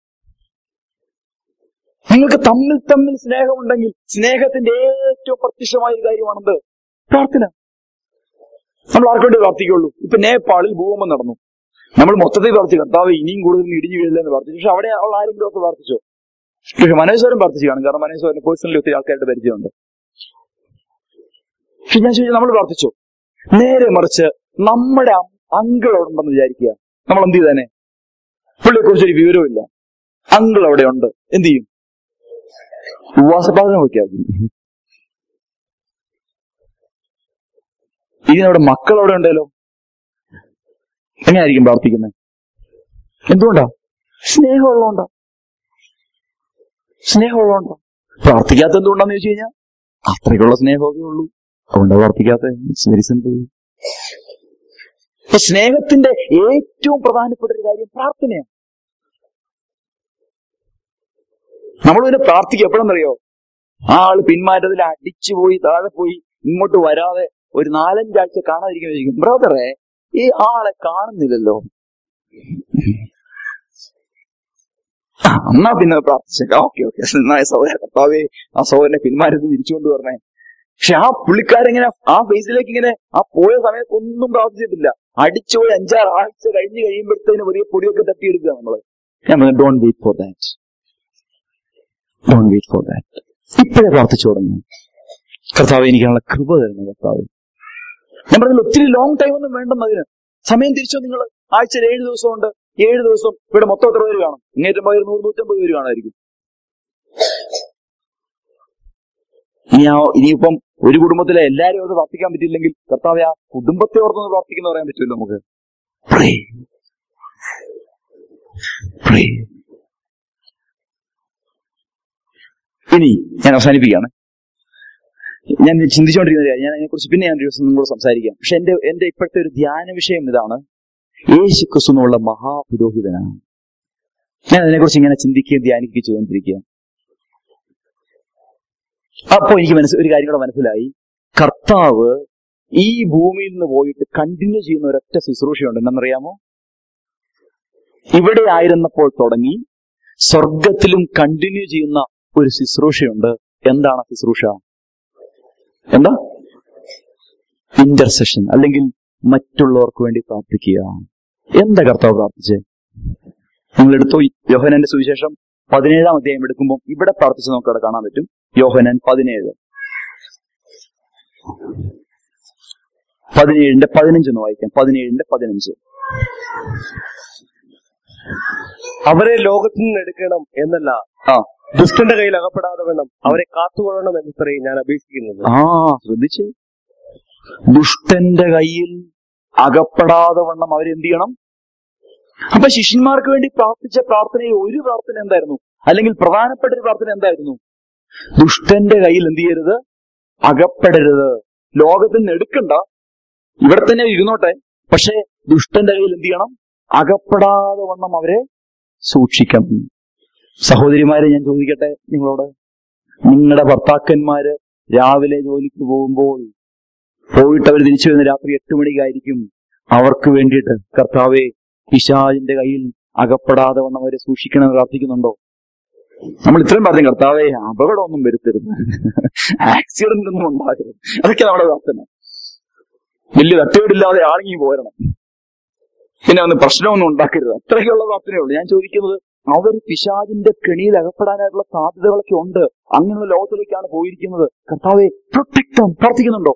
നിങ്ങൾക്ക് തമ്മിൽ സ്നേഹമുണ്ടെങ്കിൽ, സ്നേഹത്തിന്റെ ഏറ്റവും പ്രത്യക്ഷമായ ഒരു കാര്യമാണെന്ത്? പ്രാർത്ഥന. നമ്മൾ ആർക്കുവേണ്ടി പ്രാർത്ഥിക്കുള്ളൂ? ഇപ്പൊ നേപ്പാളിൽ ഭൂകമ്പം നടന്നു. നമ്മൾ മൊത്തത്തിൽ പ്രാർത്ഥിച്ചു, കർത്താവ് ഇനിയും കൂടുതൽ ഇടിഞ്ഞു വീഴില്ലെന്ന് പ്രാർത്ഥിച്ചു. പക്ഷെ അവിടെ ഉള്ള ആരെങ്കിലും ഒക്കെ പ്രാർത്ഥിച്ചോ? പക്ഷെ മനോജ് പ്രാർത്ഥിച്ചു കാണും. കാരണം മനോജ് പേഴ്സണലി ഒത്തിരി ആൾക്കാരുടെ പരിചയമുണ്ട്. പക്ഷെ ഞാൻ ചോദിച്ചാൽ നമ്മൾ പ്രാർത്ഥിച്ചോ? നേരെ മറിച്ച് നമ്മുടെ അങ്കിൾ അവിടെ ഉണ്ടെന്ന് വിചാരിക്കുക. നമ്മൾ എന്ത് ചെയ്തേനെ? പുള്ളിയെ കുറിച്ചൊരു വിവരവും ഇല്ല, അങ്കിൾ അവിടെ ഉണ്ട്. എന്ത് ചെയ്യും? ഉപവാസപ്രാർത്ഥന വയ്ക്കാതെ. ഇനി നമ്മുടെ മക്കൾ അവിടെ ഉണ്ടല്ലോ, എങ്ങനെയായിരിക്കും പ്രാർത്ഥിക്കുന്നത്? എന്തുകൊണ്ടാ? സ്നേഹമുള്ളതുകൊണ്ടാ. പ്രാർത്ഥിക്കാത്ത എന്തുകൊണ്ടാന്ന് ചോദിച്ചു കഴിഞ്ഞാൽ അത്രയ്ക്കുള്ള സ്നേഹമൊക്കെ ഉള്ളൂ, അതുകൊണ്ടാ പ്രാർത്ഥിക്കാത്ത. It's very simple. അപ്പൊ സ്നേഹത്തിന്റെ ഏറ്റവും പ്രധാനപ്പെട്ട ഒരു കാര്യം പ്രാർത്ഥനയാണ്. നമ്മൾ പിന്നെ പ്രാർത്ഥിക്കുക എപ്പോഴെന്നറിയോ? ആ ആള് പിന്മാറ്റത്തിൽ അടിച്ചു പോയി, താഴെ പോയി, ഇങ്ങോട്ട് വരാതെ ഒരു 4-5 ആഴ്ച കാണാതിരിക്കാൻ ചോദിക്കും, ബ്രദറെ ഈ ആളെ കാണുന്നില്ലല്ലോ, എന്നാ പിന്നെ പ്രാർത്ഥിച്ചേക്കാം. ഓക്കെ, നന്നായ സഹോദര, കർത്താവേ ആ സഹോദരനെ പിന്മാറ്റത്തിൽ തിരിച്ചുകൊണ്ട് പറഞ്ഞേ. പക്ഷെ ആ പുള്ളിക്കാരെങ്ങനെ ആ ഫേസിലേക്ക് ഇങ്ങനെ ആ പോയ സമയത്ത് ഒന്നും പ്രാർത്ഥിച്ചിട്ടില്ല. അടിച്ചുപോയി 5-6 ആഴ്ച കഴിഞ്ഞ് കഴിയുമ്പോഴത്തേന് വലിയ പൊടിയൊക്കെ തട്ടിയെടുക്കുക നമ്മള്. Don't wait for that. ഇപ്പോഴേ പ്രാർത്ഥിച്ചു തുടങ്ങും, കർത്താവ് എനിക്കാനുള്ള കൃപ തരുന്നു കർത്താവ്. ഞാൻ പറഞ്ഞില്ല, ഒത്തിരി ലോങ് ടൈം ഒന്നും വേണ്ടെന്ന്. അതിന് സമയം തിരിച്ചോ. നിങ്ങൾ ആഴ്ചയിൽ 7 ദിവസമുണ്ട്. 7 ദിവസം ഇവിടെ മൊത്തം എത്ര പേര് കാണും? ഇങ്ങേറ്റം പോയി 100-150 പേര് കാണുമായിരിക്കും. ഇനിയിപ്പം ഒരു കുടുംബത്തിലെ എല്ലാവരും അത് പ്രാർത്ഥിക്കാൻ പറ്റിയില്ലെങ്കിൽ കർത്താവ് ആ കുടുംബത്തെ ഓർത്തൊന്ന് പ്രാർത്ഥിക്കുന്ന പറയാൻ പറ്റുമല്ലോ നമുക്ക്. ഇനി ഞാൻ അവസാനിപ്പിക്കുകയാണ്. ഞാൻ ചിന്തിച്ചുകൊണ്ടിരിക്കുന്ന കാര്യം, ഞാൻ അതിനെക്കുറിച്ച് പിന്നെ ഞാൻ ഒരു ദിവസം നിങ്ങളോട് സംസാരിക്കാം. പക്ഷെ എന്റെ ഇപ്പോഴത്തെ ഒരു ധ്യാന വിഷയം ഇതാണ്: യേശു ക്രിസ്തു എന്നുള്ള മഹാപുരോഹിതനാണ്. ഞാൻ അതിനെക്കുറിച്ച് ഇങ്ങനെ ചിന്തിക്കുകയും ധ്യാനിക്കുകയും ചെയ്തുകൊണ്ടിരിക്കുക. അപ്പൊ എനിക്ക് ഒരു കാര്യം കൂടെ മനസ്സിലായി. കർത്താവ് ഈ ഭൂമിയിൽ നിന്ന് പോയിട്ട് കണ്ടിന്യൂ ചെയ്യുന്ന ഒരൊറ്റ ശുശ്രൂഷയുണ്ട്. എന്നറിയാമോ? ഇവിടെ ആയിരുന്നപ്പോൾ തുടങ്ങി സ്വർഗത്തിലും കണ്ടിന്യൂ ചെയ്യുന്ന ഒരു ശുശ്രൂഷയുണ്ട്. എന്താണ് ശുശ്രൂഷ? എന്താ? ഇന്റർസെഷൻ, അല്ലെങ്കിൽ മറ്റുള്ളവർക്ക് വേണ്ടി പ്രാർത്ഥിക്കുക. എന്താ കർത്താവ് പ്രാർത്ഥിച്ചേ? നിങ്ങൾ എടുത്തോ യോഹന്നാന്റെ സുവിശേഷം 17-ാം അധ്യായം എടുക്കുമ്പോൾ ഇവിടെ പ്രാർത്ഥിച്ച് നമുക്ക് അവിടെ കാണാൻ പറ്റും. യോഹന്നാൻ 17:15 ഒന്ന് വായിക്കാം. 17:15. അവരെ ലോകത്തിൽ നിന്ന് എടുക്കണം എന്നല്ല, ദുഷ്ടന്റെ കയ്യിൽ അകപ്പെടാതെ വേണം അവരെ കാത്തുകൊള്ളണം എന്നത്രേ ഞാൻ അപേക്ഷിക്കുന്നത്. ശ്രദ്ധിച്ചേ, ദുഷ്ടന്റെ കയ്യിൽ അകപ്പെടാതെ വണ്ണം അവരെന്ത് ചെയ്യണം? അപ്പൊ ശിഷ്യന്മാർക്ക് വേണ്ടി പ്രാർത്ഥിച്ച പ്രാർത്ഥനയിൽ ഒരു പ്രാർത്ഥന എന്തായിരുന്നു? അല്ലെങ്കിൽ പ്രധാനപ്പെട്ട ഒരു പ്രാർത്ഥന എന്തായിരുന്നു? ദുഷ്ടന്റെ കയ്യിൽ എന്ത് ചെയ്യരുത്? അകപ്പെടരുത്. ലോകത്തിൽ നിന്ന് എടുക്കണ്ട, ഇവിടെ തന്നെ ഇരുന്നോട്ടെ, പക്ഷെ ദുഷ്ടന്റെ കയ്യിൽ എന്ത് ചെയ്യണം? അകപ്പെടാതെ വണ്ണം അവരെ സൂക്ഷിക്കണം. സഹോദരിമാരെ, ഞാൻ ചോദിക്കട്ടെ നിങ്ങളോട്, നിങ്ങളുടെ ഭർത്താക്കന്മാര് രാവിലെ ജോലിക്ക് പോകുമ്പോൾ പോയിട്ട് അവർ തിരിച്ചു വരുന്ന രാത്രി 8 മണിക്കായിരിക്കും. അവർക്ക് വേണ്ടിയിട്ട് കർത്താവേ പിശാചിന്റെ കയ്യിൽ അകപ്പെടാതെ വണ്ണം അവരെ സൂക്ഷിക്കണമെന്ന് പ്രാർത്ഥിക്കുന്നുണ്ടോ? നമ്മൾ ഇത്രയും പറഞ്ഞു, കർത്താവേ അപകടമൊന്നും വരുത്തരുത്, ആക്സിഡന്റ് ഒന്നും ഉണ്ടാകരുത്. അതൊക്കെ നമ്മുടെ പ്രാർത്ഥന. വലിയ തട്ടുകേടില്ലാതെ ആളിങ്ങി പോരണം, പിന്നെ ഒന്ന് പ്രശ്നമൊന്നും ഉണ്ടാക്കരുത്, അത്രയ്ക്കുള്ള പ്രാർത്ഥനയുള്ളൂ. ഞാൻ ചോദിക്കുന്നത്, അവർ പിശാചിന്റെ കെണിയിൽ അകപ്പെടാനായിട്ടുള്ള സാധ്യതകളൊക്കെ ഉണ്ട്. അങ്ങനെയുള്ള ലോകത്തിലേക്കാണ് പോയിരിക്കുന്നത്. കർത്താവെ പ്രൊട്ടക്ട് പ്രാർത്ഥിക്കുന്നുണ്ടോ?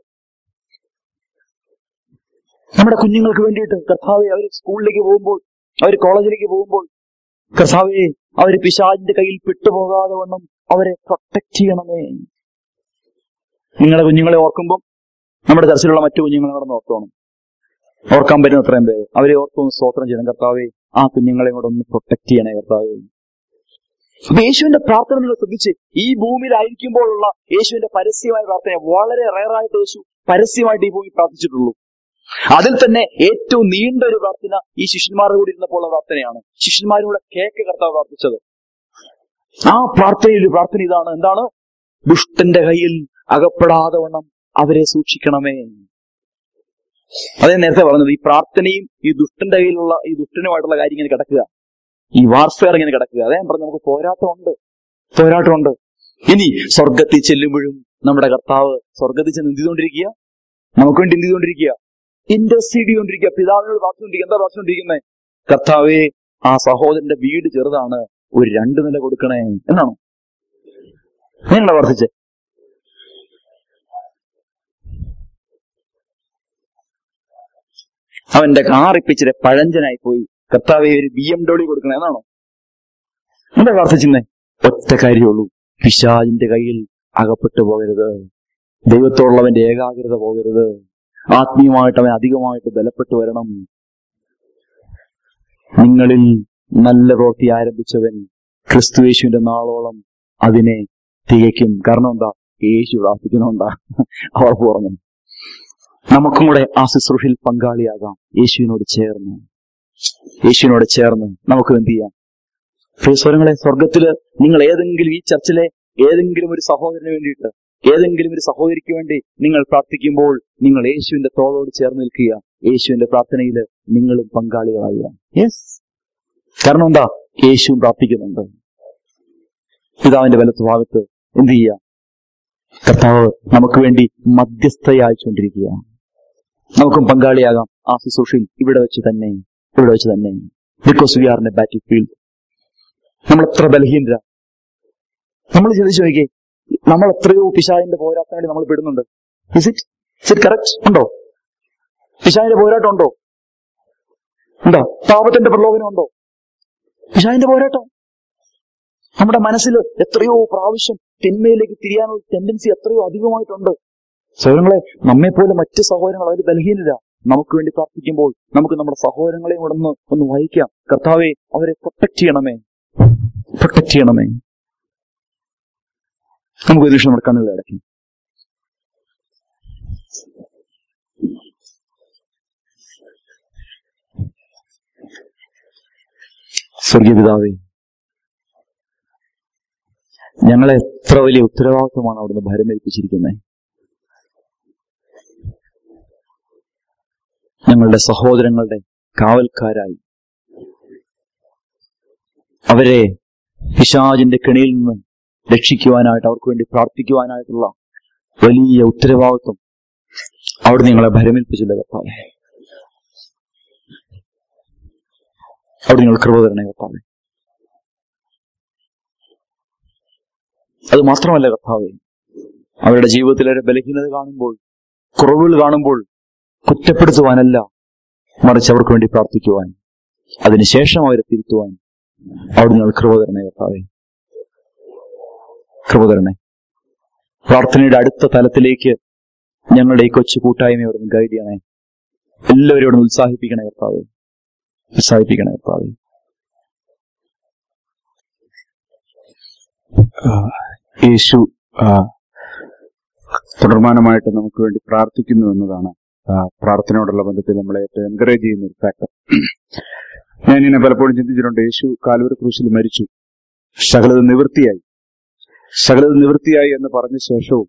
നമ്മുടെ കുഞ്ഞുങ്ങൾക്ക് വേണ്ടിയിട്ട് കർത്താവെ അവർ സ്കൂളിലേക്ക് പോകുമ്പോൾ, അവർ കോളേജിലേക്ക് പോകുമ്പോൾ, കർത്താവെ അവർ പിശാചിന്റെ കയ്യിൽ പെട്ടുപോകാതെ വണ്ണം അവരെ പ്രൊട്ടക്ട് ചെയ്യണമേ. നിങ്ങളുടെ കുഞ്ഞുങ്ങളെ ഓർക്കുമ്പോൾ നമ്മുടെ ചർച്ചിലുള്ള മറ്റു കുഞ്ഞുങ്ങളെ കൂടെ ഓർത്തോണം. ഓർക്കാൻ പറ്റുന്ന അത്രയും പേര് അവരെ ഓർത്തൊന്ന് സ്തോത്രം ചെയ്യണം. കർത്താവെ ആ കുഞ്ഞുങ്ങളെ കൂടെ ഒന്ന് പ്രൊട്ടക്ട് ചെയ്യണേ കർത്താവെ. അപ്പൊ യേശുവിന്റെ പ്രാർത്ഥന നിങ്ങൾ ശ്രദ്ധിച്ച്, ഈ ഭൂമിയിലായിരിക്കുമ്പോഴുള്ള യേശുവിന്റെ പരസ്യമായ പ്രാർത്ഥന വളരെ റയറായിട്ട് യേശു പരസ്യമായിട്ട് ഈ ഭൂമി പ്രാർത്ഥിച്ചിട്ടുള്ളൂ. അതിൽ തന്നെ ഏറ്റവും നീണ്ട ഒരു പ്രാർത്ഥന ഈ ശിഷ്യന്മാരുടെ കൂടി ഇരുന്നപ്പോഴുള്ള പ്രാർത്ഥനയാണ്. ശിഷ്യന്മാരുടെ കേക്ക് കർത്താവ് പ്രാർത്ഥിച്ചത്. ആ പ്രാർത്ഥനയിൽ പ്രാർത്ഥന ഇതാണ്. എന്താണ്? ദുഷ്ടന്റെ കയ്യിൽ അകപ്പെടാതെ വണ്ണം അവരെ സൂക്ഷിക്കണമേ. അതേ നേരത്തെ പറഞ്ഞത്, ഈ പ്രാർത്ഥനയും ഈ ദുഷ്ടന്റെ കയ്യിലുള്ള ഈ ദുഷ്ടനുമായിട്ടുള്ള കാര്യം ഇങ്ങനെ കിടക്കുക, ഈ വാർഫെയർ ഇങ്ങനെ കിടക്കുക. അതേ പറഞ്ഞു, നമുക്ക് പോരാട്ടമുണ്ട്. ഇനി സ്വർഗത്തിൽ ചെല്ലുമ്പോഴും നമ്മുടെ കർത്താവ് സ്വർഗത്തിൽ ചെന്ന് എന്ത് ചെയ്തുകൊണ്ടിരിക്കുക? നമുക്ക് വേണ്ടി എന്ത് ചെയ്തുകൊണ്ടിരിക്കുക? ഇന്റർസീഡ് ചെയ്തുകൊണ്ടിരിക്കുക, പിതാവിനോട് പ്രാർത്ഥിച്ചുകൊണ്ടിരിക്കുക. എന്താ പ്രാർത്ഥിച്ചുകൊണ്ടിരിക്കുന്നത്? കർത്താവേ ആ സഹോദരന്റെ വീട് ചെറുതാണ്, ഒരു 2 നില കൊടുക്കണേ എന്നാണോ? നിങ്ങളെ പ്രാർത്ഥിച്ചേ? അവന്റെ കാറിപ്പിച്ചിട്ട് പഴഞ്ചനായി പോയി, കർത്താവെ ഒരു BMW കൊടുക്കണേ എന്നാണോ? എന്താ പ്രാർത്ഥിച്ചേ? ഒറ്റ കാര്യമുള്ളൂ, പിശാചിന്റെ കയ്യിൽ അകപ്പെട്ടു പോകരുത്, ദൈവത്തോടുള്ളവന്റെ ഏകാഗ്രത പോകരുത്, ആത്മീയമായിട്ട് അവൻ അധികമായിട്ട് ബലപ്പെട്ടു വരണം. നിങ്ങളിൽ നല്ല പ്രവൃത്തി ആരംഭിച്ചവൻ ക്രിസ്തുയേശുവിന്റെ നാളോളം അതിനെ തികയ്ക്കും. കാരണം എന്താ? യേശു പ്രാർത്ഥിക്കുന്നുണ്ടാ. അവർ പറഞ്ഞു, നമുക്കും കൂടെ ആ ശുശ്രൂഷയിൽ പങ്കാളിയാകാം. യേശുവിനോട് ചേർന്ന് നമുക്ക് എന്ത് ചെയ്യാം? സ്വരങ്ങളെ, സ്വർഗത്തില് നിങ്ങൾ ഏതെങ്കിലും ഈ ചർച്ചിലെ ഏതെങ്കിലും ഒരു സഹോദരന് വേണ്ടിയിട്ട്, ഏതെങ്കിലും ഒരു സഹോദരിക്ക് വേണ്ടി നിങ്ങൾ പ്രാർത്ഥിക്കുമ്പോൾ നിങ്ങൾ യേശുവിന്റെ തോളോട് ചേർന്ന് നിൽക്കുക. യേശുവിന്റെ പ്രാർത്ഥനയിൽ നിങ്ങളും പങ്കാളികളാകുക. യെസ്. കാരണം എന്താ? യേശുവും പ്രാർത്ഥിക്കുന്നുണ്ട്. പിതാവിന്റെ വലത്ത് ഭാഗത്ത് എന്ത് ചെയ്യുക? കർത്താവ് നമുക്ക് വേണ്ടി മധ്യസ്ഥയായിക്കൊണ്ടിരിക്കുക. നമുക്കും പങ്കാളിയാകാം ആ ശുശ്രൂഷയിൽ ഇവിടെ വെച്ച് തന്നെ. Because we are in a battlefield. നമ്മൾ എത്ര ബലഹീനരാ. നമ്മൾ ചിന്തിച്ചു നോക്കിയേ, നമ്മൾ എത്രയോ പിശാചിന്റെ പോരാട്ടം വേണ്ടി നമ്മൾ പെടുന്നുണ്ട്. Is it correct? ഉണ്ടോ? പിശാചിന്റെ പോരാട്ടം ഉണ്ടോ? പാപത്തിന്റെ പ്രലോഭനം ഉണ്ടോ? പിശാചിന്റെ പോരാട്ടം. നമ്മുടെ മനസ്സിൽ എത്രയോ പ്രാവശ്യം തിന്മയിലേക്ക് തിരിയാനുള്ള ടെൻഡൻസി എത്രയോ അധികമായിട്ടുണ്ട്. സഹോദരങ്ങളെ, നമ്മെപ്പോലെ മറ്റ് സഹോദരങ്ങൾ അവർ ബലഹീനരാ. നമുക്ക് വേണ്ടി പ്രാർത്ഥിക്കുമ്പോൾ നമുക്ക് നമ്മുടെ സഹോദരങ്ങളെയും കൂടെ ഒന്ന് വഹിക്കാം. കർത്താവെ അവരെ പ്രൊട്ടക്ട് ചെയ്യണമേ. നമുക്ക് ഒരു നിമിഷം നമ്മുടെ കണ്ണുകൾ അടയ്ക്കാം. സ്വർഗീയ പിതാവേ, ഞങ്ങളെ എത്ര വലിയ ഉത്തരവാദിത്വമാണ് അവിടുന്ന് ഭരമേൽപ്പിച്ചിരിക്കുന്നത്. ഞങ്ങളുടെ സഹോദരങ്ങളുടെ കാവൽക്കാരായി അവരെ പിശാചിന്റെ കെണിയിൽ നിന്ന് രക്ഷിക്കുവാനായിട്ട്, അവർക്ക് വേണ്ടി പ്രാർത്ഥിക്കുവാനായിട്ടുള്ള വലിയ ഉത്തരവാദിത്വം അവിടെ നിങ്ങളെ ഭരമേൽപ്പിച്ചില്ല കർത്താവേ. അവിടെ നിങ്ങൾ കൃപ തരണേ കർത്താവേ. അത് മാത്രമല്ല കർത്താവേ, അവരുടെ ജീവിതത്തിലെ ബലഹീനത കാണുമ്പോൾ, കുറവുകൾ കാണുമ്പോൾ കുറ്റപ്പെടുത്തുവാനല്ല, മറിച്ച് അവർക്ക് വേണ്ടി പ്രാർത്ഥിക്കുവാൻ, അതിനുശേഷം അവരെ തിരുത്തുവാൻ അവിടെ നിങ്ങൾ കൃപ തരണേ കർത്താവേ. കൃപ തരണേ. പ്രാർത്ഥനയുടെ അടുത്ത തലത്തിലേക്ക് ഞങ്ങളുടെ ഈ കൊച്ചു കൂട്ടായ്മ അവിടെ നിന്ന് ഗൈഡ് ചെയ്യണേ. എല്ലാവരും അവിടെ ഉത്സാഹിപ്പിക്കണേ കർത്താവേ. ഉത്സാഹിപ്പിക്കണേ കർത്താവേ. യേശു തുടർമാനമായിട്ട് നമുക്ക് വേണ്ടി പ്രാർത്ഥിക്കുന്നു എന്നതാണ് പ്രാർത്ഥനയോടുള്ള ബന്ധത്തിൽ നമ്മളെ ഏറ്റവും എൻകറേജ് ചെയ്യുന്ന ഒരു ഫാക്ടർ. ഞാൻ ഇങ്ങനെ പലപ്പോഴും ചിന്തിച്ചിട്ടുണ്ട്. യേശു കാൽവരി ക്രൂശിൽ മരിച്ചു, സകലത് നിവൃത്തിയായി. സകലത് നിവൃത്തിയായി എന്ന് പറഞ്ഞ ശേഷവും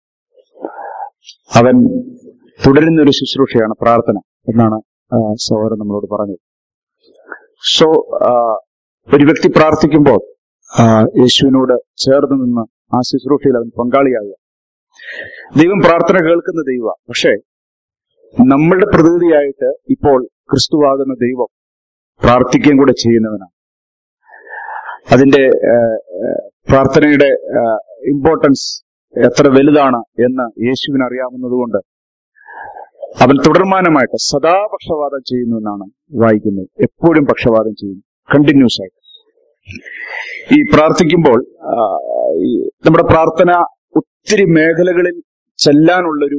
അവൻ തുടരുന്ന ഒരു ശുശ്രൂഷയാണ് പ്രാർത്ഥന എന്നാണ് സഹോദരൻ നമ്മളോട് പറഞ്ഞത്. സോ ഒരു വ്യക്തി പ്രാർത്ഥിക്കുമ്പോൾ യേശുവിനോട് ചേർന്ന് നിന്ന് ആ ശുശ്രൂഷയിൽ അവൻ പങ്കാളിയാകുക. ദൈവം പ്രാർത്ഥന കേൾക്കുന്ന ദൈവമാണ്. പക്ഷേ നമ്മളുടെ പ്രതിനിധിയായിട്ട് ഇപ്പോൾ ക്രിസ്തുവാകുന്ന ദൈവം പ്രാർത്ഥിക്കുകയും കൂടെ ചെയ്യുന്നവനാണ്. അതിന്റെ പ്രാർത്ഥനയുടെ ഇമ്പോർട്ടൻസ് എത്ര വലുതാണ് എന്ന് യേശുവിന് അറിയാവുന്നതുകൊണ്ട് അവൻ തുടർമാനമായിട്ട് സദാ പക്ഷപാതം ചെയ്യുന്നു എന്നാണ് വായിക്കുന്നത്. എപ്പോഴും പക്ഷപാതം ചെയ്യുന്നു, കണ്ടിന്യൂസ് ആയിട്ട്. ഈ പ്രാർത്ഥിക്കുമ്പോൾ നമ്മുടെ പ്രാർത്ഥന ഒത്തിരി മേഖലകളിൽ ചെല്ലാനുള്ളൊരു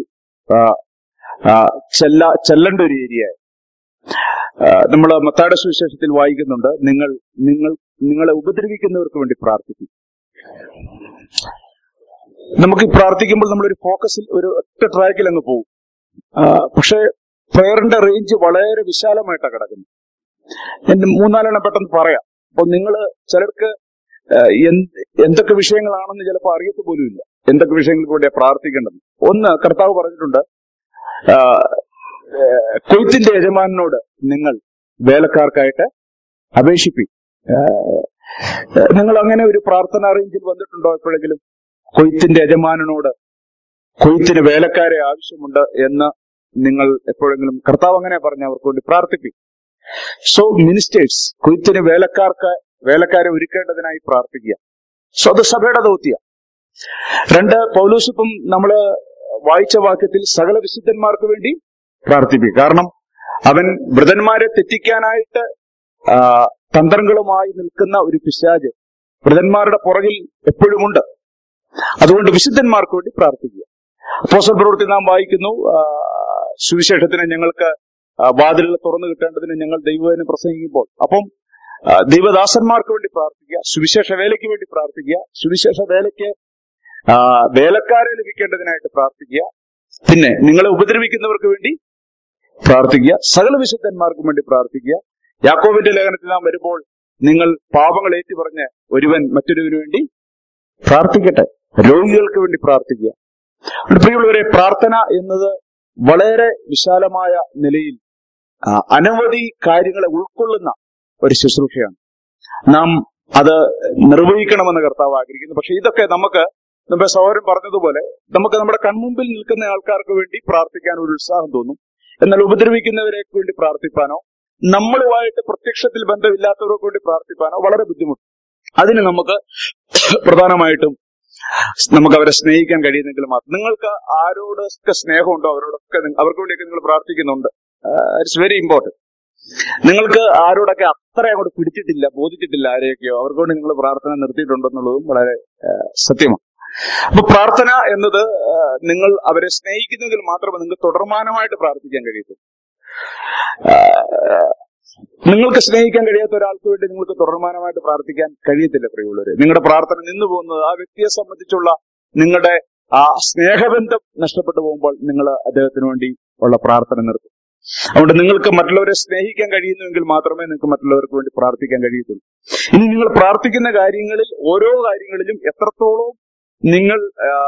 ചെല്ലേണ്ട ഒരു ഏരിയ. നമ്മൾ മത്തായിയുടെ സുവിശേഷത്തിൽ വായിക്കുന്നുണ്ട്, നിങ്ങളെ ഉപദ്രവിക്കുന്നവർക്ക് വേണ്ടി പ്രാർത്ഥിക്കും. നമുക്ക് പ്രാർത്ഥിക്കുമ്പോൾ നമ്മളൊരു ഫോക്കസിൽ ഒരു ഒറ്റ ട്രാക്കിൽ അങ്ങ് പോകും. പക്ഷെ പ്രയറിന്റെ റേഞ്ച് വളരെ വിശാലമായിട്ടാണ് കിടക്കുന്നത്. ഞാൻ 3-4 പെട്ടെന്ന് പറയാം. അപ്പൊ ചിലർക്ക് എന്തൊക്കെ വിഷയങ്ങളാണെന്ന് ചിലപ്പോൾ അറിയത്ത് പോലും ഇല്ല, എന്തൊക്കെ വിഷയങ്ങൾക്ക് വേണ്ടിയാണ് പ്രാർത്ഥിക്കേണ്ടത്. ഒന്ന്, കർത്താവ് പറഞ്ഞിട്ടുണ്ട്, കൊയ്ത്തിന്റെ യജമാനോട് നിങ്ങൾ വേലക്കാർക്കായിട്ട് അപേക്ഷിപ്പിക്കും. നിങ്ങൾ അങ്ങനെ ഒരു പ്രാർത്ഥനാ റേഞ്ചിൽ വന്നിട്ടുണ്ടോ എപ്പോഴെങ്കിലും? കൊയ്ത്തിന്റെ യജമാനനോട് കൊയ്ത്തിന് വേലക്കാരെ ആവശ്യമുണ്ട് എന്ന് നിങ്ങൾ എപ്പോഴെങ്കിലും, കർത്താവ് അങ്ങനെ പറഞ്ഞ അവർക്ക് വേണ്ടി പ്രാർത്ഥിപ്പിക്കും. സോ മിനിസ്റ്റേഴ്സ്, കൊയ്ത്തിന് വേലക്കാരെ ഒരുക്കേണ്ടതിനായി പ്രാർത്ഥിക്കുക. സോ അത് സഭയുടെ ദൗത്യ. 2, പൗലോസ് ഇപ്പം നമ്മള് വായിച്ച വാക്യത്തിൽ സകല വിശുദ്ധന്മാർക്ക് വേണ്ടി പ്രാർത്ഥിപ്പിക്കുക. കാരണം അവൻ വൃതന്മാരെ തെറ്റിക്കാനായിട്ട് തന്ത്രങ്ങളുമായി നിൽക്കുന്ന ഒരു പിശാച് വൃതന്മാരുടെ പുറകിൽ എപ്പോഴുമുണ്ട്. അതുകൊണ്ട് വിശുദ്ധന്മാർക്ക് വേണ്ടി പ്രാർത്ഥിക്കുക. അപ്പോസ്തല പ്രവൃത്തി നാം വായിക്കുന്നു, സുവിശേഷത്തിന് ഞങ്ങൾക്ക് വാതിലുകൾ തുറന്നു കിട്ടേണ്ടതിന് ഞങ്ങൾ ദൈവവചനം പ്രസംഗിക്കുമ്പോൾ, അപ്പം ദൈവദാസന്മാർക്ക് വേണ്ടി പ്രാർത്ഥിക്കുക, സുവിശേഷ വേലയ്ക്ക് വേണ്ടി പ്രാർത്ഥിക്കുക, സുവിശേഷ വേലയ്ക്ക് വേലക്കാരെ ലഭിക്കേണ്ടതിനായിട്ട് പ്രാർത്ഥിക്കുക, പിന്നെ നിങ്ങളെ ഉപദ്രവിക്കുന്നവർക്ക് വേണ്ടി പ്രാർത്ഥിക്കുക, സകല വിശുദ്ധന്മാർക്കും വേണ്ടി പ്രാർത്ഥിക്കുക. യാക്കോബിന്റെ ലേഖനത്തിൽ നാം വരുമ്പോൾ, നിങ്ങൾ പാപങ്ങൾ ഏറ്റുപറഞ്ഞ് ഒരുവൻ മറ്റൊരുവന് വേണ്ടി പ്രാർത്ഥിക്കട്ടെ, രോഗികൾക്ക് വേണ്ടി പ്രാർത്ഥിക്കുക. പ്രിയമുള്ളവരെ, പ്രാർത്ഥന എന്നത് വളരെ വിശാലമായ നിലയിൽ അനവധി കാര്യങ്ങളെ ഉൾക്കൊള്ളുന്ന ഒരു ശുശ്രൂഷയാണ്. നാം അത് നിർവഹിക്കണമെന്ന് കർത്താവ് ആഗ്രഹിക്കുന്നു. പക്ഷെ ഇതൊക്കെ നമ്മുടെ സഹോദരൻ പറഞ്ഞതുപോലെ നമുക്ക് നമ്മുടെ കൺമുമ്പിൽ നിൽക്കുന്ന ആൾക്കാർക്ക് വേണ്ടി പ്രാർത്ഥിക്കാൻ ഒരു ഉത്സാഹം തോന്നും. എന്നാൽ ഉപദ്രവിക്കുന്നവരെ വേണ്ടി പ്രാർത്ഥിപ്പാനോ നമ്മളുമായിട്ട് പ്രത്യക്ഷത്തിൽ ബന്ധമില്ലാത്തവർക്ക് വേണ്ടി പ്രാർത്ഥിപ്പാനോ വളരെ ബുദ്ധിമുട്ട്. അതിന് നമുക്ക് പ്രധാനമായിട്ടും നമുക്ക് അവരെ സ്നേഹിക്കാൻ കഴിയുന്നെങ്കിൽ മാത്രം. നിങ്ങൾക്ക് ആരോടൊക്കെ സ്നേഹമുണ്ടോ അവർക്ക് വേണ്ടിയൊക്കെ നിങ്ങൾ പ്രാർത്ഥിക്കുന്നുണ്ട്. It's very important. നിങ്ങൾക്ക് ആരോടൊക്കെ അത്ര അങ്ങോട്ട് പിടിച്ചിട്ടില്ല, ബോധിച്ചിട്ടില്ല ആരെയൊക്കെയോ, അവർക്ക് വേണ്ടി നിങ്ങൾ പ്രാർത്ഥന നിർത്തിയിട്ടുണ്ടെന്നുള്ളതും വളരെ സത്യമാണ്. അപ്പൊ പ്രാർത്ഥന എന്നത് നിങ്ങൾ അവരെ സ്നേഹിക്കുന്നെങ്കിൽ മാത്രമേ നിങ്ങൾക്ക് തുടർമാനമായിട്ട് പ്രാർത്ഥിക്കാൻ കഴിയത്തുള്ളൂ. നിങ്ങൾക്ക് സ്നേഹിക്കാൻ കഴിയാത്ത ഒരാൾക്ക് വേണ്ടി നിങ്ങൾക്ക് തുടർമാനമായിട്ട് പ്രാർത്ഥിക്കാൻ കഴിയത്തില്ല പ്രിയമുള്ളവരെ. നിങ്ങളുടെ പ്രാർത്ഥന നിന്നു പോകുന്നത് ആ വ്യക്തിയെ സംബന്ധിച്ചുള്ള നിങ്ങളുടെ ആ സ്നേഹബന്ധം നഷ്ടപ്പെട്ടു പോകുമ്പോൾ നിങ്ങൾ അദ്ദേഹത്തിന് വേണ്ടി ഉള്ള പ്രാർത്ഥന നിർത്തും. അതുകൊണ്ട് നിങ്ങൾക്ക് മറ്റുള്ളവരെ സ്നേഹിക്കാൻ കഴിയുന്നുവെങ്കിൽ മാത്രമേ നിങ്ങൾക്ക് മറ്റുള്ളവർക്ക് വേണ്ടി പ്രാർത്ഥിക്കാൻ കഴിയത്തുള്ളൂ. ഇനി നിങ്ങൾ പ്രാർത്ഥിക്കുന്ന കാര്യങ്ങളിൽ ഓരോ കാര്യങ്ങളിലും എത്രത്തോളം നിങ്ങൾ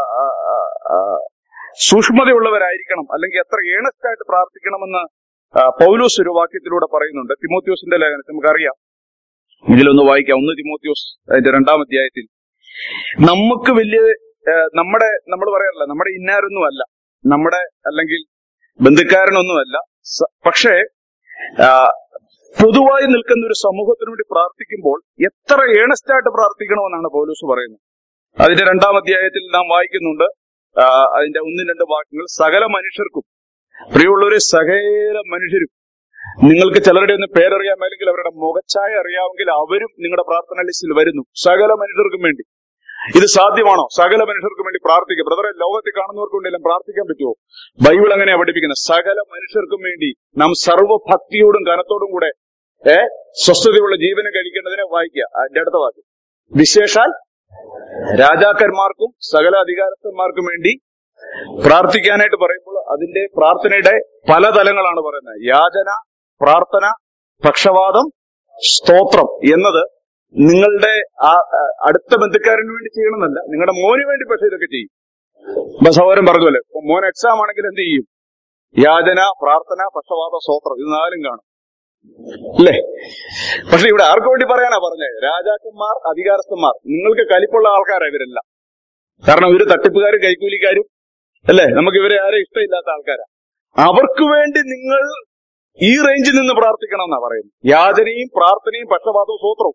സൂക്ഷ്മതയുള്ളവരായിരിക്കണം, അല്ലെങ്കിൽ എത്ര ഏണസ്റ്റായിട്ട് പ്രാർത്ഥിക്കണമെന്ന് പൗലോസ് ഒരു വാക്യത്തിലൂടെ പറയുന്നുണ്ട്. തിമോത്തിയോസിന്റെ ലേഖനത്തിൽ നമുക്കറിയാം. ഇതിലൊന്ന് വായിക്കാം. 1 തിമോത്തിയോസ് അതിന്റെ 2-ാം അധ്യായത്തിൽ. നമുക്ക് വലിയ നമ്മൾ പറയാറില്ല, നമ്മുടെ ഇന്നാരൊന്നും അല്ല, നമ്മുടെ അല്ലെങ്കിൽ ബന്ധുക്കാരനൊന്നുമല്ല. പക്ഷേ പൊതുവായി നിൽക്കുന്ന ഒരു സമൂഹത്തിനു വേണ്ടി പ്രാർത്ഥിക്കുമ്പോൾ എത്ര ഏണസ്റ്റായിട്ട് പ്രാർത്ഥിക്കണമെന്നാണ് പൗലോസ് പറയുന്നത്. അതിന്റെ 2-ാം അധ്യായത്തിൽ നാം വായിക്കുന്നുണ്ട്, അതിന്റെ 1-2 വാക്യങ്ങൾ. സകല മനുഷ്യർക്കും, പ്രിയമുള്ളവരെ, സകല മനുഷ്യരും, നിങ്ങൾക്ക് ചിലരുടെ ഒന്നും പേരറിയാം, അല്ലെങ്കിൽ അവരുടെ മുഖച്ഛായ അറിയാമെങ്കിൽ അവരും നിങ്ങളുടെ പ്രാർത്ഥന ലിസ്റ്റിൽ വരുന്നു. സകല മനുഷ്യർക്കും വേണ്ടി. ഇത് സാധ്യമാണോ? സകല മനുഷ്യർക്കും വേണ്ടി പ്രാർത്ഥിക്കുക. ബ്രദറെ, ലോകത്തിൽ കാണുന്നവർക്ക് വേണ്ടിയെല്ലാം പ്രാർത്ഥിക്കാൻ പറ്റുമോ? ബൈബിൾ അങ്ങനെയാ പഠിപ്പിക്കുന്നത്. സകല മനുഷ്യർക്കും വേണ്ടി നാം സർവ്വഭക്തിയോടും കനത്തോടും കൂടെ സ്വസ്ഥതയുള്ള ജീവനം കഴിക്കേണ്ടതിനെ വായിക്കുക. അതിന്റെ അടുത്ത വാക്യം, വിശേഷാൽ രാജാക്കന്മാർക്കും സകല അധികാരസ്ഥന്മാർക്കും വേണ്ടി പ്രാർത്ഥിക്കാനായിട്ട് പറയുമ്പോൾ അതിന്റെ പ്രാർത്ഥനയുടെ പല തലങ്ങളാണ് പറയുന്നത്. യാചന, പ്രാർത്ഥന, പക്ഷവാദം, സ്തോത്രം എന്നത് നിങ്ങളുടെ അടുത്ത ബന്ധുക്കാരന് വേണ്ടി ചെയ്യണമെന്നല്ല, നിങ്ങളുടെ മോന് വേണ്ടി പക്ഷെ ഇതൊക്കെ ചെയ്യും. ഇപ്പൊ സഹോദരൻ പറഞ്ഞല്ലേ, മോൻ എക്സാം ആണെങ്കിൽ എന്ത് ചെയ്യും? യാചന, പ്രാർത്ഥന, പക്ഷവാദ, സ്തോത്രം, ഇത് 4 കാണും അല്ലേ? പക്ഷെ ഇവിടെ ആർക്കു വേണ്ടി പറയാനാ പറഞ്ഞത്? രാജാക്കന്മാർ, അധികാരസ്ഥന്മാർ. നിങ്ങൾക്ക് കലിപ്പുള്ള ആൾക്കാരാ ഇവരെല്ലാം. കാരണം ഇവര് തട്ടിപ്പുകാരും കൈക്കൂലിക്കാരും അല്ലേ? നമുക്ക് ഇവരെ ആരെ ഇഷ്ടമില്ലാത്ത ആൾക്കാരാ. അവർക്ക് വേണ്ടി നിങ്ങൾ ഈ റേഞ്ചിൽ നിന്ന് പ്രാർത്ഥിക്കണം എന്നാ പറയുന്നത്. യാചനയും പ്രാർത്ഥനയും പക്ഷപാതവും സ്തോത്രവും.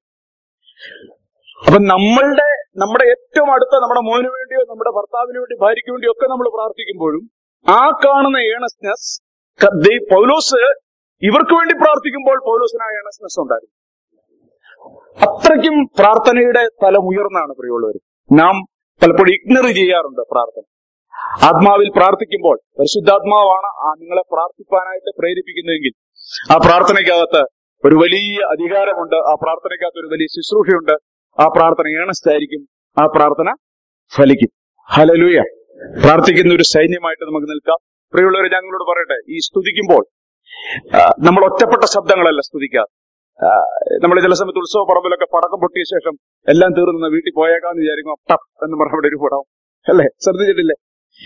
അപ്പൊ നമ്മുടെ ഏറ്റവും അടുത്ത നമ്മുടെ മോന് വേണ്ടിയോ നമ്മുടെ ഭർത്താവിന് വേണ്ടി ഭാര്യയ്ക്ക് വേണ്ടിയോ ഒക്കെ നമ്മൾ പ്രാർത്ഥിക്കുമ്പോഴും ആ കാണുന്ന ഏണസ്നെസ്, പൗലോസ് ഇവർക്ക് വേണ്ടി പ്രാർത്ഥിക്കുമ്പോൾ പൗലോസിന് ആ ഏണസ്നെസ് ഉണ്ടായിരുന്നു. അത്രയ്ക്കും പ്രാർത്ഥനയുടെ തലം ഉയർന്നാണ് പ്രിയമുള്ളവർ. നാം പലപ്പോഴും ഇഗ്നോർ ചെയ്യാറുണ്ട് പ്രാർത്ഥന. ആത്മാവിൽ പ്രാർത്ഥിക്കുമ്പോൾ പരിശുദ്ധാത്മാവാണ് നിങ്ങളെ പ്രാർത്ഥിപ്പാനായിട്ട് പ്രേരിപ്പിക്കുന്നതെങ്കിൽ ആ പ്രാർത്ഥനയ്ക്കകത്ത് ഒരു വലിയ അധികാരമുണ്ട്, ആ പ്രാർത്ഥനയ്ക്കകത്ത് ഒരു വലിയ ശുശ്രൂഷയുണ്ട്. ആ പ്രാർത്ഥന ഏണസ്റ്റ് ആയിരിക്കും, ആ പ്രാർത്ഥന ഫലിക്കും. ഹല്ലേലൂയ. പ്രാർത്ഥിക്കുന്ന ഒരു സൈന്യമായിട്ട് നമുക്ക് നിൽക്കാം. പ്രിയമുള്ളവരെ, ഞങ്ങളോട് പറയട്ടെ, ഈ സ്തുതിക്കുമ്പോൾ നമ്മൾ ഒറ്റപ്പെട്ട ശബ്ദങ്ങളല്ല സ്തുതിക്കാതെ. നമ്മൾ ചില സമയത്ത് ഉത്സവ പറമ്പിലൊക്കെ പടക്കം പൊട്ടിയ ശേഷം എല്ലാം തീർന്ന് വീട്ടിൽ പോയേക്കാന്ന് വിചാരിക്കും, ടപ്പ് എന്ന് പറഞ്ഞ അവിടെ ഒരു പടം അല്ലേ? ശ്രദ്ധിച്ചിട്ടില്ലേ?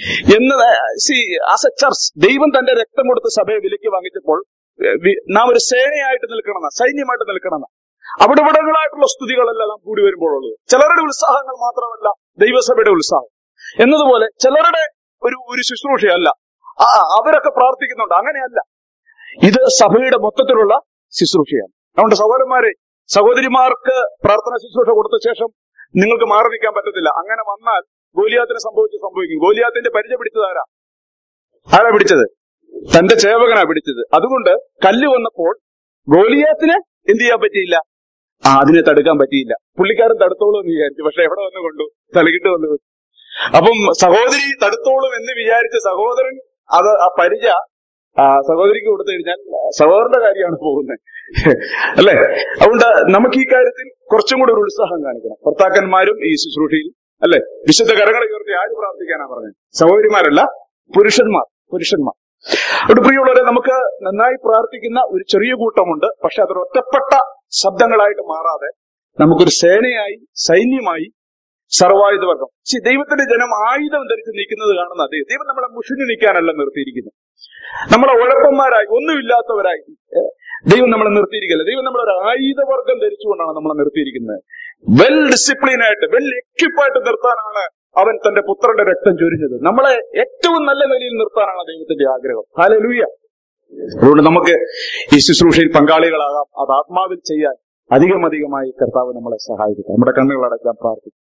ആസ് എ ചർച്ച് ദൈവം തന്റെ രക്തം കൊടുത്ത് സഭയെ വിലയ്ക്ക് വാങ്ങിച്ചപ്പോൾ നാം ഒരു സേനയായിട്ട് നിൽക്കണമെന്ന, സൈന്യമായിട്ട് നിൽക്കണമെന്ന, അവിടെ ഇവിടങ്ങളായിട്ടുള്ള സ്തുതികളല്ല നാം കൂടി വരുമ്പോഴുള്ളത്. ചിലരുടെ ഉത്സാഹങ്ങൾ മാത്രമല്ല ദൈവസഭയുടെ ഉത്സാഹം എന്നതുപോലെ ചിലരുടെ ഒരു ശുശ്രൂഷയല്ല, അവരൊക്കെ പ്രാർത്ഥിക്കുന്നുണ്ട്, അങ്ങനെയല്ല. ഇത് സഭയുടെ മൊത്തത്തിലുള്ള ശുശ്രൂഷയാണ്. അതുകൊണ്ട് സഹോദരന്മാരെ, സഹോദരിമാർക്ക് പ്രാർത്ഥന ശുശ്രൂഷ കൊടുത്ത ശേഷം നിങ്ങൾക്ക് മാറി നിൽക്കാൻ പറ്റത്തില്ല. അങ്ങനെ വന്നാൽ ഗോലിയാത്തിന് സംഭവിക്കും. ഗോലിയാത്തിന്റെ പരിചയ പിടിച്ചത് ആരാ പിടിച്ചത്? തന്റെ സേവകനാ പിടിച്ചത്. അതുകൊണ്ട് കല്ല് വന്നപ്പോൾ ഗോലിയാത്തിന് എന്ത് ചെയ്യാൻ പറ്റിയില്ല? അതിനെ തടുക്കാൻ പറ്റിയില്ല. പുള്ളിക്കാരൻ തടുത്തോളൂ എന്ന് വിചാരിച്ചു, പക്ഷെ എവിടെ വന്നു കൊണ്ടു? തലകിട്ട് വന്നു. അപ്പം സഹോദരി തടുത്തോളും എന്ന് വിചാരിച്ച സഹോദരൻ ആ പരിച സഹോദരിക്ക് കൊടുത്തു കഴിഞ്ഞാൽ സഹോദരന്റെ കാര്യമാണ് പോകുന്നത് അല്ലെ? അതുകൊണ്ട് നമുക്ക് ഈ കാര്യത്തിൽ കുറച്ചും കൂടെ ഒരു ഉത്സാഹം കാണിക്കണം. ഭർത്താക്കന്മാരും ഈ ശുശ്രൂഷയിൽ അല്ലെ, വിശുദ്ധ കരങ്ങളെ ഉയർത്തി ആര് പ്രാർത്ഥിക്കാനാ പറഞ്ഞത്? സഹോദരിമാരല്ല, പുരുഷന്മാർ. അതുകൊണ്ട് പ്രിയമുള്ളവരെ, നമുക്ക് നന്നായി പ്രാർത്ഥിക്കുന്ന ഒരു ചെറിയ കൂട്ടമുണ്ട്. പക്ഷെ അതൊരു ഒറ്റപ്പെട്ട ശബ്ദങ്ങളായിട്ട് മാറാതെ നമുക്കൊരു സേനയായി, സൈന്യമായി, സർവായുധവർഗം. ദൈവത്തിന്റെ ജനം ആയുധം ധരിച്ച് നിൽക്കുന്നത് കാണുന്ന ദൈവം നമ്മളെ മുഷിഞ്ഞു നിൽക്കാനല്ല നിർത്തിയിരിക്കുന്നത്. നമ്മളെ ഉഴപ്പന്മാരായി, ഒന്നുമില്ലാത്തവരായി ദൈവം നമ്മളെ നിർത്തിയിരിക്കില്ല. ദൈവം നമ്മളൊരു ആയുധവർഗം ധരിച്ചുകൊണ്ടാണ് നമ്മളെ നിർത്തിയിരിക്കുന്നത്. വെൽ ഡിസിപ്ലിനായിട്ട്, വെൽ എക്വിപ്പായിട്ട് നിർത്താനാണ് അവൻ തന്റെ പുത്രന്റെ രക്തം ചൊരിഞ്ഞത്. നമ്മളെ ഏറ്റവും നല്ല നിലയിൽ നിർത്താനാണ് ദൈവത്തിന്റെ ആഗ്രഹം. ഹല്ലേലൂയ. അതുകൊണ്ട് നമുക്ക് ഈ ശുശ്രൂഷയിൽ പങ്കാളികളാകാം. അത് ആത്മാവിൽ ചെയ്യാൻ അധികമായി കർത്താവ് നമ്മളെ സഹായിക്കും. നമ്മുടെ കണ്ണുകളടക്കാൻ പ്രാർത്ഥിക്കും.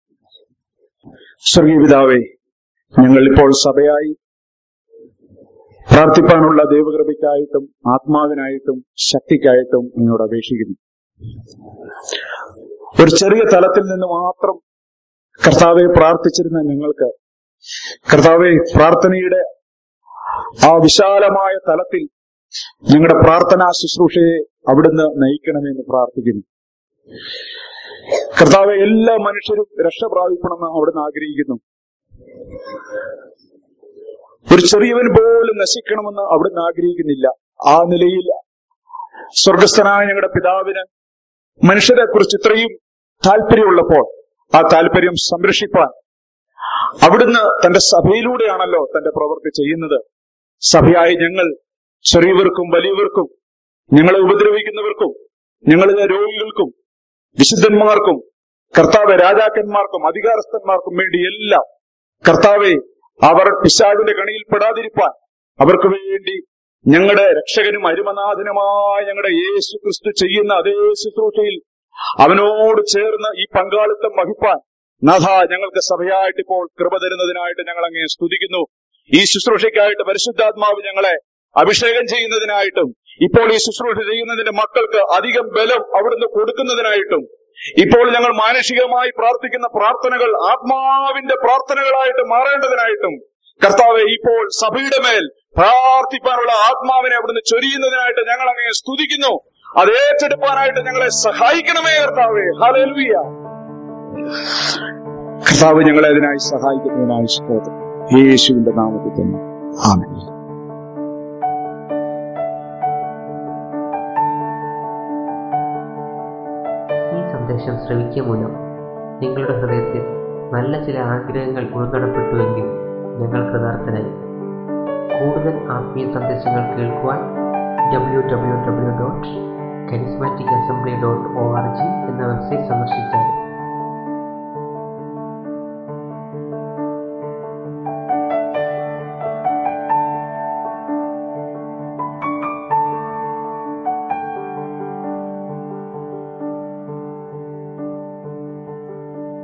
സ്വർഗീയ പിതാവേ, ഞങ്ങൾ ഇപ്പോൾ സഭയായി പ്രാർത്ഥിപ്പാനുള്ള ദൈവകൃപയ്ക്കായിട്ടും ആത്മാവിനായിട്ടും ശക്തിക്കായിട്ടും നിന്നോട് അപേക്ഷിക്കുന്നു. ഒരു ചെറിയ തലത്തിൽ നിന്ന് മാത്രം കർത്താവെ പ്രാർത്ഥിച്ചിരുന്ന ഞങ്ങൾക്ക്, കർത്താവെ, പ്രാർത്ഥനയുടെ ആ വിശാലമായ തലത്തിൽ ഞങ്ങളുടെ പ്രാർത്ഥനാ ശുശ്രൂഷയെ അവിടുന്ന് നയിക്കണമെന്ന് പ്രാർത്ഥിക്കുന്നു. കർത്താവെ, എല്ലാ മനുഷ്യരും രക്ഷ പ്രാപിക്കണമെന്ന് അവിടുന്ന് ആഗ്രഹിക്കുന്നു. ഒരു ചെറിയവൻ പോലും നശിക്കണമെന്ന് അവിടുന്ന് ആഗ്രഹിക്കുന്നില്ല. ആ നിലയിൽ സ്വർഗസ്ഥനായ ഞങ്ങളുടെ പിതാവിന് മനുഷ്യരെ കുറിച്ച് ഇത്രയും താല്പര്യമുള്ളപ്പോൾ ആ താല്പര്യം സംരക്ഷിപ്പാൻ അവിടുന്ന് തന്റെ സഭയിലൂടെയാണല്ലോ തന്റെ പ്രവൃത്തി ചെയ്യുന്നത്. സഭയായി ഞങ്ങൾ ചെറിയവർക്കും വലിയവർക്കും, ഞങ്ങളെ ഉപദ്രവിക്കുന്നവർക്കും, ഞങ്ങളിലെ രോഗികൾക്കും, വിശുദ്ധന്മാർക്കും, കർത്താവ് രാജാക്കന്മാർക്കും അധികാരസ്ഥന്മാർക്കും വേണ്ടി എല്ലാം കർത്താവെ, അവർ പിശാചിന്റെ കണിയിൽ പെടാതിരിപ്പാൻ അവർക്ക് വേണ്ടി ഞങ്ങളുടെ രക്ഷകനും അരുമനാഥനുമായ ഞങ്ങളുടെ യേശു ക്രിസ്തു ചെയ്യുന്ന അതേ ശുശ്രൂഷയിൽ അവനോട് ചേർന്ന് ഈ പങ്കാളിത്തം വഹിപ്പാൻ നാഥ ഞങ്ങൾക്ക് സഭയായിട്ട് ഇപ്പോൾ കൃപ തരുന്നതിനായിട്ട് ഞങ്ങൾ അങ്ങേ സ്തുതിക്കുന്നു. ഈ ശുശ്രൂഷയ്ക്കായിട്ട് പരിശുദ്ധാത്മാവ് ഞങ്ങളെ അഭിഷേകം ചെയ്യുന്നതിനായിട്ടും ഇപ്പോൾ ഈ ശുശ്രൂഷ ചെയ്യുന്നതിന്റെ മക്കൾക്ക് അധികം ബലം അവിടുന്ന് കൊടുക്കുന്നതിനായിട്ടും ഇപ്പോൾ ഞങ്ങൾ മാനുഷികമായി പ്രാർത്ഥിക്കുന്ന പ്രാർത്ഥനകൾ ആത്മാവിന്റെ പ്രാർത്ഥനകളായിട്ട് മാറേണ്ടതിനായിട്ടും കർത്താവെ ഇപ്പോൾ സഭയുടെ മേൽ പ്രാർത്ഥിപ്പാനുള്ള ആത്മാവിനെ അവിടുന്ന് ചൊരിയുന്നതിനായിട്ട് ഞങ്ങൾ അങ്ങനെ സ്തുതിക്കുന്നു. അത് ഏറ്റെടുപ്പാനായിട്ട് ഞങ്ങളെ സഹായിക്കണമേ കർത്താവേ. ഹല്ലേലൂയ. കർത്താവ് ഞങ്ങളെ അതിനായി സഹായിക്കുന്നതിനായി സ്തോത്രം. യേശുവിന്റെ നാമത്തിൽ തന്നെ ആമേൻ. ഈ സന്ദേശം ശ്രവിക്കുക മൂലം നിങ്ങളുടെ ഹൃദയത്തിൽ നല്ല ചില ആഗ്രഹങ്ങൾ ഉൾനടപ്പെട്ടുവെങ്കിൽ ഞങ്ങൾ കൃതാർത്ഥരായി. കൂടുതൽ ആത്മീയ സന്ദേശങ്ങൾ കേൾക്കുവാൻ www.charismaticassembly.org എന്ന വെബ്സൈറ്റ് സന്ദർശിച്ചാൽ